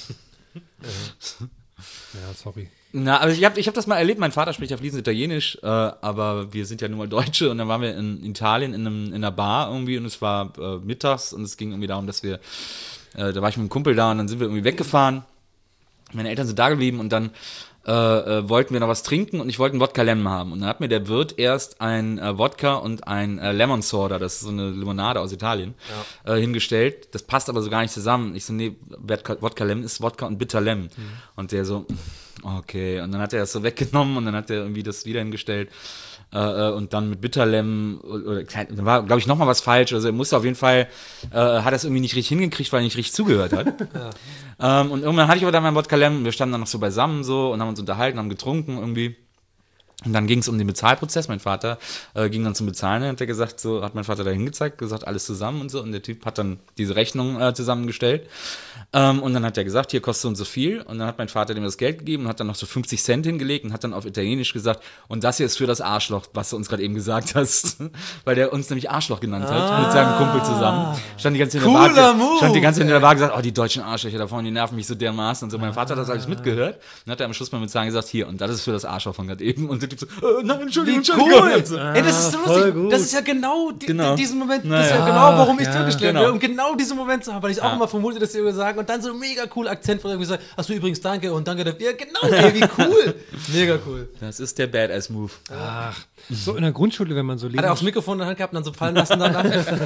Ja, sorry. Na, aber ich habe ich hab das mal erlebt. Mein Vater spricht ja fließend Italienisch, äh, aber wir sind ja nun mal Deutsche. Und dann waren wir in Italien in, einem, in einer Bar irgendwie und es war äh, mittags und es ging irgendwie darum, dass wir, äh, da war ich mit einem Kumpel da und dann sind wir irgendwie weggefahren. Meine Eltern sind da geblieben und dann äh, äh, wollten wir noch was trinken und ich wollte einen Wodka Lemon haben. Und dann hat mir der Wirt erst ein äh, Wodka und ein äh, Lemon Soda, das ist so eine Limonade aus Italien, ja. äh, hingestellt. Das passt aber so gar nicht zusammen. Ich so, nee, Wodka, Wodka Lemon ist Wodka und Bitter Lemon. Mhm. Und der so, okay. Und dann hat er das so weggenommen und dann hat er irgendwie das wieder hingestellt. Äh, und dann mit Bitterlem, oder, da war, glaube ich, nochmal was falsch. Also er musste auf jeden Fall, äh, hat das irgendwie nicht richtig hingekriegt, weil er nicht richtig zugehört hat. Ja. Ähm, und irgendwann hatte ich aber dann meinen Wodka Lemon, wir standen dann noch so beisammen so und haben uns unterhalten, haben getrunken irgendwie. Und dann ging es um den Bezahlprozess. Mein Vater äh, ging dann zum Bezahlen und hat er gesagt, so hat mein Vater da hingezeigt, gesagt, alles zusammen und so. Und der Typ hat dann diese Rechnung äh, zusammengestellt. Ähm, und dann hat er gesagt, hier kostet so und so viel. Und dann hat mein Vater dem das Geld gegeben und hat dann noch so fünfzig Cent hingelegt und hat dann auf Italienisch gesagt, und das hier ist für das Arschloch, was du uns gerade eben gesagt hast. Weil der uns nämlich Arschloch genannt hat, ah. mit seinem Kumpel zusammen. Stand die ganze Zeit in der Bar, Move. stand die ganze Zeit in der Bar gesagt, oh, die deutschen Arschlöcher da vorne, die nerven mich so dermaßen. Und so, mein Vater hat das alles mitgehört. Und dann hat er am Schluss beim Bezahlen gesagt, hier, und das ist für das Arschloch von gerade eben. Und der Typ so, äh, nein, Entschuldigung, Entschuldigung. Cool. So. Ey, das ist so lustig. gut. Das ist ja genau, die, Genau. diesen Moment, Naja. das ist ja genau, warum ich Ja, Türkisch lernen genau. will, um genau diesen Moment zu haben, weil ich auch Ja. immer vermute, dass die irgendwie sagen und dann so mega cool Akzent von irgendwie sagen, ach so, übrigens danke und danke dafür. Ja, genau, ey, wie cool. Mega cool. Das ist der Badass-Move. Ach, so in der Grundschule, wenn man so Hat er auch lesen... das Mikrofon in der Hand gehabt und dann so fallen lassen danach?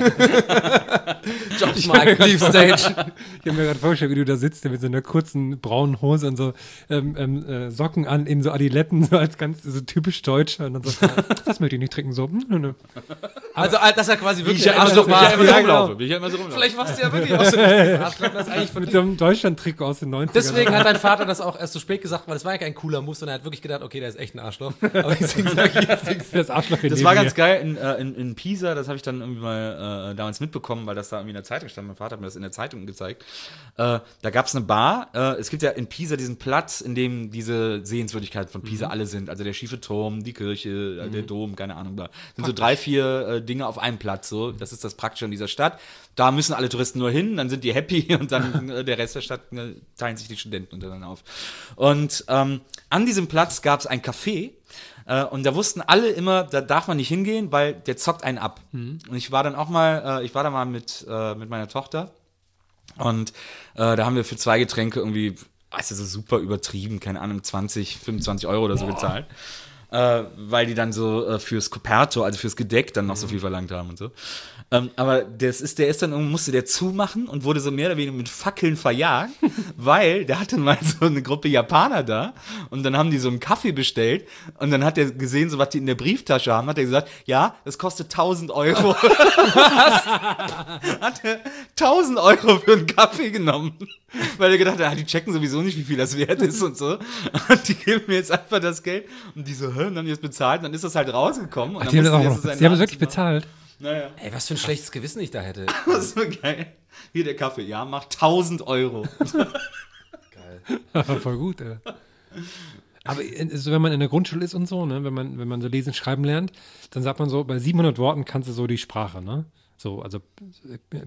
Jobs Mike, Leave Stage. Ich habe mir gerade vorgestellt, wie du da sitzt, mit so einer kurzen braunen Hose und so ähm, ähm, äh, Socken an, in so Adiletten, so als ganz so typisch Deutscher. Und dann so, das möchte ich nicht trinken, so. Hm, nö, nö. Also, dass er quasi wirklich ich ja ein Arschloch immer so, war. wie ich ja immer so Ja, genau. rumlaufe. Wie ich ja immer so rumlaufe. Vielleicht warst du ja wirklich auch so ein Arschloch, das eigentlich von Mit so einem Deutschland-Trikot aus den neunzigern. Deswegen hat dein Vater das auch erst so spät gesagt, weil das war ja kein cooler Move, sondern er hat wirklich gedacht, okay, der ist echt ein Arschloch. Aber deswegen sag ich jetzt nichts. das Arschloch in Das neben war mir. ganz geil in, äh, in, in Pisa, das habe ich dann irgendwie mal äh, damals mitbekommen, weil das da irgendwie in der Zeitung stand. Mein Vater hat mir das in der Zeitung gezeigt. Äh, da gab es eine Bar. Äh, es gibt ja in Pisa diesen Platz, in dem diese Sehenswürdigkeiten von Pisa mhm. alle sind. Also der schiefe Turm, die Kirche, mhm. der Dom, keine Ahnung. Da sind so drei, vier äh, Dinge auf einem Platz. So. Das ist das Praktische an dieser Stadt. Da müssen alle Touristen nur hin, dann sind die happy und dann äh, der Rest der Stadt äh, teilen sich die Studenten untereinander auf. Und ähm, an diesem Platz gab es ein Café. Äh, und da wussten alle immer, da darf man nicht hingehen, weil der zockt einen ab. Mhm. Und ich war dann auch mal, äh, ich war da mal mit, äh, mit meiner Tochter und äh, da haben wir für zwei Getränke irgendwie, weißt du, so super übertrieben, keine Ahnung, zwanzig, fünfundzwanzig Euro oder so gezahlt. Äh, weil die dann so äh, fürs Coperto, also fürs Gedeck, dann noch mhm. so viel verlangt haben und so. Ähm, aber das ist, der ist dann irgendwie, musste der zumachen und wurde so mehr oder weniger mit Fackeln verjagt, weil der hatte mal so eine Gruppe Japaner da und dann haben die so einen Kaffee bestellt und dann hat er gesehen, so was die in der Brieftasche haben, hat er gesagt, ja, das kostet tausend Euro. Was? Hat er tausend Euro für einen Kaffee genommen, weil er gedacht hat, die checken sowieso nicht, wie viel das wert ist und so. Und die geben mir jetzt einfach das Geld und die so, hä, und dann haben die das bezahlt und dann ist das halt rausgekommen. Und Ach, dann die haben das, mussten auch die noch, so seinen die haben das Namen wirklich machen. bezahlt. Naja. Ey, was für ein schlechtes Gewissen ich da hätte. Das ist so geil. Hier der Kaffee, ja, macht tausend Euro. Voll gut, ey. Aber also, wenn man in der Grundschule ist und so, ne, wenn man, wenn man so lesen, schreiben lernt, dann sagt man so, bei siebenhundert Worten kannst du so die Sprache, ne? So, also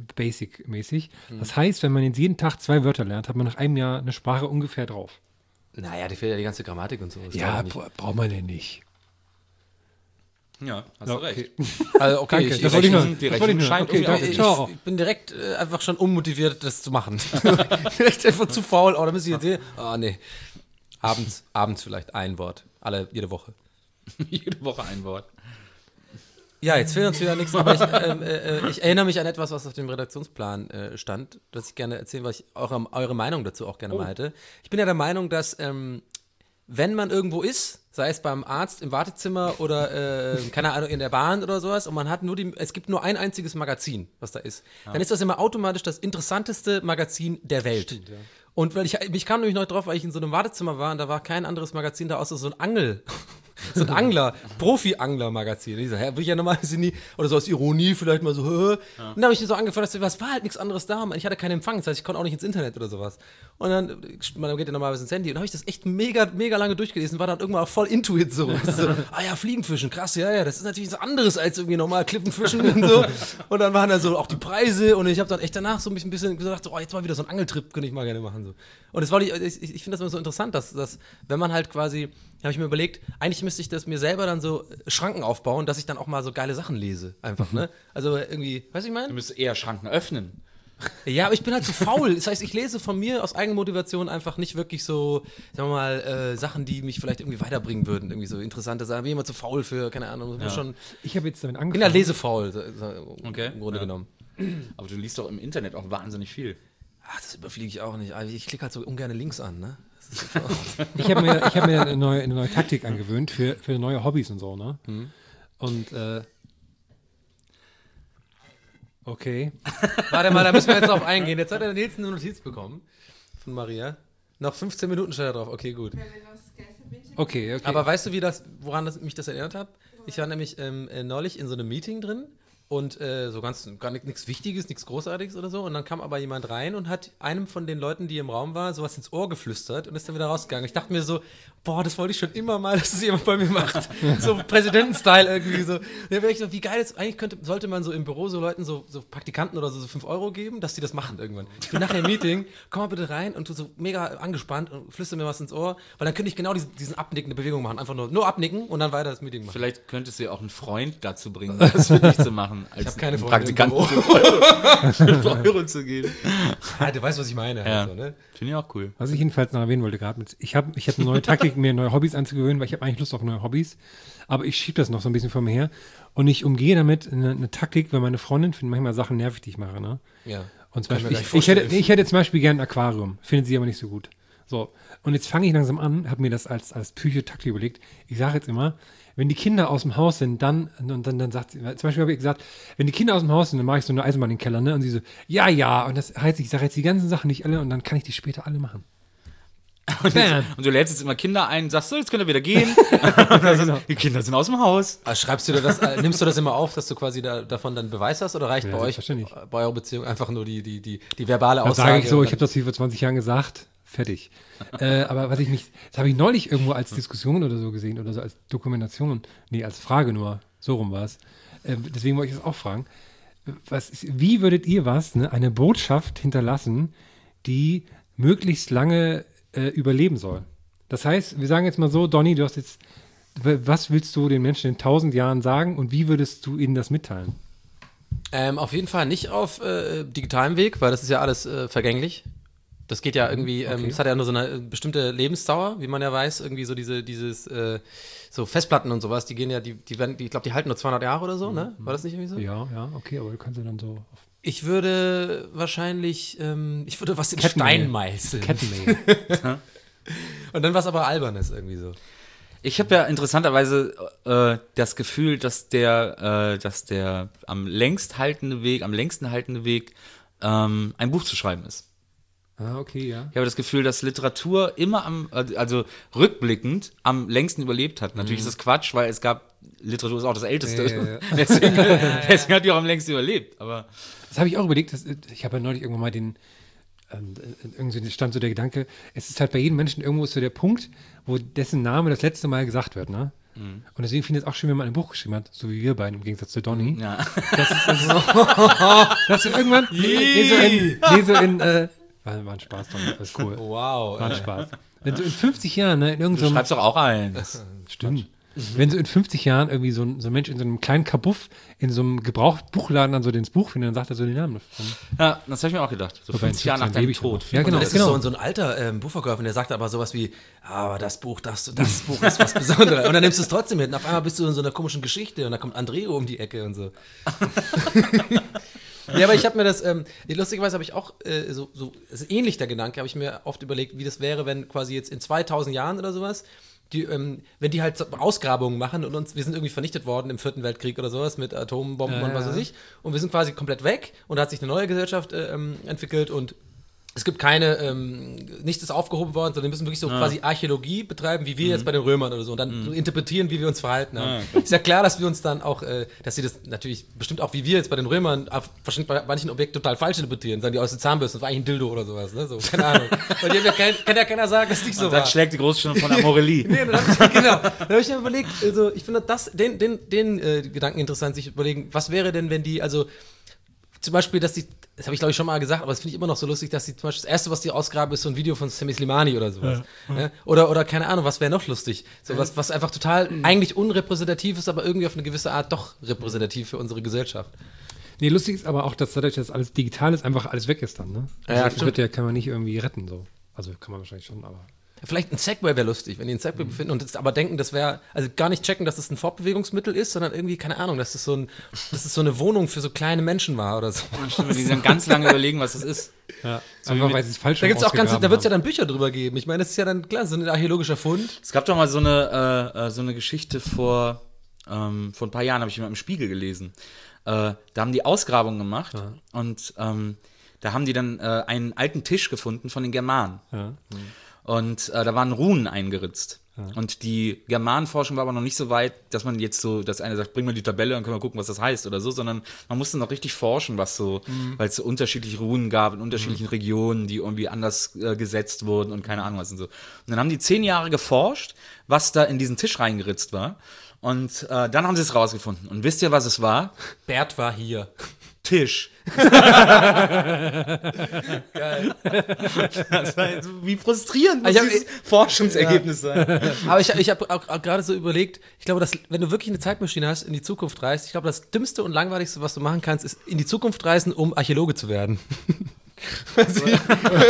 Basic-mäßig. Das heißt, wenn man jetzt jeden Tag zwei Wörter lernt, hat man nach einem Jahr eine Sprache ungefähr drauf. Naja, die fehlt ja die ganze Grammatik und so. Das Ja, dauert nicht. bra- braucht man denn nicht. Ja, hast Ja, du recht. Also, okay, Danke, ich, das ich, wollte ich ich, nur. die das wollte ich Rechnung nur. scheint Okay, irgendwie danke. ich, Ciao. ich bin direkt äh, einfach schon unmotiviert, das zu machen. Vielleicht einfach zu faul. Oh, da müsste ich jetzt sehen. Oh, nee. Abends, abends vielleicht ein Wort. Alle, jede Woche. Jede Woche ein Wort. Ja, jetzt fehlt uns wieder nichts, aber ich, ähm, äh, ich erinnere mich an etwas, was auf dem Redaktionsplan äh, stand, das ich gerne erzählen, was ich eure, eure Meinung dazu auch gerne mal hätte. Ich bin ja der Meinung, dass ähm, wenn man irgendwo ist, sei es beim Arzt im Wartezimmer oder, äh, keine Ahnung, in der Bahn oder sowas, und man hat nur die, es gibt nur ein einziges Magazin, was da ist, dann ist das immer automatisch das interessanteste Magazin der Welt. Und weil ich, ich kam nämlich noch drauf, weil ich in so einem Wartezimmer war und da war kein anderes Magazin da, außer so ein Angel. So ein Angler, Profi-Angler-Magazin. Ich so, hä, will ich ja normalerweise nie, oder so aus Ironie vielleicht mal so, hä? Und dann habe ich so angefangen, dass was war halt nichts anderes da, und ich hatte keinen Empfang, das heißt, ich konnte auch nicht ins Internet oder sowas. Und dann, man geht ja normalerweise ins Handy, und dann habe ich das echt mega, mega lange durchgelesen, war dann irgendwann auch voll into it so. so. Ah ja, Fliegenfischen, krass, ja, ja, das ist natürlich was anderes als irgendwie normal Klippenfischen und so. Und dann waren da so auch die Preise, und ich habe dann echt danach so ein bisschen, bisschen gesagt, so, oh, jetzt mal wieder so ein Angeltrip, könnte ich mal gerne machen. So. Und das war, ich, ich, ich finde das immer so interessant, dass, dass wenn man halt quasi, habe ich mir überlegt, eigentlich müsste ich das mir selber dann so Schranken aufbauen, dass ich dann auch mal so geile Sachen lese, einfach, ne? Also irgendwie, weißt du, ich Du meine? müsstest eher Schranken öffnen. Ja, aber ich bin halt zu faul. Das heißt, ich lese von mir aus Eigenmotivation einfach nicht wirklich so, sagen wir mal, äh, Sachen, die mich vielleicht irgendwie weiterbringen würden, irgendwie so interessante Sachen. Bin immer zu faul für, keine Ahnung, muss Ja. schon, Ich habe jetzt damit bin ja angefangen. lesefaul, so, so, Okay. im Grunde Ja. genommen. Aber du liest doch im Internet auch wahnsinnig viel. Ach, das überfliege ich auch nicht. Also ich klicke halt so ungern Links an, ne? Das ist Ich habe mir, ich hab mir eine, neue, eine neue Taktik angewöhnt für, für neue Hobbys und so, ne? Und, äh, okay. Warte mal, da müssen wir jetzt drauf eingehen. Jetzt hat der Nils eine Notiz bekommen von Maria. Noch fünfzehn Minuten steht da drauf. Okay, gut. Wenn wir das Geisterbändchen Okay, okay. Aber weißt du, wie das, woran das, mich das erinnert hat? Ich war nämlich ähm, äh, neulich in so einem Meeting drin und äh, so ganz, gar nichts Wichtiges, nichts Großartiges oder so. Und dann kam aber jemand rein und hat einem von den Leuten, die im Raum war, sowas ins Ohr geflüstert und ist dann wieder rausgegangen. Ich dachte mir so, boah, das wollte ich schon immer mal, dass das jemand bei mir macht. So Präsidenten-Style irgendwie so. Und da wäre ich so, wie geil ist, eigentlich könnte, sollte man so im Büro so Leuten, so, so Praktikanten oder so, so fünf Euro geben, dass die das machen irgendwann. Ich bin nachher im Meeting, komm mal bitte rein und du so mega angespannt und flüster mir was ins Ohr, weil dann könnte ich genau diesen, diesen abnickende Bewegung machen. Einfach nur, nur abnicken und dann weiter das Meeting machen. Vielleicht könntest du ja auch einen Freund dazu bringen, das für dich zu machen. Als Ich habe keine Freunde. Praktikanten fünf Euro, fünf Euro zu geben. Ja, du weißt, was ich meine. Ja. Also, ne? Finde ich auch cool. Was ich jedenfalls noch erwähnen wollte gerade, mit- ich habe ich hab eine neue Taktik, mir neue Hobbys anzugewöhnen, weil ich habe eigentlich Lust auf neue Hobbys, aber ich schiebe das noch so ein bisschen vor mir her und ich umgehe damit eine, eine Taktik, weil meine Freundin findet manchmal Sachen nervig, die ich mache, ne? Ja. Und zum Kann ich mir Beispiel, gleich ich, ich, hätte, vorstellen. ich hätte zum Beispiel gerne ein Aquarium, findet sie aber nicht so gut. So, und jetzt fange ich langsam an, habe mir das als, als Psychotaktik überlegt. Ich sage jetzt immer, wenn die Kinder aus dem Haus sind, dann, und dann, dann sagt sie, zum Beispiel habe ich gesagt, wenn die Kinder aus dem Haus sind, dann mache ich so eine Eisenbahn in den Keller, ne? Und sie so, ja, ja, und das heißt, ich sage jetzt die ganzen Sachen nicht alle und dann kann ich die später alle machen. Und, Bam. jetzt, und du lädst jetzt immer Kinder ein, sagst so, jetzt könnt ihr wieder gehen. Und dann sagst du, die Kinder sind aus dem Haus. Also schreibst du dir das, äh, nimmst du das immer auf, dass du quasi da, davon dann Beweis hast, oder reicht Ja, bei euch, selbstverständlich. äh, bei eurer Beziehung einfach nur die, die, die, die verbale Dann Aussage? sage ich so, und ich habe das hier vor zwanzig Jahren gesagt, fertig. äh, aber was ich mich, das habe ich neulich irgendwo als Diskussion oder so gesehen oder so als Dokumentation, nee, als Frage nur, so rum war es. Äh, deswegen wollte ich das auch fragen. Was ist, wie würdet ihr was, ne, eine Botschaft hinterlassen, die möglichst lange äh, überleben soll? Das heißt, wir sagen jetzt mal so, Donny, du hast jetzt, w- was willst du den Menschen in tausend Jahren sagen und wie würdest du ihnen das mitteilen? Ähm, auf jeden Fall nicht auf äh, digitalem Weg, weil das ist ja alles äh, vergänglich. Das geht ja irgendwie, ähm, Okay. es hat ja nur so eine äh, bestimmte Lebensdauer, wie man ja weiß, irgendwie so diese, dieses, äh, so Festplatten und sowas, die gehen ja, die, die werden, die, ich glaube, die halten nur zweihundert Jahre oder so, ne? War das nicht irgendwie so? Ja, ja, okay, aber du kannst ja dann so auf Ich würde wahrscheinlich, ähm, ich würde was in Kettenmail. Stein meißeln. Kettenmail. Und dann was aber Albernes irgendwie so. Ich habe ja interessanterweise äh, das Gefühl, dass der, äh, dass der am längst haltende Weg, am längsten haltende Weg, ähm, ein Buch zu schreiben ist. Ah, okay, ja. Ich habe das Gefühl, dass Literatur immer am, also rückblickend am längsten überlebt hat. Natürlich ist das Quatsch, weil es gab, Literatur ist auch das Älteste. Ja, ja, ja. Deswegen, deswegen hat die auch am längsten überlebt. Aber Das habe ich auch überlegt. Dass, ich habe ja neulich irgendwann mal den, ähm, irgendwie stand so der Gedanke, es ist halt bei jedem Menschen irgendwo so der Punkt, wo dessen Name das letzte Mal gesagt wird, ne? Und deswegen finde ich es auch schön, wenn man ein Buch geschrieben hat, so wie wir beiden im Gegensatz zu Donny. ja. Das ist, das ist, dass du irgendwann, nee, nee, so in, nee, so in äh, War, war ein Spaß, Tom. Das ist cool. Wow. War ein Spaß. Wenn so in fünfzig Jahren, ne, in Du irgendeinem. schreibst doch auch eins. Stimmt. Wenn so in fünfzig Jahren irgendwie so ein, so ein Mensch in so einem kleinen Kabuff in so einem Gebrauchtbuchladen dann so das Buch findet, dann sagt er so den Namen davon. Ja, das habe ich mir auch gedacht. So Wobei, fünfzig Jahre nach lebe deinem ich Tod. noch. Ja, genau. Das ist genau. so, so ein alter ähm, Buchverkäufer, der sagt aber sowas wie, aber das Buch, das, das Buch ist was Besonderes. Und dann nimmst du es trotzdem mit. Und auf einmal bist du in so einer komischen Geschichte und da kommt Andreo um die Ecke und so. Ja, aber ich habe mir das, ähm, lustigerweise habe ich auch äh, so, so das ist ähnlich der Gedanke, habe ich mir oft überlegt, wie das wäre, wenn quasi jetzt in zweitausend Jahren oder sowas, die, ähm, wenn die halt so Ausgrabungen machen und uns, wir sind irgendwie vernichtet worden im Vierten Weltkrieg oder sowas mit Atombomben Ja, und was ja. weiß ich, und wir sind quasi komplett weg und da hat sich eine neue Gesellschaft äh, ähm, entwickelt und es gibt keine, ähm, nichts ist aufgehoben worden, sondern wir müssen wirklich so quasi Archäologie betreiben, wie wir jetzt bei den Römern oder so, und dann so interpretieren, wie wir uns verhalten haben. Ist ja klar, dass wir uns dann auch, äh, dass sie das natürlich bestimmt auch wie wir jetzt bei den Römern auf wahrscheinlich bei manchen Objekten total falsch interpretieren, sagen die aus der Zahnbürste, das war eigentlich ein Dildo oder sowas, ne? So, keine Ahnung. Weil die haben ja kein, kann ja keiner sagen, dass es nicht so Und dann war. schlägt die Großstunde von Amorelie. Nee, dann hab ich, genau. Dann habe ich mir überlegt, also ich finde das, den, den, den äh, Gedanken interessant, sich überlegen, was wäre denn, wenn die, also zum Beispiel, dass die, das habe ich glaube ich schon mal gesagt, aber das finde ich immer noch so lustig, dass die zum Beispiel das erste, was die ausgraben, ist so ein Video von Sami Slimani oder sowas. Ja. Ja? Oder, oder keine Ahnung, was wäre noch lustig? So was, was einfach total eigentlich unrepräsentativ ist, aber irgendwie auf eine gewisse Art doch repräsentativ für unsere Gesellschaft. Nee, lustig ist aber auch, dass dadurch, dass alles digital ist, einfach alles weg ist dann, ne? Ja, Also, das stimmt. wird ja, kann man nicht irgendwie retten, so. Also kann man wahrscheinlich schon, aber. Vielleicht ein Segway wäre lustig, wenn die ein Segway befinden und das aber denken, das wäre, also gar nicht checken, dass es das ein Fortbewegungsmittel ist, sondern irgendwie, keine Ahnung, dass das so, ein, dass das so eine Wohnung für so kleine Menschen war oder so. Die dann ganz lange überlegen, was das ist. Ja, einfach weil sie es falsch Da gibt's auch ganze, da wird es ja dann. dann Bücher drüber geben. Ich meine, das ist ja dann, klar, so ein archäologischer Fund. Es gab doch mal so eine, äh, äh, so eine Geschichte vor, ähm, vor ein paar Jahren, habe ich mal im Spiegel gelesen. Äh, da haben die Ausgrabungen gemacht und ähm, da haben die dann äh, einen alten Tisch gefunden von den Germanen. Ja. Und äh, da waren Runen eingeritzt. Und die Germanenforschung war aber noch nicht so weit, dass man jetzt so, dass einer sagt, bring mal die Tabelle, dann können wir gucken, was das heißt oder so, sondern man musste noch richtig forschen, was so, weil es so unterschiedliche Runen gab in unterschiedlichen Regionen, die irgendwie anders äh, gesetzt wurden und keine Ahnung was und so. Und dann haben die zehn Jahre geforscht, was da in diesen Tisch reingeritzt war. Und äh, dann haben sie es rausgefunden. Und wisst ihr, was es war? Bert war hier. Tisch. Geil. Das war jetzt, wie frustrierend muss Ich hab- dieses Forschungsergebnis sein. Aber ich, ich habe auch, auch gerade so überlegt, ich glaube, dass, wenn du wirklich eine Zeitmaschine hast, in die Zukunft reist, ich glaube, das Dümmste und Langweiligste, was du machen kannst, ist in die Zukunft reisen, um Archäologe zu werden. Sie, sie in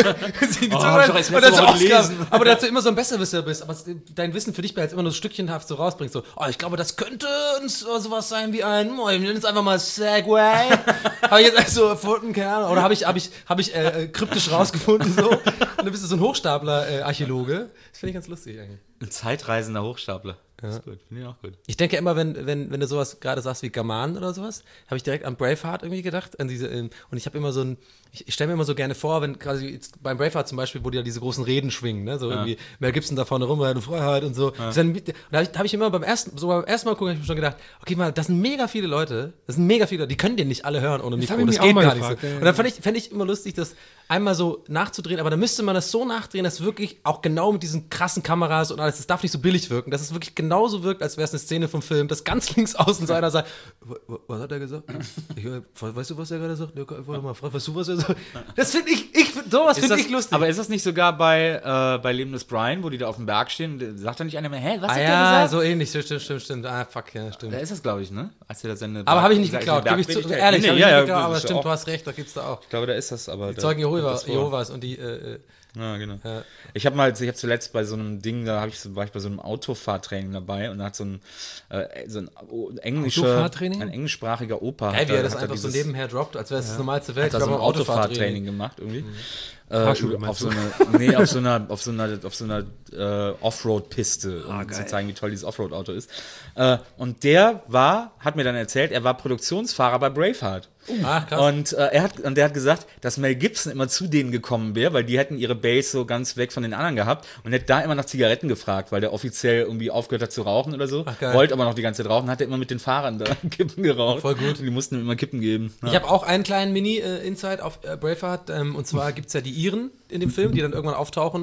die Oh, Zukunft hab ich doch reisen erst und letzte dazu Woche Ausgaben- gelesen. aber dazu immer so ein Besserwisser bist, aber dein Wissen für dich behältst immer nur stückchenhaft so rausbringst, so, oh, ich glaube, das könnte so sowas sein wie ein, oh, ich nenne es einfach mal Segway. Habe ich jetzt also erfunden, keine Ahnung, oder habe ich, hab ich, hab ich äh, kryptisch rausgefunden, so, und dann bist du so ein Hochstapler-Archäologe. Das finde ich ganz lustig eigentlich. Ein zeitreisender Hochstapler. Das ist gut, finde ich auch gut. Ich denke immer, wenn, wenn, wenn du sowas gerade sagst wie Germanen oder sowas, habe ich direkt an Braveheart irgendwie gedacht. An diese, ähm, und ich habe immer so ein, ich, ich stelle mir immer so gerne vor, wenn quasi jetzt beim Braveheart zum Beispiel, wo die ja diese großen Reden schwingen, ne? So irgendwie, Mel Gibson da vorne rum, und Freiheit und so. Ja. Dann, und da habe ich, hab ich immer beim ersten, so beim ersten Mal gucken, habe ich mir schon gedacht, okay, mal, das sind mega viele Leute, das sind mega viele Leute, die können den nicht alle hören ohne Das Mikro. hab ich Das mich geht auch mal gar gefragt, nicht so. ja, ja. Und dann fand ich, fänd ich immer lustig, das einmal so nachzudrehen, aber dann müsste man das so nachdrehen, dass wirklich auch genau mit diesen krassen Kameras und alles, das darf nicht so billig wirken, dass es wirklich genauso wirkt, als wäre es eine Szene vom Film, dass ganz links außen so einer sagt, was hat er gesagt? Ich, weißt du, was er gerade sagt? Ja, warte mal, weißt du, was er sagt? Das finde ich, ich sowas Ist finde das, ich lustig. aber ist das nicht sogar bei, äh, bei Leben des Brian, wo die da auf dem Berg stehen? und Sagt da nicht einer mehr, hä, was ah hat ja, der gesagt? so ähnlich, stimmt, stimmt, stimmt, stimmt. Ah, fuck, ja, stimmt. Da ist das, glaube ich, ne? Als der da seine Aber habe ich nicht seine geklaut, gebe ich zu, Bergpredigt hält. ehrlich, Nee, habe nee, ich ja, nicht ja, geklaut, gut, aber ist ja stimmt, auch- du hast recht, da gibt's da auch. Ich glaube, da ist das, aber. Die Zeugen Jehovas, Jehovas und die, äh, äh, Ja, genau. Ja. Ich habe mal, ich habe zuletzt bei so einem Ding, da hab ich, so- war ich bei so einem Autofahrtraining dabei und da hat so ein, äh, so ein o- englischer, Autofahrtraining? ein englischsprachiger Opa. geil, hat wie da- er das hat da einfach so dieses- nebenher droppt, als wäre es das normalste Welt. hat da so ein beim Autofahrtraining gemacht irgendwie. Äh, Fahrschule, auf meinst so du? eine, nee, auf so einer, auf so einer, auf so einer äh, Offroad-Piste, um zu zeigen, wie toll dieses Offroad-Auto ist. Äh, und der war, hat mir dann erzählt, er war Produktionsfahrer bei Braveheart. Ach, krass. Und äh, er hat und der hat gesagt, dass Mel Gibson immer zu denen gekommen wäre, weil die hätten ihre Base so ganz weg von den anderen gehabt und hätte da immer nach Zigaretten gefragt, weil der offiziell irgendwie aufgehört hat zu rauchen oder so. Ach, geil. Wollte aber noch die ganze Zeit rauchen, hat er immer mit den Fahrern da Kippen geraucht. Voll gut. Und die mussten ihm immer Kippen geben. Ja. Ich habe auch einen kleinen Mini-Insight auf äh, Braveheart. Ähm, und zwar gibt es ja die Iren in dem Film, die dann irgendwann auftauchen.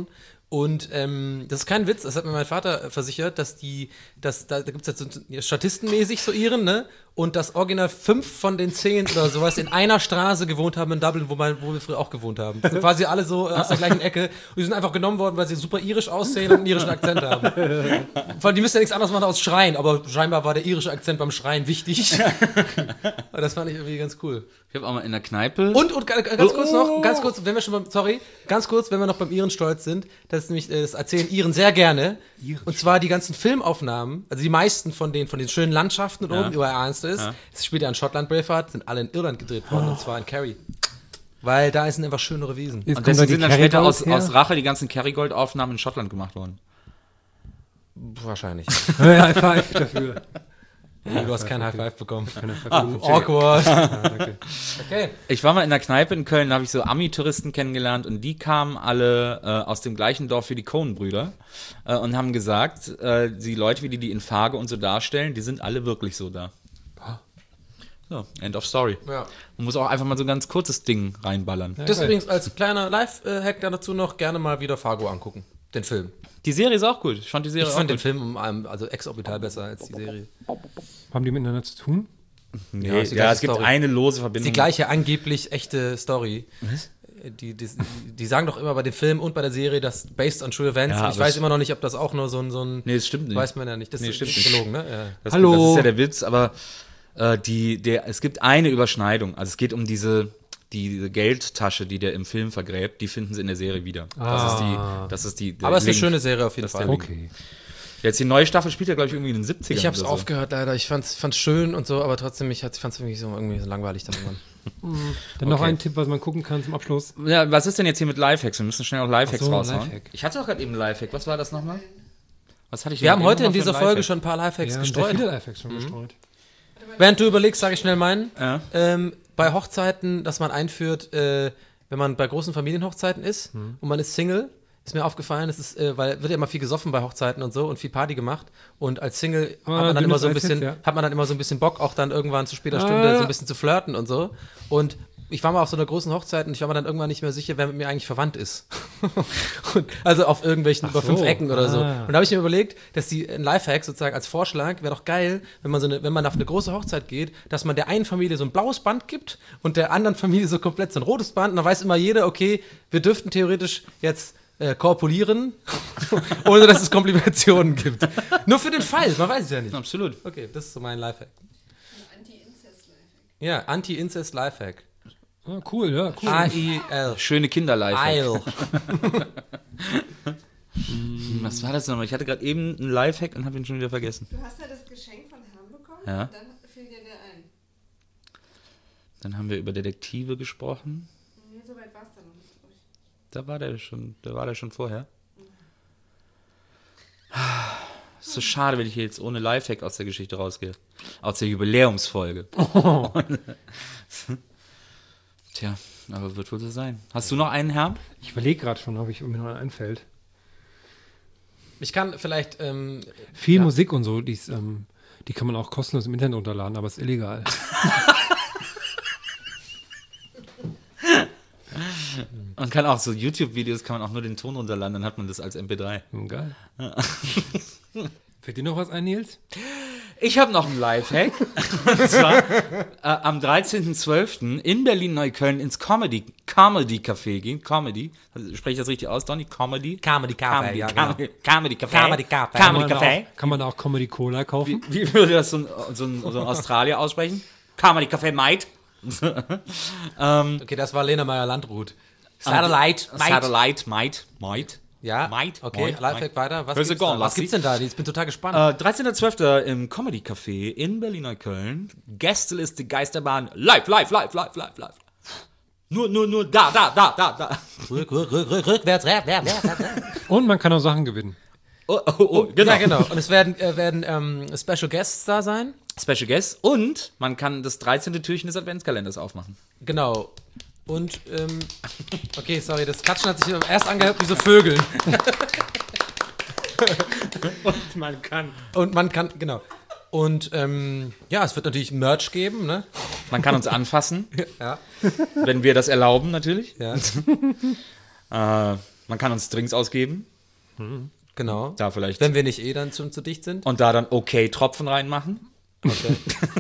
Und ähm, das ist kein Witz, das hat mir mein Vater versichert, dass die, dass, da, da gibt es jetzt so statistenmäßig so ihren, ne? Und dass original fünf von den zehn oder sowas in einer Straße gewohnt haben in Dublin, wo, man, wo wir früher auch gewohnt haben. Die sind quasi alle so aus der gleichen Ecke. Und die sind einfach genommen worden, weil sie super irisch aussehen und einen irischen Akzent haben. Vor allem, die müssen ja nichts anderes machen als schreien, aber scheinbar war der irische Akzent beim Schreien wichtig. Das fand ich irgendwie ganz cool. Ich habe auch mal in der Kneipe. Und, und ganz kurz noch, ganz kurz, wenn wir schon beim, sorry, ganz kurz, wenn wir noch beim Iren stolz sind, das ist nämlich, das erzählen Iren sehr gerne. Und zwar die ganzen Filmaufnahmen, also die meisten von den, von den schönen Landschaften und Ja. oben, über ernst ist, Ja. das spielt ja in Schottland Braveheart, sind alle in Irland gedreht worden, und zwar in Kerry. Weil da sind einfach schönere Wiesen. Jetzt Und kommen deswegen die sind dann später Kerrygoats aus, her. aus Rache die ganzen Kerrygold-Aufnahmen in Schottland gemacht worden. Wahrscheinlich. Ja, High Five dafür. Du hast kein High Five bekommen. Ah, Awkward. okay. Okay. Ich war mal in der Kneipe in Köln, da habe ich so Ami-Touristen kennengelernt und die kamen alle äh, aus dem gleichen Dorf wie die Coen-Brüder äh, und haben gesagt, äh, die Leute, wie die die in Farge und so darstellen, die sind alle wirklich so da. So, end of story. Ja. Man muss auch einfach mal so ein ganz kurzes Ding reinballern. Das übrigens als kleiner Live-Hack dazu noch gerne mal wieder Fargo angucken. Den Film. Die Serie ist auch gut. Ich fand die Serie Ich auch fand den gut. Film um einem, also exorbital besser als die Serie. Haben die miteinander zu tun? Nee, Ja, ja, ist die gleiche es gibt Story. eine lose Ist Verbindung. die gleiche angeblich echte Story. Was? Die, die, die sagen doch immer bei dem Film und bei der Serie, dass based on true events. Ja, ich aber weiß es- immer noch nicht, ob das auch nur so ein, so ein Nee, das stimmt nicht. weiß man ja nicht. Das Nee, ist stimmt ist nicht. gelogen, ne? Ja. Das, Hallo. Das ist ja der Witz, aber äh, die, der, es gibt eine Überschneidung. Also es geht um diese, die, diese Geldtasche, die der im Film vergräbt, die finden sie in der Serie wieder. Das ist die, das ist die. der Aber es ist eine Link. schöne Serie auf jeden Das ist Fall. der Link. Okay. Jetzt die neue Staffel spielt ja, glaube ich, irgendwie in den siebzigern. Ich hab's oder so. aufgehört leider. Ich fand's, fand's schön und so, aber trotzdem, ich fand's irgendwie so, irgendwie so langweilig dann irgendwann. Dann noch Okay. ein Tipp, was man gucken kann zum Abschluss. Ja, was ist denn jetzt hier mit Lifehacks? Wir müssen schnell auch Lifehacks Ach so, raushauen. Lifehack. Ich hatte doch gerade eben einen Lifehack. Was war das nochmal? Was hatte ich Wir denn haben eben heute noch in für dieser einen Folge Lifehack? schon ein paar Lifehacks Ja, sehr gestreut. viele Lifehacks schon gestreut. Während du überlegst, sage ich schnell meinen. Ja. Ähm, bei Hochzeiten, dass man einführt, äh, wenn man bei großen Familienhochzeiten ist Hm. und man ist Single, ist mir aufgefallen, es ist, äh, weil wird ja immer viel gesoffen bei Hochzeiten und so und viel Party gemacht und als Single Ah, hat man dann immer dünnes so ein Eis bisschen, jetzt, ja. hat man dann immer so ein bisschen Bock, auch dann irgendwann zu später Stunde Ah. so ein bisschen zu flirten und so. Und ich war mal auf so einer großen Hochzeit und ich war mir dann irgendwann nicht mehr sicher, wer mit mir eigentlich verwandt ist. und, also auf irgendwelchen, über so. fünf Ecken oder so. Ah. Und da habe ich mir überlegt, dass die ein Lifehack sozusagen als Vorschlag wäre doch geil, wenn man so eine, wenn man auf eine große Hochzeit geht, dass man der einen Familie so ein blaues Band gibt und der anderen Familie so komplett so ein rotes Band. Und dann weiß immer jeder, okay, wir dürften theoretisch jetzt äh, korpulieren, ohne dass es Komplikationen gibt. Nur für den Fall, man weiß es ja nicht. Absolut. Okay, das ist so mein Lifehack. Anti-Incest-Lifehack. Ja, Anti-Incest-Lifehack. Ah, cool, ja, cool. A I L. Schöne Kinder-Lifehack. Eil. Was war das nochmal? Ich hatte gerade eben einen Lifehack und habe ihn schon wieder vergessen. Du hast ja das Geschenk von Herrn bekommen Ja. und dann fiel dir der ein. Dann haben wir über Detektive gesprochen. Nee, so weit war es dann noch nicht. glaub ich. Da war der schon, da war der schon vorher. Ist so schade, wenn ich hier jetzt ohne Lifehack aus der Geschichte rausgehe. Aus der Jubiläumsfolge. Tja, aber wird wohl so sein. Hast du noch einen, Herr? Ich überlege gerade schon, ob ich mir noch einen einfällt. Ich kann vielleicht, ähm, Viel Ja. Musik und so, die, ist, ähm, die kann man auch kostenlos im Internet runterladen, aber ist illegal. Man kann auch so YouTube-Videos, kann man auch nur den Ton runterladen, dann hat man das als M P drei. Hm, geil. Fällt dir noch was ein, Nils? Ich habe noch einen Lifehack. Und zwar äh, am dreizehnten zwölften in Berlin-Neukölln ins Comedy, Comedy Café gehen. Comedy. Also, spreche ich das richtig aus, Donny? Comedy? Comedy Café, Comedy, ja, genau. Comedy, Comedy Café. Comedy Café. Comedy Kann man, Café. auch, kann man da auch Comedy Cola kaufen? Wie, wie würde das so ein, so ein, so ein Australier aussprechen? Comedy Café Mate. okay, das war Lena Meyer-Landrut. Satellite, Mate. Satellite, Mate. Mate. Ja, Mate. okay, Mate. Lifehack weiter. Was Hörst du gibt's, da? gone, Was Lassi? gibt's denn da? Ich bin total gespannt. Äh, dreizehnten zwölften im Comedy Café in Berlin-Neukölln. Gästeliste Geisterbahn. Live, live, live, live, live, live. Nur, nur, nur da, da, da, da, da. Rück, rück, rück, rück, rückwärts, rückwärts, rückwärts. Und man kann auch Sachen gewinnen. Oh, oh, oh, genau. Ja, genau. Und es werden, äh, werden ähm, Special Guests da sein. Special Guest. Und man kann das dreizehnte Türchen des Adventskalenders aufmachen. Genau. Und, ähm, okay, sorry, das Klatschen hat sich erst angehört wie so Vögeln. Und man kann. Und man kann, genau. Und, ähm, ja, es wird natürlich Merch geben, ne? Man kann uns anfassen, Ja. wenn wir das erlauben, natürlich. Ja. Äh, man kann uns Drinks ausgeben. Genau. Da vielleicht. Wenn wir nicht eh dann schon zu dicht sind. Und da dann okay-Tropfen reinmachen. Okay.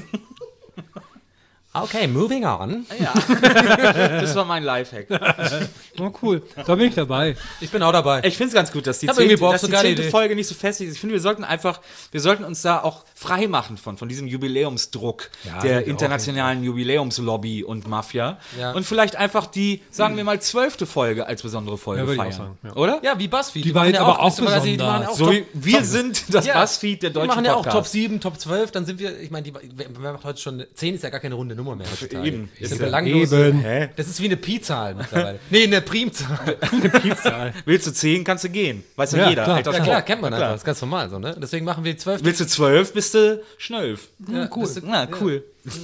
Okay, moving on. Ja. Das war mein Lifehack. Oh, cool. Da bin ich dabei. Ich bin auch dabei. Ich finde es ganz gut, dass die Hab irgendwie zehnte, Bock, dass so die geile zehnte Idee. Folge nicht so festig ist. Ich finde, wir sollten einfach, wir sollten uns da auch frei machen von, von diesem Jubiläumsdruck Ja, der ich auch, internationalen Jubiläumslobby und Mafia. Ja. Und vielleicht einfach die, sagen wir mal, zwölfte Folge als besondere Folge Ja, würde ich auch feiern. sagen, ja. Oder? Ja, wie BuzzFeed. Die war jetzt aber auch quasi- die besonders. machen auch So Top- wie wir Top- sind das Ja. BuzzFeed der Wir deutschen machen ja auch Podcast. Top sieben, Top zwölf, dann sind wir, ich meine, die, wer macht heute schon, zehn ist ja gar keine runde Nummer mehr heutzutage. Eben. Das Ist sind ja belanglose. eben. Hä? Das ist wie eine Pi-Zahl mittlerweile. Nee, eine Primzahl. Willst du zehn, kannst du gehen. Weiß ja, Ja, jeder. klar. Alter Ja Schmuck. klar, kennt man Ja, einfach. klar. Das ist ganz normal so, ne? Deswegen machen wir die zwölf. Willst du zwölf, bist du schnölf. Ja, cool. bist du- Na, cool.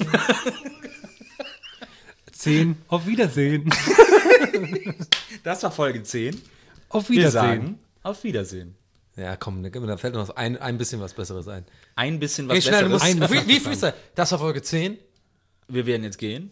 Zehn. Auf Wiedersehen. Das war Folge zehn. Auf Wir Wiedersehen. sagen auf Wiedersehen. Ja, komm, ne, da fällt noch ein, ein bisschen was Besseres ein. Ein bisschen was Geh schnell, du musst, Besseres. Ein- wie, wie Freestyle? Das war Folge zehn. Wir werden jetzt gehen.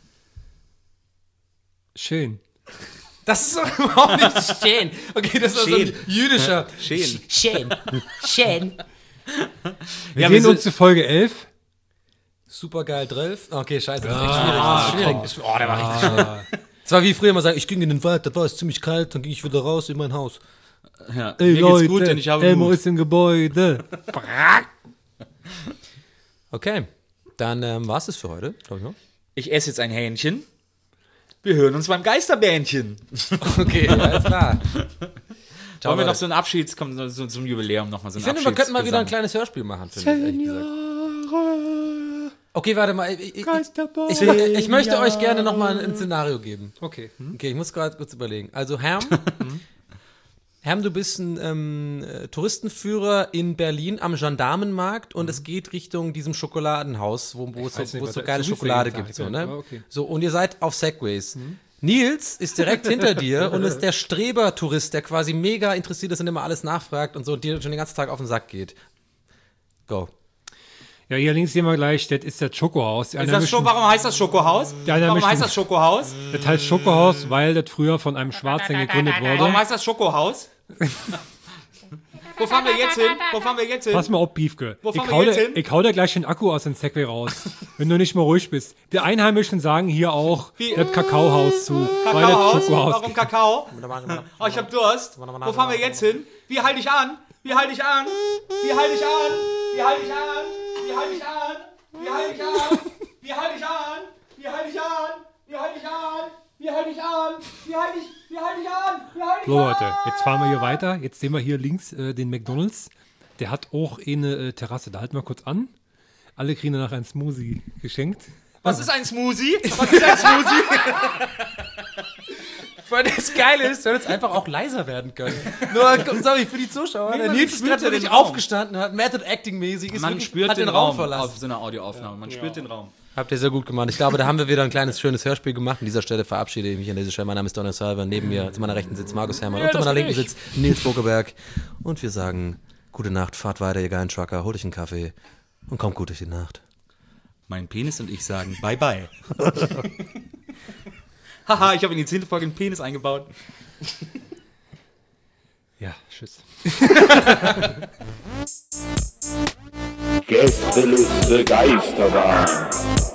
Schön. Das ist doch überhaupt nicht schön. Okay, das war so ein Schön. jüdischer. Schön. Schön. Schön. Wir Ja, sehen wir uns zu Folge elf. Supergeil zwölf. Okay, scheiße, das ist echt schwierig. Das ist schwierig. Das ist- Oh, der war richtig schwierig. Das war wie früher mal sagen, ich ging in den Wald, da war es ziemlich kalt, dann ging ich wieder raus in mein Haus. Ja. Ey, Mir Leute, geht's gut, denn ich habe Elmo Mut. ist im Gebäude. Okay, dann ähm, war es das für heute, glaube ich noch. Ich esse jetzt ein Hähnchen. Wir hören uns beim Geisterbähnchen. Okay, alles klar. Wollen wir noch so ein Abschieds, kommt so, so zum Jubiläum nochmal so ein Ich finde, wir könnten mal wieder ein Abschiedsgesang. kleines Hörspiel machen, finde ich, ehrlich gesagt. Okay, warte mal. Ich, ich, ich, Geisterbahn. ich, ich möchte euch gerne noch mal ein Szenario geben. Okay. Okay, ich muss gerade kurz überlegen. Also, Herm, Herm, du bist ein ähm, äh, Touristenführer in Berlin am Gendarmenmarkt und es geht Richtung diesem Schokoladenhaus, wo, wo es so, weiß nicht, wo es was so da- geile so wie Schokolade früher gibt. So, gesagt, ne? ja, okay. So, und ihr seid auf Segways. Nils ist direkt hinter dir und ist der Streber-Tourist, der quasi mega interessiert ist und immer alles nachfragt und so und dir schon den ganzen Tag auf den Sack geht. Go. Ja, hier links sehen wir gleich, das ist das Schokohaus. Die Ist das schon, warum heißt das Schokohaus? Ja, ja, Warum bestimmt. heißt das Schokohaus? Das heißt Schokohaus, weil das früher von einem Schwarzen gegründet Warum wurde. heißt das Schokohaus? Wo fahren wir jetzt hin? Wo fahren wir jetzt hin? Pass mal auf, Beefke. Wo Ich fahren wir hau, jetzt dir, hin? ich hau dir gleich den Akku aus dem Segway raus, wenn du nicht mehr ruhig bist. Die Einheimischen sagen hier auch Wie? das Kakaohaus zu, weil das Kakaohaus? Schokohaus Warum Kakao? Oh, ich hab Durst. Wo fahren wir jetzt hin? Wie halte ich an? Wie halte ich an? Wie halte ich an? Wie halte ich an? Wie halte ich an? Wie halte ich an? Wie halte ich an? Wie halte ich an? Wie halte ich an? Wie halte ich an? Wie halte ich, wie halte ich an? Wie halte ich So an? Leute, jetzt fahren wir hier weiter. Jetzt sehen wir hier links äh, den McDonald's. Der hat auch eine äh, Terrasse. Da halten wir kurz an. Alle kriegen danach ein Smoothie geschenkt. Was ist ein Smoothie? Was ist ein Smoothie? Weil das Geile ist, soll jetzt einfach auch leiser werden können. Nur, sorry, für die Zuschauer. Nee, der man Nils ist spürt gerade ja wirklich den Raum. aufgestanden, hat Method Acting mäßig, ist Man wirklich, spürt hat den, den Raum, Raum verlassen. auf so einer Audioaufnahme. Man spürt den Raum. Habt ihr sehr gut gemacht. Ich glaube, da haben wir wieder ein kleines, schönes Hörspiel gemacht. An dieser Stelle verabschiede ich mich an dieser Stelle. Mein Name ist Donner Salver. Neben mir zu meiner Rechten sitzt Markus Herrmann und zu das meiner bin Linken ich. sitzt Nils Bokeberg. Und wir sagen, gute Nacht, fahrt weiter, ihr geilen Trucker, holt euch einen Kaffee und kommt gut durch die Nacht. Mein Penis und ich sagen bye bye. Haha, ich habe in die zehnte Folge einen Penis eingebaut. Ja, tschüss. Gästeliste Geisterbahn.